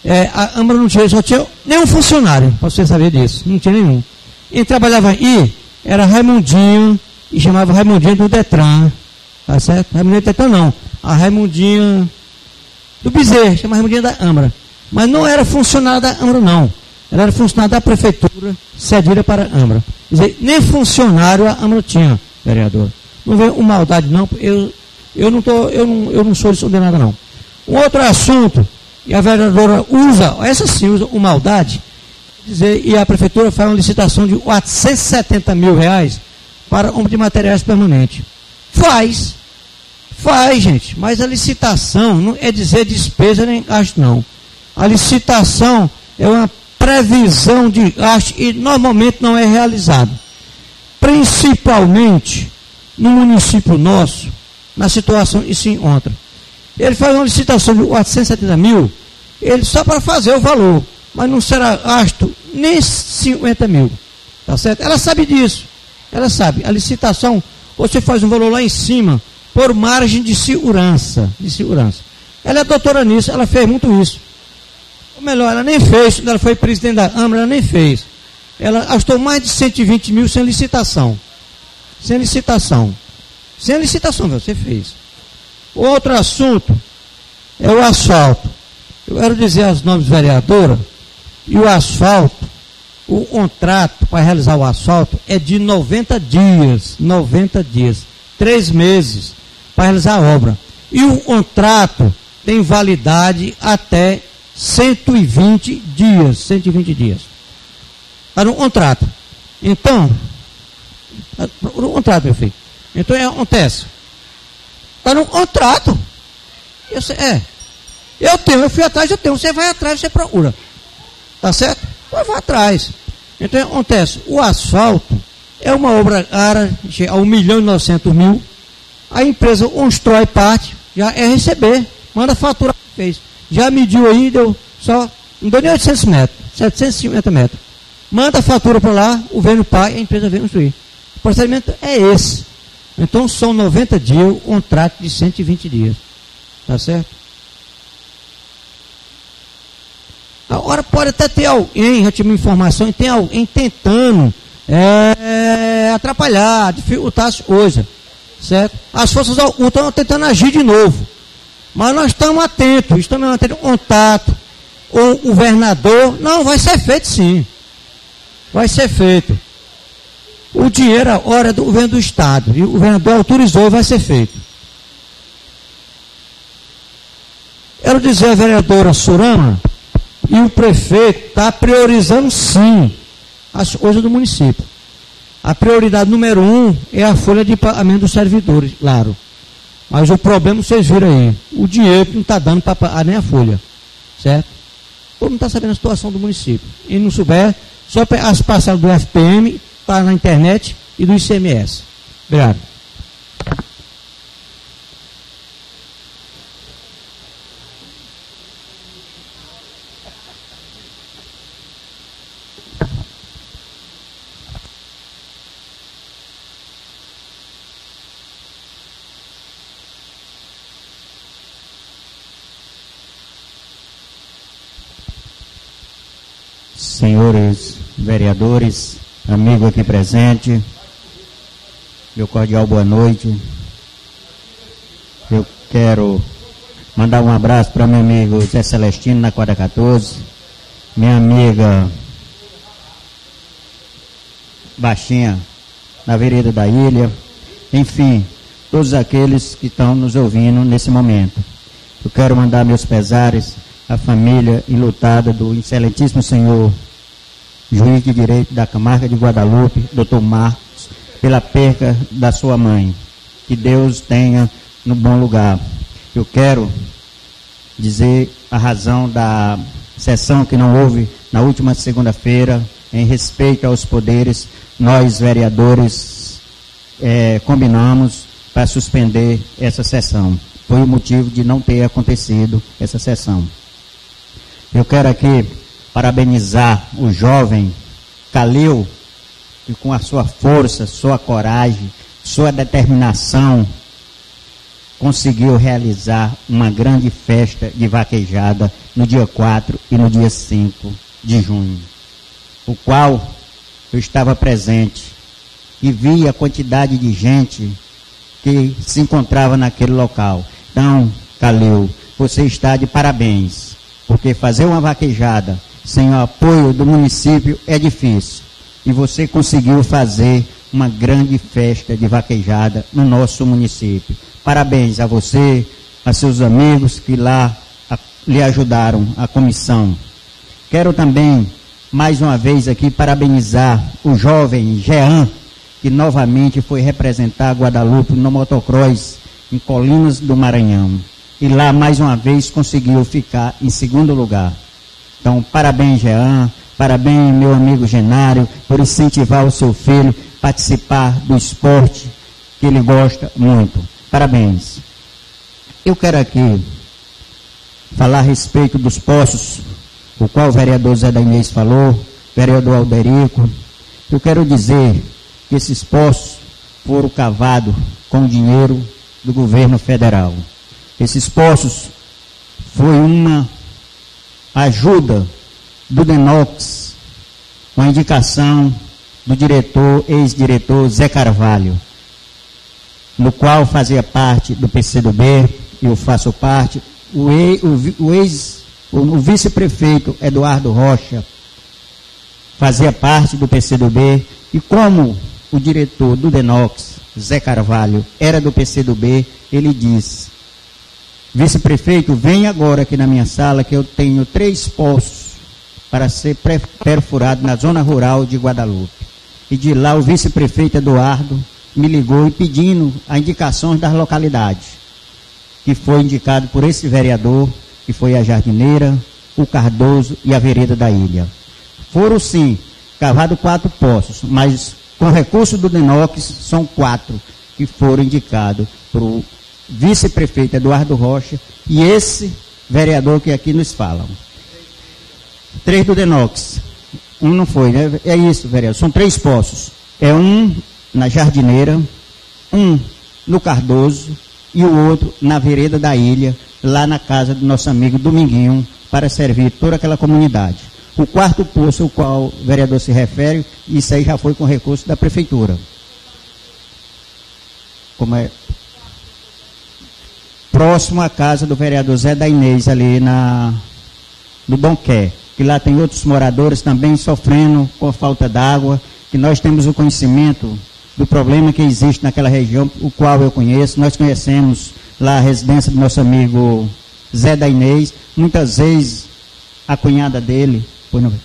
É, a Ambra não tinha, só tinha nenhum funcionário, para você saber disso, não tinha nenhum. Quem trabalhava aí era Raimundinho, e chamava Raimundinho do Detran, tá certo? Raimundinho do Detran não, a Raimundinho do Bezerra, chama Raimundinho da Ambra. Mas não era funcionário da Ambra, não. Ela era funcionário da prefeitura, cedida para a Ambra. Quer dizer, nem funcionário a Ambra tinha, vereador. Não veio uma maldade, não. Eu, eu, não, tô, eu, não, eu não sou isso de nada, não. Um outro assunto, e a vereadora usa, essa sim usa uma maldade, dizer, e a prefeitura faz uma licitação de quatrocentos e setenta mil reais para compra de materiais permanentes. Faz. Faz, gente. Mas a licitação não é dizer despesa nem gasto, não. A licitação é uma previsão de gasto e normalmente não é realizado. Principalmente no município nosso, na situação e se encontra. Ele faz uma licitação de quatrocentos e setenta mil, ele só para fazer o valor, mas não será gasto nem cinquenta mil. Tá certo? Ela sabe disso. Ela sabe. A licitação, você faz um valor lá em cima, por margem de segurança. De segurança. Ela é doutora nisso, ela fez muito isso. Ou melhor, ela nem fez, quando ela foi presidente da Câmara, ela nem fez. Ela gastou mais de cento e vinte mil sem licitação. Sem licitação. Sem licitação, você fez. Outro assunto é o asfalto. Eu quero dizer aos nobres vereadoras, e o asfalto, o contrato para realizar o asfalto é de noventa dias. noventa dias. Três meses para realizar a obra. E o contrato tem validade até cento e vinte dias. cento e vinte dias. Está no contrato. Então, no contrato, meu filho. Então, é, acontece. Está no contrato. Eu sei, é. Eu tenho, eu fui atrás, eu tenho. Você vai atrás, você procura. Tá certo? Vai, vai atrás. Então, acontece. O asfalto é uma obra cara, chega a um milhão e novecentos mil. A empresa constrói parte, já é receber. Manda fatura que fez. Já mediu aí, deu só, não deu nem oitocentos metros, setecentos e cinquenta metros. Manda a fatura para lá, o governo paga e a empresa vem construir. O procedimento é esse. Então são noventa dias, o contrato de cento e vinte dias. Tá certo? Agora pode até ter alguém, já tive uma informação, e tem alguém tentando é, atrapalhar, dificultar as coisas. Certo? As forças estão tentando agir de novo. Mas nós estamos atentos, estamos mantendo contato com o governador. Não, vai ser feito sim. Vai ser feito. O dinheiro agora é do governo do estado. E o governador autorizou e vai ser feito. Quero dizer à vereadora Surama, e o prefeito está priorizando sim as coisas do município. A prioridade número um é a folha de pagamento dos servidores, claro. Mas o problema, vocês viram aí, o dinheiro que não está dando para pagar nem a folha. Certo? Todo mundo está sabendo a situação do município. E não souber, só as passagens do F P M, está na internet e do I C M S. Obrigado. Senhores vereadores, amigo aqui presente, meu cordial boa noite. Eu quero mandar um abraço para meu amigo Zé Celestino, na quadra quatorze, minha amiga Baixinha, na vereda da ilha, enfim, todos aqueles que estão nos ouvindo nesse momento. Eu quero mandar meus pesares à família enlutada do excelentíssimo senhor juiz de direito da Comarca de Guadalupe, doutor Marcos, pela perca da sua mãe. Que Deus tenha no bom lugar. Eu quero dizer a razão da sessão que não houve na última segunda-feira, em respeito aos poderes, nós vereadores é, combinamos para suspender essa sessão. Foi o motivo de não ter acontecido essa sessão. Eu quero aqui parabenizar o jovem Calil, que com a sua força, sua coragem, sua determinação, conseguiu realizar uma grande festa de vaquejada no dia quatro e no dia cinco de junho, o qual eu estava presente e vi a quantidade de gente que se encontrava naquele local. Então, Calil, você está de parabéns, porque fazer uma vaquejada sem o apoio do município é difícil. E você conseguiu fazer uma grande festa de vaquejada no nosso município. Parabéns a você, a seus amigos que lá a, lhe ajudaram, a comissão. Quero também, mais uma vez aqui, parabenizar o jovem Jean, que novamente foi representar Guadalupe no motocross em Colinas do Maranhão. E lá, mais uma vez, conseguiu ficar em segundo lugar. Então, parabéns, Jean, parabéns, meu amigo Genário, por incentivar o seu filho a participar do esporte que ele gosta muito. Parabéns. Eu quero aqui falar a respeito dos poços, o qual o vereador Zé da Inês falou, vereador Alderico. Eu quero dizer que esses poços foram cavados com dinheiro do governo federal. Esses poços foi uma ajuda do Denox, com a indicação do diretor, ex-diretor Zé Carvalho, no qual fazia parte do P C do B, eu faço parte, o, ex, o, o, ex, o, o vice-prefeito Eduardo Rocha fazia parte do P C do B, e como o diretor do Denox, Zé Carvalho, era do P C do B, ele disse: vice-prefeito, vem agora aqui na minha sala que eu tenho três poços para ser perfurado na zona rural de Guadalupe. E de lá o vice-prefeito Eduardo me ligou e pedindo as indicações das localidades, que foi indicado por esse vereador, que foi a Jardineira, o Cardoso e a Vereda da Ilha. Foram sim cavados quatro poços, mas com recurso do Denox são quatro que foram indicados para o vice-prefeito Eduardo Rocha e esse vereador que aqui nos falam. Três do Denox. Um não foi, né? É isso, vereador. São três poços. É um na Jardineira, um no Cardoso e o outro na Vereda da Ilha, lá na casa do nosso amigo Dominguinho, para servir toda aquela comunidade. O quarto poço, ao qual o vereador se refere, isso aí já foi com recurso da prefeitura. Como é? Próximo à casa do vereador Zé da Inês, ali na, no Bonqué, que lá tem outros moradores também sofrendo com a falta d'água, que nós temos o conhecimento do problema que existe naquela região, o qual eu conheço. Nós conhecemos lá a residência do nosso amigo Zé da Inês, muitas vezes a cunhada dele, foi no,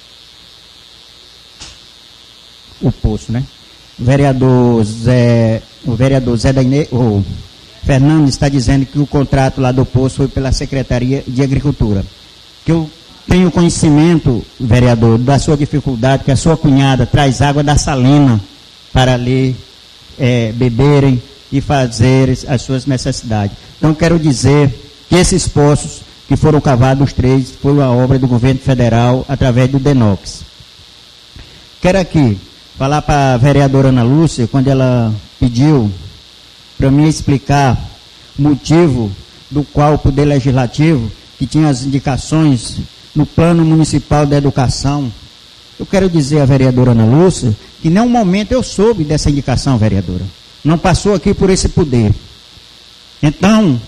o poço, né? O vereador Zé, o vereador Zé da Inês, o Fernando está dizendo que o contrato lá do poço foi pela Secretaria de Agricultura. Que eu tenho conhecimento, vereador, da sua dificuldade, que a sua cunhada traz água da salina para ali é, beberem e fazer as suas necessidades. Então, quero dizer que esses poços que foram cavados, os três, foi uma obra do governo federal através do Denox. Quero aqui falar para a vereadora Ana Lúcia, quando ela pediu para mim explicar o motivo do qual o Poder Legislativo, que tinha as indicações no Plano Municipal da Educação. Eu quero dizer à vereadora Ana Lúcia que em nenhum momento eu soube dessa indicação, vereadora. Não passou aqui por esse poder. Então,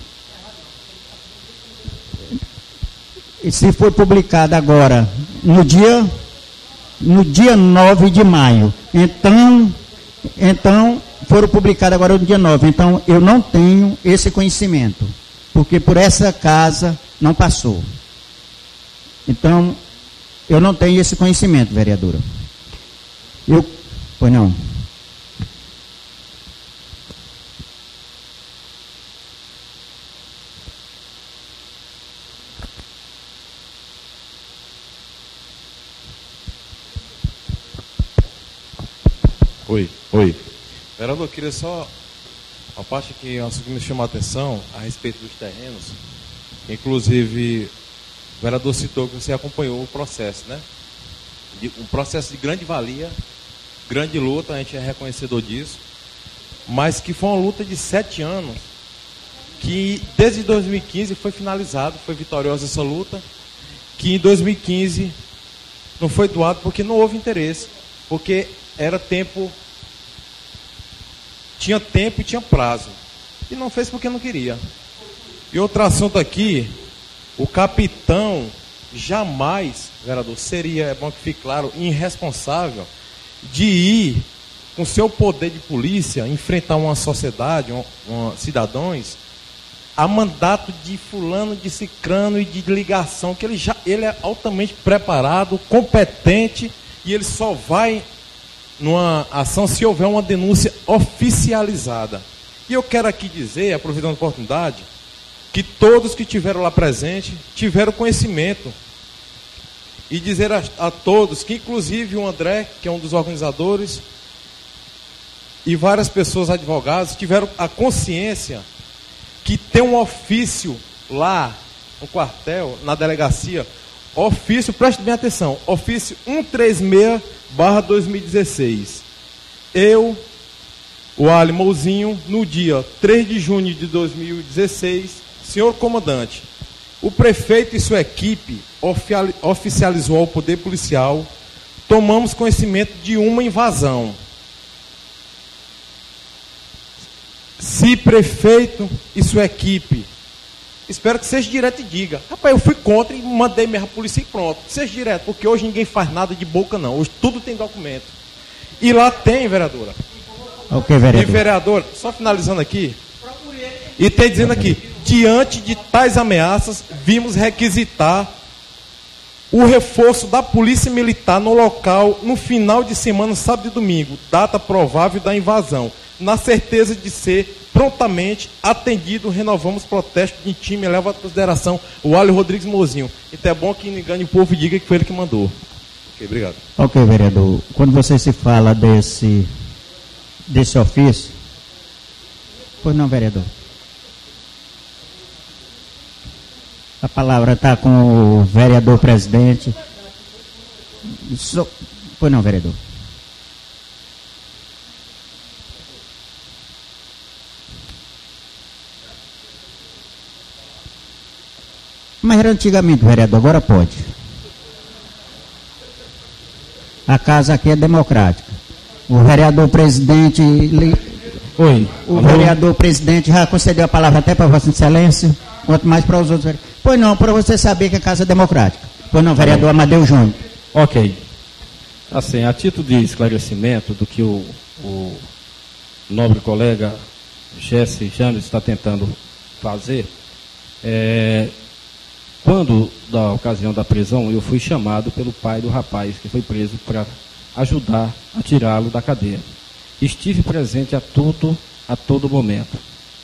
se foi publicado agora no dia, no dia nove de maio, então, então foram publicados agora no dia nove, então eu não tenho esse conhecimento, porque por essa casa não passou. Então, eu não tenho esse conhecimento, vereadora. Eu, pois não. Oi, oi. Vereador, eu queria só a parte que, que me chamou a atenção a respeito dos terrenos. Inclusive, o vereador citou que você acompanhou o processo, né? De, um processo de grande valia, grande luta, a gente é reconhecedor disso, mas que foi uma luta de sete anos que desde dois mil e quinze foi finalizado, foi vitoriosa essa luta, que em dois mil e quinze não foi doado porque não houve interesse, porque era tempo, tinha tempo e tinha prazo, e não fez porque não queria. E outro assunto aqui, o capitão jamais, vereador, seria, é bom que fique claro, irresponsável de ir com seu poder de polícia enfrentar uma sociedade, um, um, cidadãos, a mandato de fulano, de cicrano e de ligação, que ele já ele é altamente preparado, competente, e ele só vai numa ação se houver uma denúncia oficializada. E eu quero aqui dizer, aproveitando a oportunidade, que todos que tiveram lá presente tiveram conhecimento, e dizer a, a todos que inclusive o André, que é um dos organizadores, e várias pessoas advogados tiveram a consciência que tem um ofício lá no quartel, na delegacia, ofício, preste bem atenção, ofício cento e trinta e seis barra dois mil e dezesseis. Eu, o Ali Mouzinho, no dia três de junho de dois mil e dezesseis, senhor comandante, o prefeito e sua equipe oficializou ao poder policial, tomamos conhecimento de uma invasão. Se prefeito e sua equipe, espero que seja direto e diga, rapaz, eu fui contra e mandei minha polícia e pronto. Seja direto, porque hoje ninguém faz nada de boca não, hoje tudo tem documento. E lá tem, vereadora. Ok, vereador. E vereador, só finalizando aqui, e tem dizendo aqui, diante de tais ameaças, vimos requisitar o reforço da polícia militar no local no final de semana, sábado e domingo, data provável da invasão. Na certeza de ser prontamente atendido, renovamos protesto de time, leva em consideração o Alio Rodrigues Mozinho. Então é bom que não engane o povo e diga que foi ele que mandou. Ok, obrigado. Ok, vereador. Quando você se fala desse, desse ofício... Pois não, vereador. A palavra está com o vereador presidente. So... Pois não, vereador. Mas era antigamente, vereador, agora pode. A casa aqui é democrática. O vereador presidente... Oi. O Alô? vereador presidente já concedeu a palavra até para Vossa Excelência, quanto mais para os outros vereadores. Pois não, para você saber que a casa é democrática. Pois não, vereador Amadeu Júnior. Ok. Assim, a título de esclarecimento do que o, o nobre colega Jesse James está tentando fazer, é... Quando, da ocasião da prisão, eu fui chamado pelo pai do rapaz que foi preso para ajudar a tirá-lo da cadeia. Estive presente a todo, a todo momento.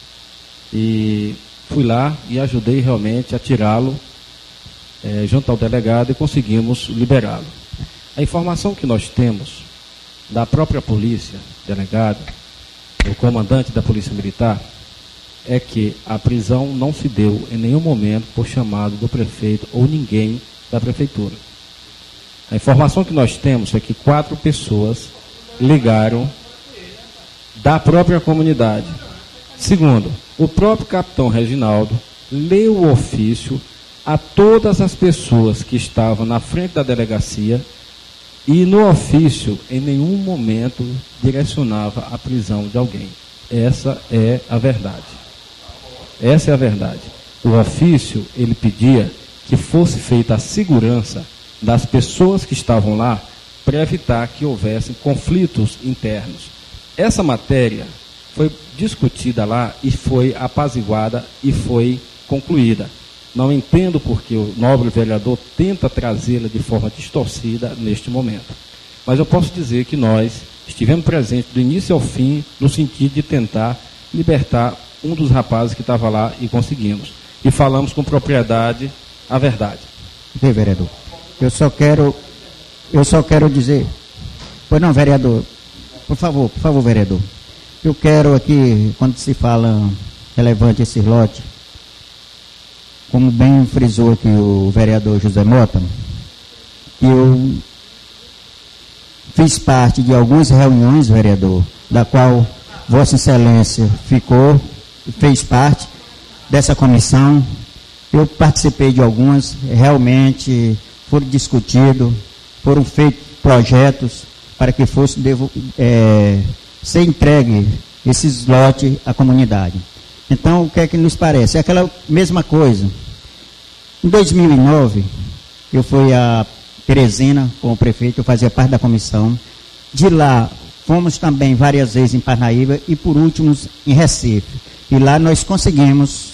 E fui lá e ajudei realmente a tirá-lo é, junto ao delegado e conseguimos liberá-lo. A informação que nós temos da própria polícia, delegado, o comandante da Polícia Militar, é que a prisão não se deu em nenhum momento por chamado do prefeito ou ninguém da prefeitura. A informação que nós temos é que quatro pessoas ligaram da própria comunidade. Segundo, o próprio capitão Reginaldo leu o ofício a todas as pessoas que estavam na frente da delegacia e no ofício em nenhum momento direcionava a prisão de alguém. Essa é a verdade. Essa é a verdade. O ofício, ele pedia que fosse feita a segurança das pessoas que estavam lá para evitar que houvessem conflitos internos. Essa matéria foi discutida lá e foi apaziguada e foi concluída. Não entendo porque o nobre vereador tenta trazê-la de forma distorcida neste momento. Mas eu posso dizer que nós estivemos presentes do início ao fim no sentido de tentar libertar um dos rapazes que estava lá e conseguimos. E falamos com propriedade a verdade. Ok, vereador. Eu só quero, eu só quero dizer... Pois não, vereador. Por favor, por favor, vereador. Eu quero aqui, quando se fala relevante esse lote, como bem frisou aqui o vereador José Mota, eu fiz parte de algumas reuniões, vereador, da qual Vossa Excelência ficou, fez parte, dessa comissão. Eu participei de algumas, realmente foram discutidos, foram feitos projetos para que fosse devo, é, ser entregue esses lotes à comunidade. Então, o que é que nos parece? É aquela mesma coisa. Em dois mil e nove, eu fui a Teresina com o prefeito, eu fazia parte da comissão. De lá, fomos também várias vezes em Parnaíba e, por último, em Recife. E lá nós conseguimos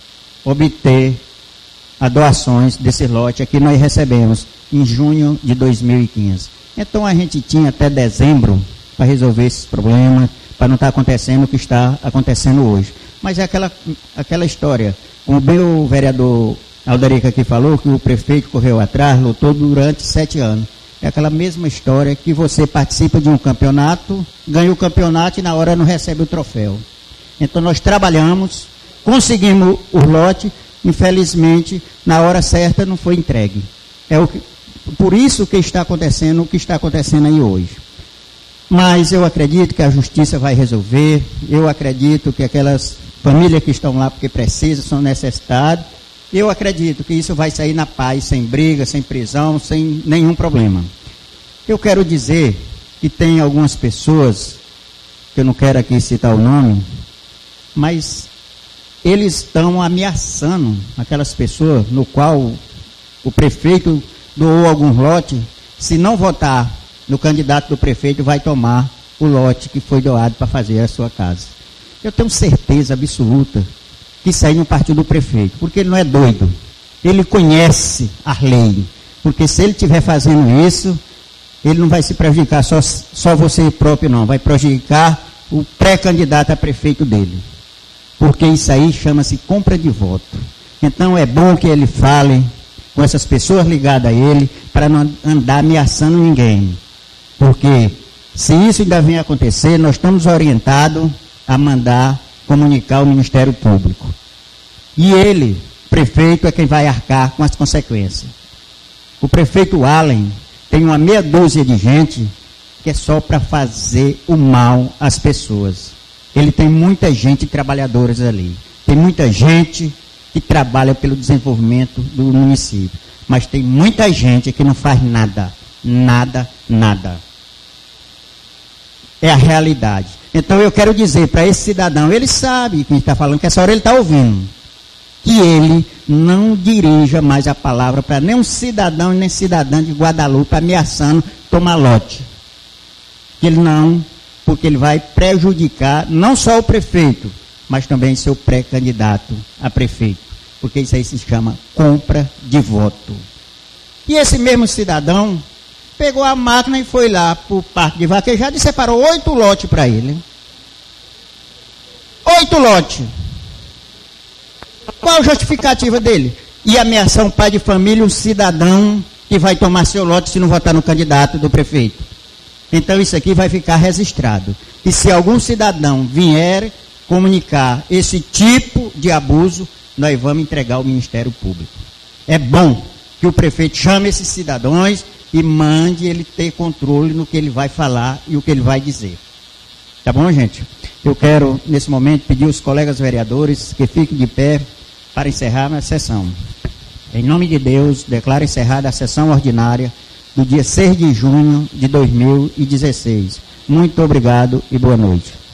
obter as doações desse lote aqui nós recebemos em junho de dois mil e quinze. Então, a gente tinha até dezembro para resolver esses problemas, para não estar acontecendo o que está acontecendo hoje. Mas é aquela, aquela história, como bem o vereador Alderico aqui falou, que o prefeito correu atrás, lutou durante sete anos. É aquela mesma história que você participa de um campeonato, ganha o campeonato e na hora não recebe o troféu. Então nós trabalhamos, conseguimos o lote, infelizmente na hora certa não foi entregue. É o que, por isso que está acontecendo o que está acontecendo aí hoje. Mas eu acredito que a justiça vai resolver, eu acredito que aquelas famílias que estão lá porque precisam, são necessitadas, eu acredito que isso vai sair na paz, sem briga, sem prisão, sem nenhum problema. Eu quero dizer que tem algumas pessoas, que eu não quero aqui citar o nome, mas eles estão ameaçando aquelas pessoas no qual o prefeito doou algum lote, se não votar no candidato do prefeito, vai tomar o lote que foi doado para fazer a sua casa. Eu tenho certeza absoluta que isso aí não partiu do prefeito, porque ele não é doido. Ele conhece a lei, porque se ele estiver fazendo isso, ele não vai se prejudicar só, só você próprio, não. Vai prejudicar o pré-candidato a prefeito dele. Porque isso aí chama-se compra de voto. Então é bom que ele fale com essas pessoas ligadas a ele, para não andar ameaçando ninguém. Porque se isso ainda vem acontecer, nós estamos orientados a mandar comunicar ao Ministério Público. E ele, prefeito, é quem vai arcar com as consequências. O prefeito Allen tem uma meia dúzia de gente que é só para fazer o mal às pessoas. Ele tem muita gente trabalhadora ali. Tem muita gente que trabalha pelo desenvolvimento do município. Mas tem muita gente que não faz nada. Nada, nada. É a realidade. Então eu quero dizer para esse cidadão, ele sabe quem está falando, que essa hora ele está ouvindo, que ele não dirija mais a palavra para nenhum cidadão nem cidadã de Guadalupe ameaçando tomar lote. Ele não, porque ele vai prejudicar não só o prefeito, mas também seu pré-candidato a prefeito. Porque isso aí se chama compra de voto. E esse mesmo cidadão pegou a máquina e foi lá para o Parque de Vaquejada e separou oito lotes para ele. Oito lotes. Qual a justificativa dele? E ameaçar um pai de família, um cidadão que vai tomar seu lote se não votar no candidato do prefeito. Então isso aqui vai ficar registrado. E se algum cidadão vier comunicar esse tipo de abuso, nós vamos entregar ao Ministério Público. É bom que o prefeito chame esses cidadãos e mande ele ter controle no que ele vai falar e o que ele vai dizer. Tá bom, gente? Eu quero, nesse momento, pedir aos colegas vereadores que fiquem de pé para encerrar a sessão. Em nome de Deus, declaro encerrada a sessão ordinária do dia seis de junho de dois mil e dezesseis. Muito obrigado e boa noite.